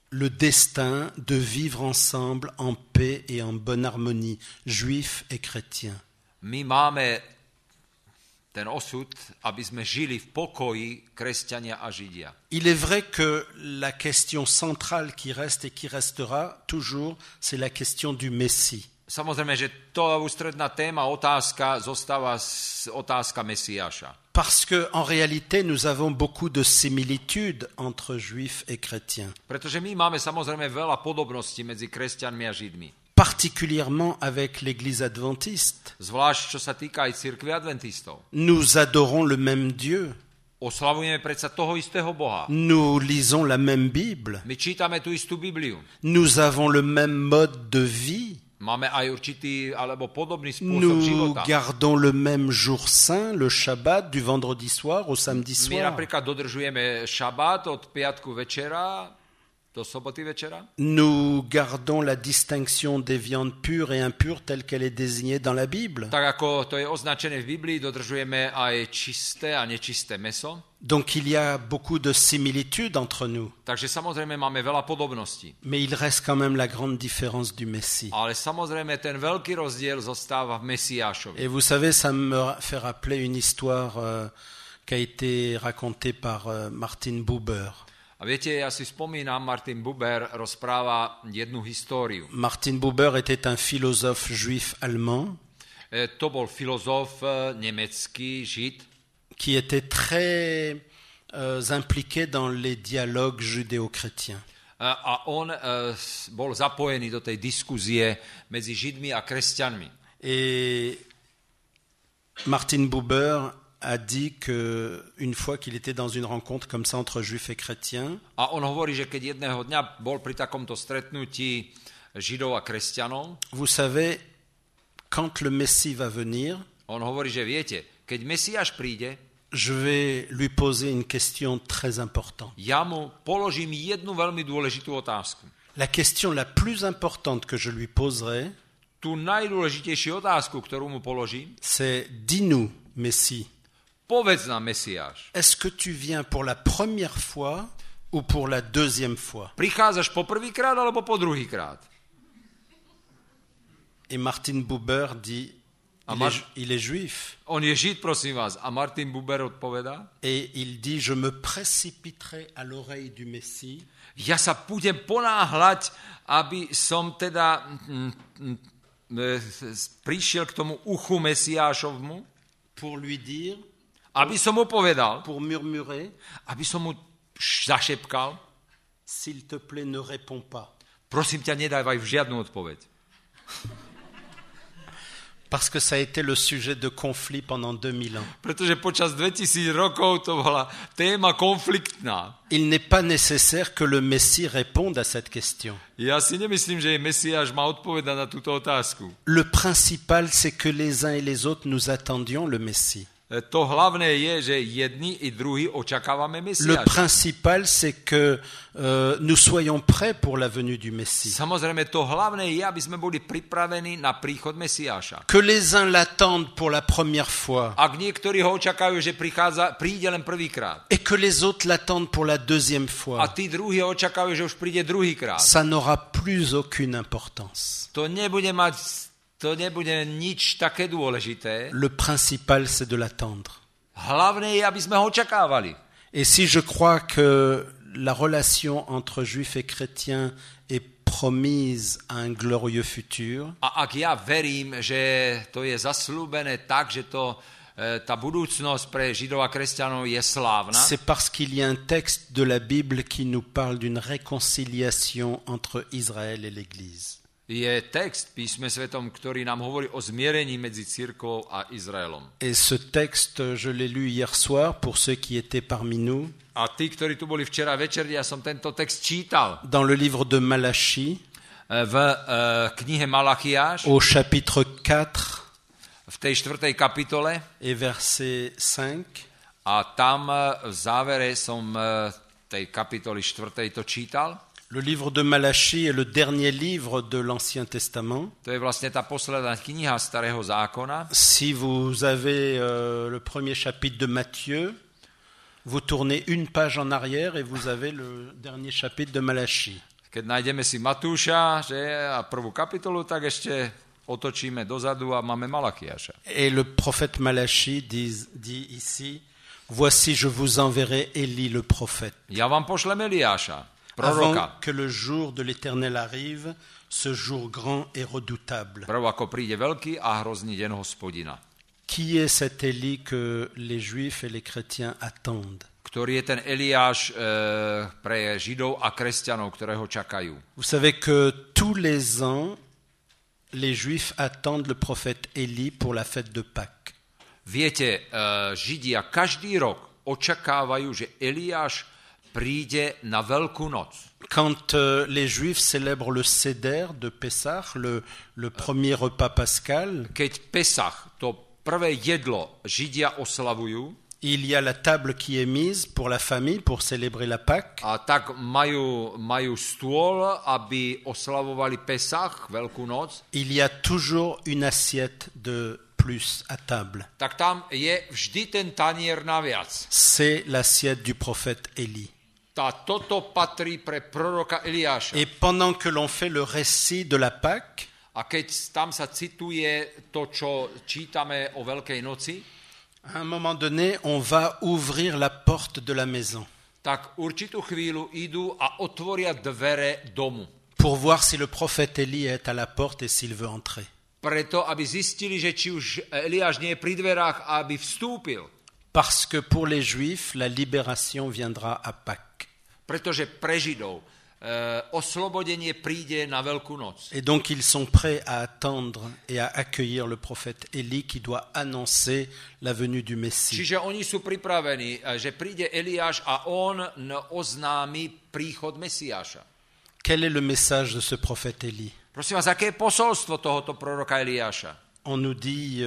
Speaker 1: le destin de vivre ensemble en paix et en bonne harmonie, juifs et chrétiens.
Speaker 2: My máme ten osud, aby sme žili v pokoji kresťania a Židia.
Speaker 1: Il est vrai que la question centrale qui reste et qui restera toujours, c'est la question du Messie.
Speaker 2: Samozrejme, že to ústredná téma, otázka zostáva otázka Mesiáša.
Speaker 1: Parce qu'en réalité, nous avons beaucoup de similitudes entre juifs et chrétiens.
Speaker 2: Pretože my máme samozrejme veľa podobností medzi kresťanmi a Židmi.
Speaker 1: Particulièrement avec l'Église adventiste.
Speaker 2: Zvlášť, čo sa týka aj cirkvi adventistov.
Speaker 1: Nous adorons le même Dieu.
Speaker 2: Oslavujeme predsa toho istého Boha.
Speaker 1: Nous lisons la même Bible.
Speaker 2: My čítame tú istú Bibliu.
Speaker 1: Nous avons le même mode de vie.
Speaker 2: Máme aj určitý alebo podobný spôsob
Speaker 1: Nous
Speaker 2: života.
Speaker 1: gardons le même jour saint, le Shabbat, du vendredi soir au samedi
Speaker 2: My
Speaker 1: soir.
Speaker 2: napríklad dodržujeme šabát od piatku večera do soboty večera.
Speaker 1: Nous gardons la distinction des viandes pures et impures telle qu'elle est désignée dans la Bible.
Speaker 2: Tak ako to je označené v Biblii, dodržujeme aj čisté a nečisté mäso.
Speaker 1: Donc il y a beaucoup de similitudes entre nous.
Speaker 2: Takže samozrejme máme veľa podobností.
Speaker 1: Mais il reste quand même la grande différence du Messie.
Speaker 2: Ale samozrejme ten veľký rozdiel zostáva v Mesiášovi.
Speaker 1: Et vous savez, ça me fait rappeler une histoire qui a été racontée par Martin Buber.
Speaker 2: A viete, ja si spomínam, Martin Buber rozpráva jednu históriu.
Speaker 1: Martin Buber était un philosophe juif allemand
Speaker 2: To bol filozof nemecký, Žid,
Speaker 1: qui était très impliqué dans les dialogues judéo-chrétiens.
Speaker 2: a on bol zapojený do tej diskuzie medzi Židmi a kresťanmi.
Speaker 1: Et Martin Buber a dit qu'une fois qu'il était dans une rencontre comme ça entre juifs et chrétiens,
Speaker 2: A on hovorí, že keď jedného dňa bol pri takomto stretnutí Židov a kresťanov,
Speaker 1: vous savez, quand le Messie va venir,
Speaker 2: on hovorí, že viete, keď Mesiáš príde,
Speaker 1: je vais lui poser une question très importante.
Speaker 2: ja mu položím jednu veľmi dôležitú otázku.
Speaker 1: La question la plus importante que je lui poserai,
Speaker 2: Tú najdôležitejšiu otázku, ktorú mu položím,
Speaker 1: c'est dis-nous, Messie,
Speaker 2: povedz nám, Mesiáš,
Speaker 1: est-ce que tu viens pour la première fois ou pour la deuxième fois?
Speaker 2: prichádzaš po prvýkrát alebo po druhýkrát?
Speaker 1: Et Martin Buber dit, il est juif.
Speaker 2: On je Žid, prosím vás. A Martin Buber odpovedá,
Speaker 1: Et il dit, je me précipiterai à l'oreille du Messie
Speaker 2: ja sa budem ponáhľať, aby som teda prišiel k tomu uchu Mesiášovmu,
Speaker 1: pour lui dire,
Speaker 2: aby som mu povedal,
Speaker 1: pour murmurer,
Speaker 2: aby som mu zašepkal,
Speaker 1: s'il te plaît, ne réponds pas.
Speaker 2: prosím ťa, nedávaj žiadnu odpoveď.
Speaker 1: Parce que ça a été le sujet de conflit pendant 2000 ans.
Speaker 2: Pretože počas 2000 rokov to bola téma konfliktná.
Speaker 1: Il n'est pas nécessaire que le Messie réponde à cette question.
Speaker 2: Ja si nemyslím, že Mesiáš má odpovedať na túto otázku.
Speaker 1: Le principal, c'est que les uns et les autres, nous attendions le Messie.
Speaker 2: To hlavné je, že jedni i druhí očakávame
Speaker 1: Le
Speaker 2: Mesiáša.
Speaker 1: principal, c'est que nous soyons prêts pour la venue du Messie.
Speaker 2: Samozrejme, to hlavné je, aby sme boli pripravení na príchod Mesiáša.
Speaker 1: Que les uns l'attendent pour la première fois
Speaker 2: Ak niektorí ho očakajú, že príde len prvýkrát,
Speaker 1: et que les autres l'attendent pour la deuxième
Speaker 2: a
Speaker 1: fois,
Speaker 2: tí druhí očakávajú, že už príde druhýkrát,
Speaker 1: ça n'aura plus aucune importance.
Speaker 2: to nebude nič také dôležité.
Speaker 1: Le principal, c'est de l'attendre.
Speaker 2: Hlavné je, aby sme ho očakávali.
Speaker 1: Et si je crois que la relation entre juifs et chrétiens est promise à un glorieux futur,
Speaker 2: A ak ja verím, že to je zasľúbené tak, že tá budúcnosť pre Židov a kresťanov je slávna,
Speaker 1: c'est parce qu'il y a un texte de la Bible qui nous parle d'une réconciliation entre Israël et l'Église.
Speaker 2: je text v písme svetom, ktorý nám hovorí o zmierení medzi cirkvou a Izraelom.
Speaker 1: Et ce texte, je l'ai lu hier soir pour ceux qui étaient parmi nous,
Speaker 2: A tí, ktorí tu boli včera večer, ja som tento text čítal
Speaker 1: dans le livre de Malachie,
Speaker 2: v knihe Malachiáš,
Speaker 1: au chapitre 4
Speaker 2: v tej 4. kapitole,
Speaker 1: et verset 5.
Speaker 2: a tam v závere som tej kapitoly 4. to čítal.
Speaker 1: Le livre de Malachie est le dernier livre de l'Ancien Testament.
Speaker 2: To je vlastne tá posledná kniha Starého zákona.
Speaker 1: Si vous avez le premier chapitre de Matthieu, vous tournez une page en arrière et vous avez le dernier chapitre de Malachie.
Speaker 2: Keď nájdeme si Matúša, že a prvú kapitolu, tak ešte otočíme dozadu a máme Malachiaša.
Speaker 1: Et le prophète Malachi dit ici, voici je vous enverrai Élie le prophète.
Speaker 2: Ja vám pošlem Eliáša, proroka.
Speaker 1: Avant que le jour de l'Éternel arrive, ce jour grand et redoutable.
Speaker 2: Prv ako príde veľký a hrozný deň Hospodina.
Speaker 1: Qui est cet Élie que les Juifs et les chrétiens attendent?
Speaker 2: Ktorý je ten Eliáš pre Židov a kresťanov, ktorého čakajú.
Speaker 1: Vous savez que tous les ans, les Juifs attendent le prophète Élie pour la fête de Pâques.
Speaker 2: Viete, Židia každý rok očakávajú, že Eliáš príde na Veľkú noc.
Speaker 1: Quand les Juifs célèbrent le Seder de Pessah, le premier repas pascal,
Speaker 2: Keď Pesach, to prvé jedlo, Židia oslavujú,
Speaker 1: il y a la table qui est mise pour la famille pour célébrer la Pâque.
Speaker 2: a tak majú stôl, aby oslavovali Pesach, Veľkú noc,
Speaker 1: Il y a toujours une assiette de plus à table.
Speaker 2: tak tam je vždy ten tanier naviac.
Speaker 1: C'est l'assiette du prophète Élie.
Speaker 2: Toto patrí pre proroka Eliáša.
Speaker 1: Et pendant que l'on fait le récit de la Pâque,
Speaker 2: A keď tam sa cituje to, čo čítame o Veľkej noci,
Speaker 1: à un moment donné, on va ouvrir la porte de la maison
Speaker 2: tak určitú chvíľu idú a otvoria dvere domu.
Speaker 1: pour voir si le prophète Élie est à la porte et s'il veut entrer.
Speaker 2: Preto, aby zistili, že či už Eliáš nie je pri dverách, aby vstúpil.
Speaker 1: Parce que pour les Juifs, la libération viendra à Pâques.
Speaker 2: Pretože pre Židov oslobodenie príde na Veľkú noc.
Speaker 1: Et donc ils sont prêts à attendre et à accueillir le prophète Élie qui doit annoncer la venue du Messie.
Speaker 2: Čiže oni sú pripravení, že príde Eliáš a on oznámi príchod Mesiáša.
Speaker 1: Quel est le message de ce prophète Élie?
Speaker 2: Prosím vás, aké je posolstvo tohoto proroka Eliáša?
Speaker 1: On nous dit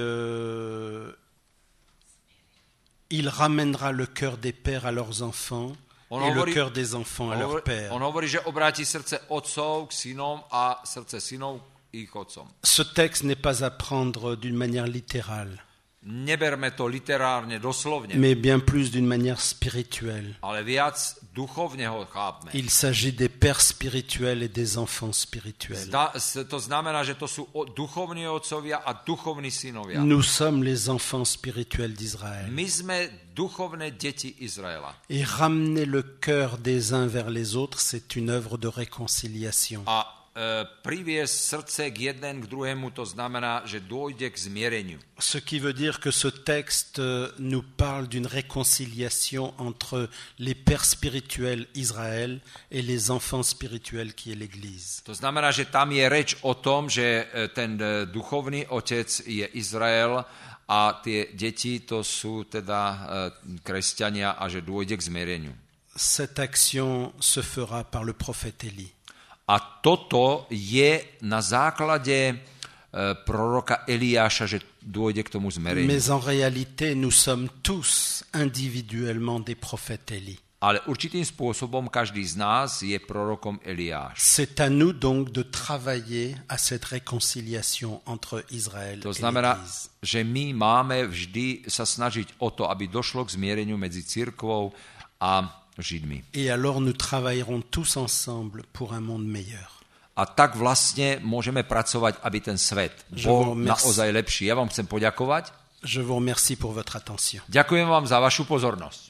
Speaker 1: il ramènera le cœur des pères à leurs enfants et le cœur des enfants à leurs pères.
Speaker 2: On hovorí, že obráti srdce otcov k synom a srdce synov ich otcom.
Speaker 1: Ce texte n'est pas à prendre d'une manière littérale,
Speaker 2: Neberme to literárne, doslovne,
Speaker 1: mais bien plus d'une manière spirituelle.
Speaker 2: ale viac duchovne ho chápme.
Speaker 1: Il s'agit des pères spirituels et des enfants spirituels.
Speaker 2: To znamená, že to sú duchovní otcovia a duchovní synovia.
Speaker 1: Nous sommes les enfants spirituels d'Israël.
Speaker 2: My sme duchovné deti Izraela.
Speaker 1: Et ramener le cœur des uns vers les autres, c'est une œuvre de réconciliation.
Speaker 2: A priviesť srdce k jeden k druhému, to znamená, že dôjde k zmiereniu.
Speaker 1: Ce qui veut dire que ce texte nous parle d'une réconciliation entre les pères spirituels Israël et les enfants spirituels qui est l'Église.
Speaker 2: To znamená, že tam je reč o tom, že ten duchovný otec je Izrael a tie deti to sú teda kresťania a že dôjde k zmiereniu.
Speaker 1: Cette action se fera par le prophète Élie.
Speaker 2: A toto je na základe proroka Eliáša, že dôjde k tomu zmereniu.
Speaker 1: Mais en réalité, nous sommes tous individuellement des prophètes Élie.
Speaker 2: Ale určitým spôsobom každý z nás je prorokom Eliáš.
Speaker 1: C'est à nous donc de travailler à cette réconciliation entre Israël
Speaker 2: To
Speaker 1: et
Speaker 2: znamená,
Speaker 1: l'Église.
Speaker 2: že my máme vždy sa snažiť o to, aby došlo k zmiereniu medzi cirkvou a Židmi.
Speaker 1: Et alors nous travaillerons tous ensemble pour un monde meilleur.
Speaker 2: A tak vlastne môžeme pracovať, aby ten svet bol naozaj lepší. Ja vám chcem poďakovať.
Speaker 1: Je vous remercie pour votre attention.
Speaker 2: Ďakujem vám za vašu pozornosť.